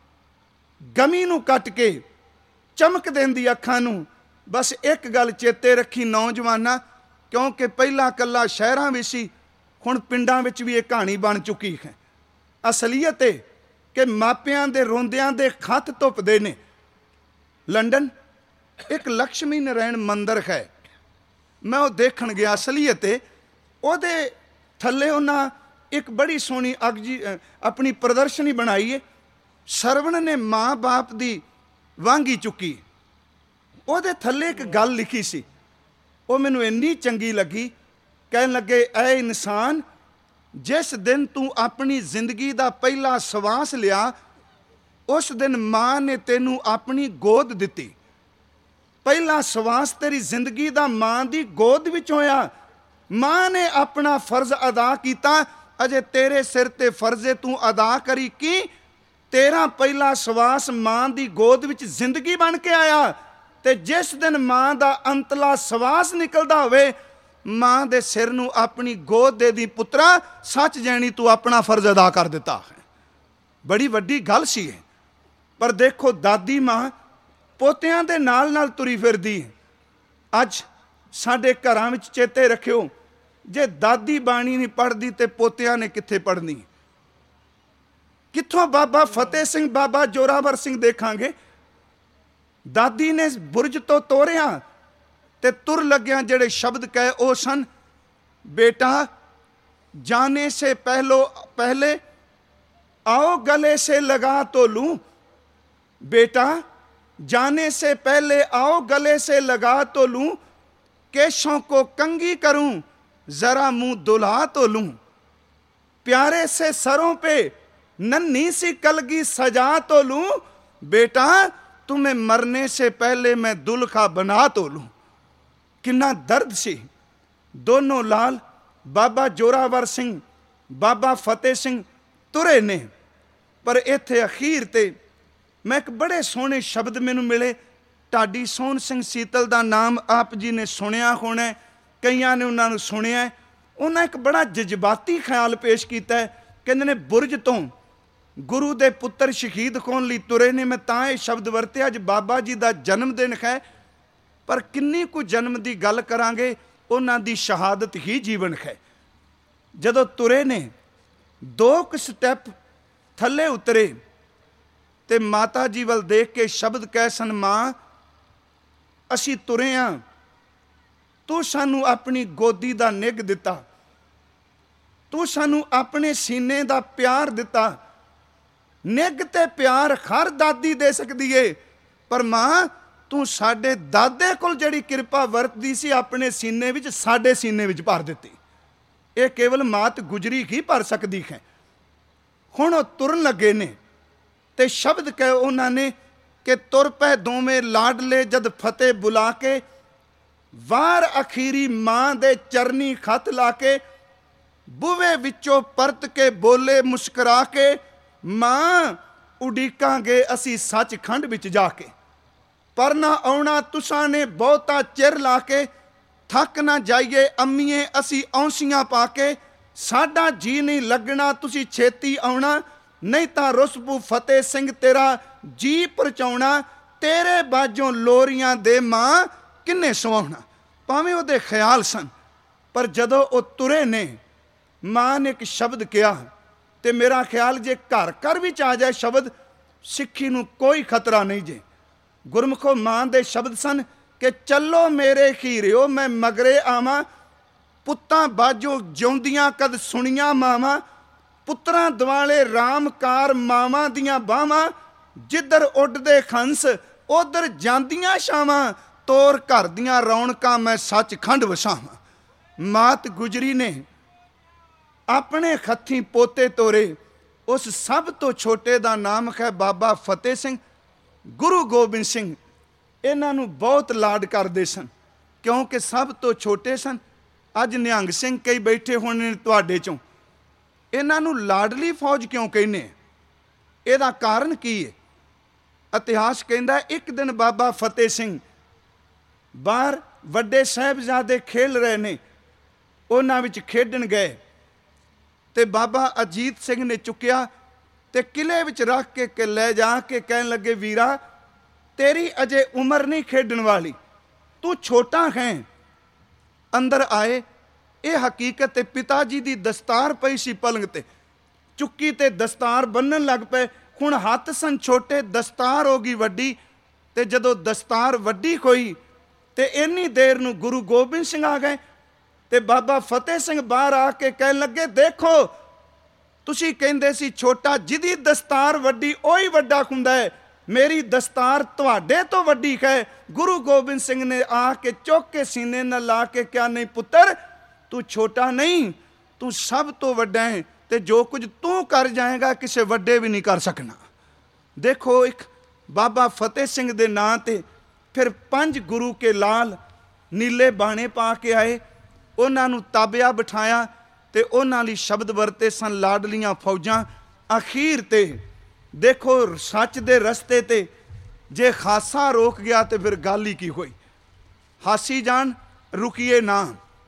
गमी नूं कट के चमक देंदी अखां नूं। बस एक गल चेते रखी नौजवाना, क्योंकि पहला कला शहरां विच सी, हुण पिंडां विच भी एक कहानी बन चुकी है। असलीयत है कि मापियां दे रोंदियां दे खत धुपदे ने। लंडन एक लक्ष्मी नारायण मंदिर है, मैं वो देखण गया। असलीयत है उहदे थल्ले उन्हां एक बड़ी सोहनी अगजी अपनी प्रदर्शनी बनाई है। सरवण ने माँ बाप की वांगी चुकी, उहदे थल्ले एक गल लिखी सी, वो मैनू इन्नी चंगी लगी। कहन लगे, ऐ इंसान, जिस दिन तू अपनी जिंदगी का पहला सवास लिया, उस दिन मां ने तेनू अपनी गोद दिती। पहला सवास तेरी जिंदगी का मां की गोद विच होया। मां ने अपना फर्ज अदा किया, अजे तेरे सिर ते फर्जे तू अदा करी की तेरा पहला सवास मां की गोद विच जिंदगी बन के आया। ते जिस दिन मां का अंतला सवास निकलता होवे, मां दे सिर नू अपनी गोद दे दी, पुत्रा सच जैनी तू अपना फर्ज अदा कर दिता है। बड़ी वड्डी गल सी है। पर देखो, दादी मां पोतियां दे नाल नाल तुरी फिरदी है। अज साडे घरां विच चेते रखियो, जे दादी बाणी नहीं पढ़दी ते पोतियां ने कित्थे पढ़नी? कित्थों बाबा फतेह सिंह, बाबा जोरावर सिंह देखांगे? दादी ने बुरज तो तोरिया ते तुर लग्या जेड़े शब्द कहे ओ सन, बेटा जाने से पहलो पहले आओ गले से लगा तो लूं, बेटा जाने से पहले आओ गले से लगा तो लूं, केशों को कंघी करूं जरा मुंह दुल्हा तो लूं, प्यारे से सरों पे नन्ही सी कलगी सजा तो लूं, बेटा तुम्हें मरने से पहले मैं दुल्हा बना तो लूं। ਕਿੰਨਾ ਦਰਦ ਸੀ। ਦੋਨੋਂ ਲਾਲ ਬਾਬਾ ਜੋਰਾਵਰ ਸਿੰਘ, ਬਾਬਾ ਫਤਿਹ ਸਿੰਘ ਤੁਰੇ ਨੇ, ਪਰ ਇੱਥੇ ਅਖੀਰ ਤੇ ਮੈਂ ਇੱਕ ਬੜੇ ਸੋਹਣੇ ਸ਼ਬਦ ਮੈਨੂੰ ਮਿਲੇ। ਢਾਡੀ ਸੋਹਣ ਸਿੰਘ ਸੀਤਲ ਦਾ ਨਾਮ ਆਪ ਜੀ ਨੇ ਸੁਣਿਆ ਹੋਣਾ, ਕਈਆਂ ਨੇ ਉਹਨਾਂ ਨੂੰ ਸੁਣਿਆ। ਉਹਨਾਂ ਇੱਕ ਬੜਾ ਜਜ਼ਬਾਤੀ ਖਿਆਲ ਪੇਸ਼ ਕੀਤਾ ਹੈ। ਕਹਿੰਦੇ ਨੇ ਬੁਰਜ ਤੋਂ ਗੁਰੂ ਦੇ ਪੁੱਤਰ ਸ਼ਹੀਦ ਹੋਣ ਲਈ ਤੁਰੇ ਨੇ। ਮੈਂ ਤਾਂ ਇਹ ਸ਼ਬਦ ਵਰਤਿਆ, ਅੱਜ ਬਾਬਾ ਜੀ ਦਾ ਜਨਮ ਦਿਨ ਹੈ, ਪਰ ਕਿੰਨੀ ਕੁ ਜਨਮ ਦੀ ਗੱਲ ਕਰਾਂਗੇ, ਉਹਨਾਂ ਦੀ ਸ਼ਹਾਦਤ ਹੀ ਜੀਵਨ ਹੈ। ਜਦੋਂ ਤੁਰੇ ਨੇ ਦੋ ਕੁ ਸਟੈਪ ਥੱਲੇ ਉਤਰੇ ਤੇ ਮਾਤਾ ਜੀ ਵੱਲ ਦੇਖ ਕੇ ਸ਼ਬਦ ਕਹਿ ਸਨ, ਮਾਂ ਅਸੀਂ ਤੁਰੇ ਹਾਂ, ਤੂੰ ਸਾਨੂੰ ਆਪਣੀ ਗੋਦੀ ਦਾ ਨਿੱਘ ਦਿੱਤਾ, ਤੂੰ ਸਾਨੂੰ ਆਪਣੇ ਸੀਨੇ ਦਾ ਪਿਆਰ ਦਿੱਤਾ। ਨਿੱਘ ਤੇ ਪਿਆਰ ਹਰ ਦਾਦੀ ਦੇ ਸਕਦੀ ਏ, ਪਰ ਮਾਂ ਤੂੰ ਸਾਡੇ ਦਾਦੇ ਕੋਲ ਜਿਹੜੀ ਕਿਰਪਾ ਵਰਤਦੀ ਸੀ ਆਪਣੇ ਸੀਨੇ ਵਿੱਚ ਸਾਡੇ ਸੀਨੇ ਵਿੱਚ ਭਰ ਦਿੱਤੀ। ਇਹ ਕੇਵਲ ਮਾਤ ਗੁਜਰੀ ਹੀ ਭਰ ਸਕਦੀ ਹੈ। ਹੁਣ ਉਹ ਤੁਰਨ ਲੱਗੇ ਨੇ ਤੇ ਸ਼ਬਦ ਕਹੇ ਉਹਨਾਂ ਨੇ ਕਿ ਤੁਰ ਪਏ ਦੋਵੇਂ ਲਾਡਲੇ ਜਦ ਫਤਿਹ ਬੁਲਾ ਕੇ, ਵਾਰ ਅਖੀਰੀ ਮਾਂ ਦੇ ਚਰਨੀ ਖਤ ਲਾ ਕੇ, ਬੂਵੇ ਵਿੱਚੋਂ ਪਰਤ ਕੇ ਬੋਲੇ ਮੁਸਕਰਾ ਕੇ, ਮਾਂ ਉਡੀਕਾਂਗੇ ਅਸੀਂ ਸੱਚਖੰਡ ਵਿੱਚ ਜਾ ਕੇ, ਪਰ ਨਾ ਆਉਣਾ ਤੁਸਾਂ ਨੇ ਬਹੁਤਾ ਚਿਰ ਲਾ ਕੇ, ਥੱਕ ਨਾ ਜਾਈਏ ਅੰਮੀਏ ਅਸੀਂ ਔਂਸੀਆਂ ਪਾ ਕੇ, ਸਾਡਾ ਜੀ ਨਹੀਂ ਲੱਗਣਾ ਤੁਸੀਂ ਛੇਤੀ ਆਉਣਾ, ਨਹੀਂ ਤਾਂ ਰੁਸਬੂ ਫਤਿਹ ਸਿੰਘ ਤੇਰਾ ਜੀ ਪਰਚਾਉਣਾ, ਤੇਰੇ ਬਾਝੋਂ ਲੋਰੀਆਂ ਦੇ ਮਾਂ ਕਿੰਨੇ ਸਵਾਉਣਾ। ਭਾਵੇਂ ਉਹਦੇ ਖਿਆਲ ਸਨ, ਪਰ ਜਦੋਂ ਉਹ ਤੁਰੇ ਨੇ ਮਾਂ ਨੇ ਇੱਕ ਸ਼ਬਦ ਕਿਹਾ, ਤੇ ਮੇਰਾ ਖਿਆਲ ਜੇ ਘਰ ਘਰ ਵਿੱਚ ਆ ਜਾਏ ਸ਼ਬਦ, ਸਿੱਖੀ ਨੂੰ ਕੋਈ ਖਤਰਾ ਨਹੀਂ ਜੇ। ਗੁਰਮੁਖੋ ਮਾਂ ਦੇ ਸ਼ਬਦ ਸਨ ਕਿ ਚੱਲੋ ਮੇਰੇ ਖੀਰਿਓ ਮੈਂ ਮਗਰੇ ਆਵਾਂ, ਪੁੱਤਾਂ ਬਾਝੋਂ ਜਿਉਂਦੀਆਂ ਕਦ ਸੁਣੀਆਂ ਮਾਵਾਂ, ਪੁੱਤਰਾਂ ਦੁਆਲੇ ਰਾਮਕਾਰ ਮਾਵਾਂ ਦੀਆਂ ਬਾਹਾਂ, ਜਿੱਧਰ ਉੱਡਦੇ ਖੰਸ ਉਧਰ ਜਾਂਦੀਆਂ ਛਾਵਾਂ, ਤੋਰ ਘਰ ਦੀਆਂ ਰੌਣਕਾਂ ਮੈਂ ਸੱਚਖੰਡ ਵਸਾਵਾਂ। ਮਾਤ ਗੁਜਰੀ ਨੇ ਆਪਣੇ ਹੱਥੀਂ ਪੋਤੇ ਤੋਰੇ। ਉਸ ਸਭ ਤੋਂ ਛੋਟੇ ਦਾ ਨਾਮ ਹੈ ਬਾਬਾ ਫਤਿਹ ਸਿੰਘ। ਗੁਰੂ ਗੋਬਿੰਦ ਸਿੰਘ ਇਹਨਾਂ ਨੂੰ ਬਹੁਤ ਲਾਡ ਕਰਦੇ ਸਨ, ਕਿਉਂਕਿ ਸਭ ਤੋਂ ਛੋਟੇ ਸਨ। ਅੱਜ ਨਿਹੰਗ ਸਿੰਘ ਕਈ ਬੈਠੇ ਹੋਣੇ ਨੇ ਤੁਹਾਡੇ ਚੋਂ, ਇਹਨਾਂ ਨੂੰ ਲਾਡਲੀ ਫੌਜ ਕਿਉਂ ਕਹਿੰਦੇ? ਇਹਦਾ ਕਾਰਨ ਕੀ ਹੈ? ਇਤਿਹਾਸ ਕਹਿੰਦਾ ਇੱਕ ਦਿਨ ਬਾਬਾ ਫਤਿਹ ਸਿੰਘ ਬਾਹਰ ਵੱਡੇ ਸਾਹਿਬਜ਼ਾਦੇ ਖੇਲ ਰਹੇ ਨੇ, ਉਹਨਾਂ ਵਿੱਚ ਖੇਡਣ ਗਏ ਤੇ ਬਾਬਾ ਅਜੀਤ ਸਿੰਘ ਨੇ ਚੁੱਕਿਆ ਤੇ ਕਿਲੇ ਵਿੱਚ ਰੱਖ ਕੇ ਕਿ ਲੈ ਜਾ ਕੇ ਕਹਿਣ ਲੱਗੇ, ਵੀਰਾ ਤੇਰੀ ਅਜੇ ਉਮਰ ਨਹੀਂ ਖੇਡਣ ਵਾਲੀ, ਤੂੰ ਛੋਟਾ ਹੈ। ਅੰਦਰ ਆਏ, ਇਹ ਹਕੀਕਤ ਤੇ ਪਿਤਾ ਜੀ ਦੀ ਦਸਤਾਰ ਪਈ ਸੀ ਪਲੰਗ ਤੇ, ਚੁੱਕੀ ਤੇ ਦਸਤਾਰ ਬੰਨਣ ਲੱਗ ਪਏ। ਹੁਣ ਹੱਥ ਸਨ ਛੋਟੇ, ਦਸਤਾਰ ਹੋ ਗਈ ਵੱਡੀ, ਤੇ ਜਦੋਂ ਦਸਤਾਰ ਵੱਡੀ ਹੋਈ ਤੇ ਇੰਨੀ ਦੇਰ ਨੂੰ ਗੁਰੂ ਗੋਬਿੰਦ ਸਿੰਘ ਆ ਗਏ ਤੇ ਬਾਬਾ ਫਤਿਹ ਸਿੰਘ ਬਾਹਰ ਆ ਕੇ ਕਹਿਣ ਲੱਗੇ, ਦੇਖੋ ਤੁਸੀਂ ਕਹਿੰਦੇ ਸੀ ਛੋਟਾ, ਜਿਹਦੀ ਦਸਤਾਰ ਵੱਡੀ ਉਹੀ ਵੱਡਾ ਹੁੰਦਾ ਹੈ, ਮੇਰੀ ਦਸਤਾਰ ਤੁਹਾਡੇ ਤੋਂ ਵੱਡੀ ਹੈ। ਗੁਰੂ ਗੋਬਿੰਦ ਸਿੰਘ ਨੇ ਆ ਕੇ ਚੁੱਕ ਕੇ ਸੀਨੇ ਨਾਲ ਲਾ ਕੇ ਕਿਹਾ, ਨਹੀਂ ਪੁੱਤਰ ਤੂੰ ਛੋਟਾ ਨਹੀਂ, ਤੂੰ ਸਭ ਤੋਂ ਵੱਡਾ ਹੈ, ਤੇ ਜੋ ਕੁਝ ਤੂੰ ਕਰ ਜਾਏਗਾ ਕਿਸੇ ਵੱਡੇ ਵੀ ਨਹੀਂ ਕਰ ਸਕਣਾ। ਦੇਖੋ ਇੱਕ ਬਾਬਾ ਫਤਿਹ ਸਿੰਘ ਦੇ ਨਾਂ ਤੇ ਫਿਰ ਪੰਜ ਗੁਰੂ ਕੇ ਲਾਲ ਨੀਲੇ ਬਾਣੇ ਪਾ ਕੇ ਆਏ, ਉਹਨਾਂ ਨੂੰ ਤਾਬਿਆ ਬਿਠਾਇਆ ਤੇ ਉਹਨਾਂ ਲਈ ਸ਼ਬਦ ਵਰਤੇ ਸਨ, ਲਾਡਲੀਆਂ ਫੌਜਾਂ। ਅਖੀਰ ਤੇ ਦੇਖੋ ਸੱਚ ਦੇ ਰਸਤੇ ਤੇ ਜੇ ਖਾਸਾ ਰੋਕ ਗਿਆ ਤੇ ਫਿਰ ਗੱਲ ਹੀ ਕੀ ਹੋਈ। ਹਾਸੀ ਜਾਣ ਰੁਕੀਏ ਨਾ,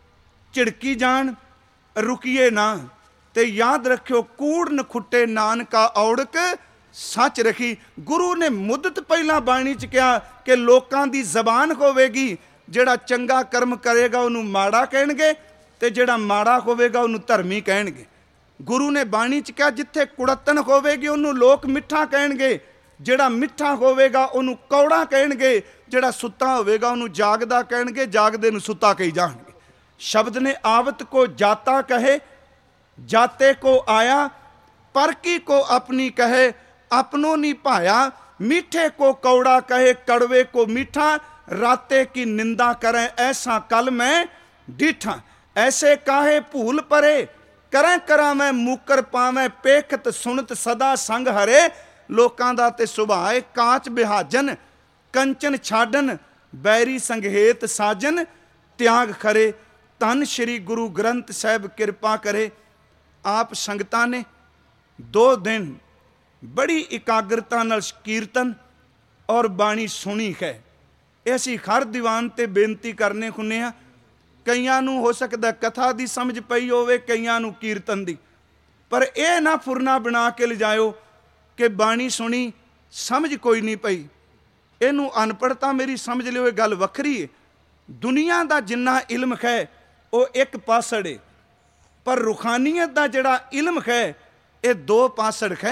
ਝਿੜਕੀ ਜਾਣ ਰੁਕੀਏ ਨਾ, ਤੇ ਯਾਦ ਰੱਖਿਓ ਕੂੜ ਨਖੁੱਟੇ ਨਾਨਕਾ ਔੜਕ ਸੱਚ ਰੱਖੀ। ਗੁਰੂ ਨੇ ਮੁੱਦਤ ਪਹਿਲਾਂ ਬਾਣੀ 'ਚ ਕਿਹਾ ਕਿ ਲੋਕਾਂ ਦੀ ਜ਼ਬਾਨ ਹੋਵੇਗੀ, ਜਿਹੜਾ ਚੰਗਾ ਕਰਮ ਕਰੇਗਾ ਉਹਨੂੰ ਮਾੜਾ ਕਹਿਣਗੇ, ਤੇ ਜਿਹੜਾ ਮਾੜਾ ਹੋਵੇਗਾ ਉਹਨੂੰ ਧਰਮੀ ਕਹਿਣਗੇ। ਗੁਰੂ ਨੇ ਬਾਣੀ 'ਚ ਕਿਹਾ ਜਿੱਥੇ ਕੁੜੱਤਣ ਹੋਵੇਗੀ ਉਹਨੂੰ ਲੋਕ ਮਿੱਠਾ ਕਹਿਣਗੇ, ਜਿਹੜਾ ਮਿੱਠਾ ਹੋਵੇਗਾ ਉਹਨੂੰ ਕੌੜਾ ਕਹਿਣਗੇ, ਜਿਹੜਾ ਸੁੱਤਾ ਹੋਵੇਗਾ ਉਹਨੂੰ ਜਾਗਦਾ ਕਹਿਣਗੇ, ਜਾਗਦੇ ਨੂੰ ਸੁੱਤਾ ਕਹੀ ਜਾਣਗੇ। ਸ਼ਬਦ ਨੇ ਆਵਤ ਕੋ ਜਾਤਾ ਕਹੇ, ਜਾਤੇ ਕੋ ਆਇਆ, ਪਰ ਕੀ ਕੋ ਆਪਣੀ ਕਹੇ, अपनों नहीं पाया, मीठे को कौड़ा कहे, कड़वे को मीठा, राते की निंदा करें ऐसा कल मैं डीठा। ऐसे काहे भूल परे, करें करा मैं मूकर पावें, पेखत सुनत सदा संग हरे। लोकां दा ते सुभाए कांच बिहाजन, कंचन छाडन बैरी संघेत साजन। त्याग करे। धन श्री गुरु ग्रंथ साहिब कृपा करे। आप संगतां ने दो दिन बड़ी इकाग्रता नाल कीर्तन और बाणी सुनी है। असीं हर दीवान ते बेनती करने हुंदे हां। कईयां नूं हो सकदा कथा दी समझ पई होवे, कईयां नूं कीर्तन दी, पर यह ना फुरना बना के लिजाओ कि बाणी सुनी समझ कोई नहीं पई। इनू अनपढ़ता मेरी समझ लियो, ये गल वखरी है। दुनिया का जिन्ना इल्म है वो एक पासड़ है, पर रूखानीयत का जिहड़ा इल्म है ये दो पासड़ है।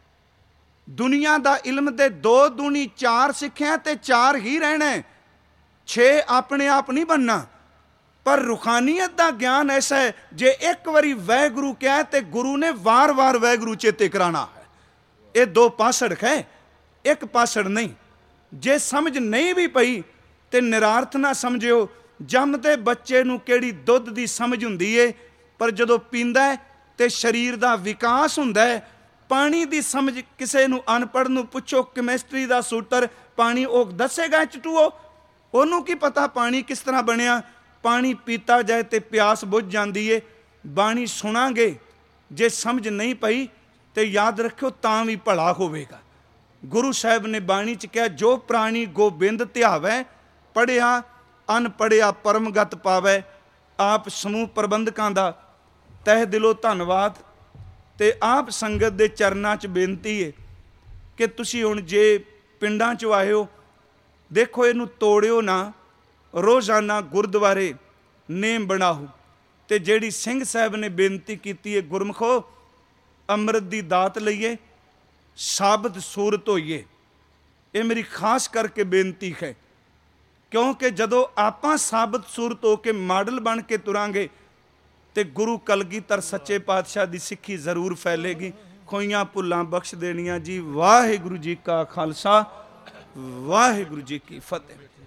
दुनिया का इल्म दे दो दूनी चार सिक्ख्या ते चार ही रहना है, छे अपने आप नहीं बनना। पर रूखानीयत का ज्ञान ऐसा है, जे एक बारी वाहगुरु कहा तो गुरु ने वार वार वाहगुरु चेते कराना है। ये दो पासड़ है, एक पासड़ नहीं। जे समझ नहीं भी पई तो निरार्थ ना समझियो। जमदे बच्चे नूं किहड़ी दुध दी समझ हुंदी है, पर जदों पींदा है तो शरीर का विकास हुंदा है। पानी की समझ किसी नूं अनपढ़ नूं पुछो, कैमिस्ट्री का सूत्र पानी वो दसेगा चटूओ, उन्होंने की पता पानी किस तरह बनिया। पानी पीता जाए तो प्यास बुझ जाती है। बाणी सुनांगे, जे समझ नहीं पई तो याद रखियो तां भी भला होवेगा। गुरु साहब ने बाणी च कहा, जो प्राणी गोबिंद ध्यावै, पढ़िया अनपढ़िया परमगत पावै। आप समूह प्रबंधकां दा तह दिलों धन्नवाद। ते आप संगत दे चरनां च बेनती है कि तुसी हुण जे पिंडां चों आए हो, देखो इनू तोड़ियो ना, रोज़ाना गुरुद्वारे नेम बनाओ। ते जेड़ी सिंह साहब ने बेनती की है, गुरमुखो अमृत की दात लईए, साबत सूरत होइए। ये मेरी खास करके बेनती है, क्योंकि जदों आपां साबत सूरत हो के मॉडल बन के तुरांगे तो गुरु कलगीधर सच्चे पातशाह की सिक्खी जरूर फैलेगी। खोइयां भुलां बख्श देनियां जी। वाहिगुरु जी का खालसा, वाहिगुरु जी की फतेह।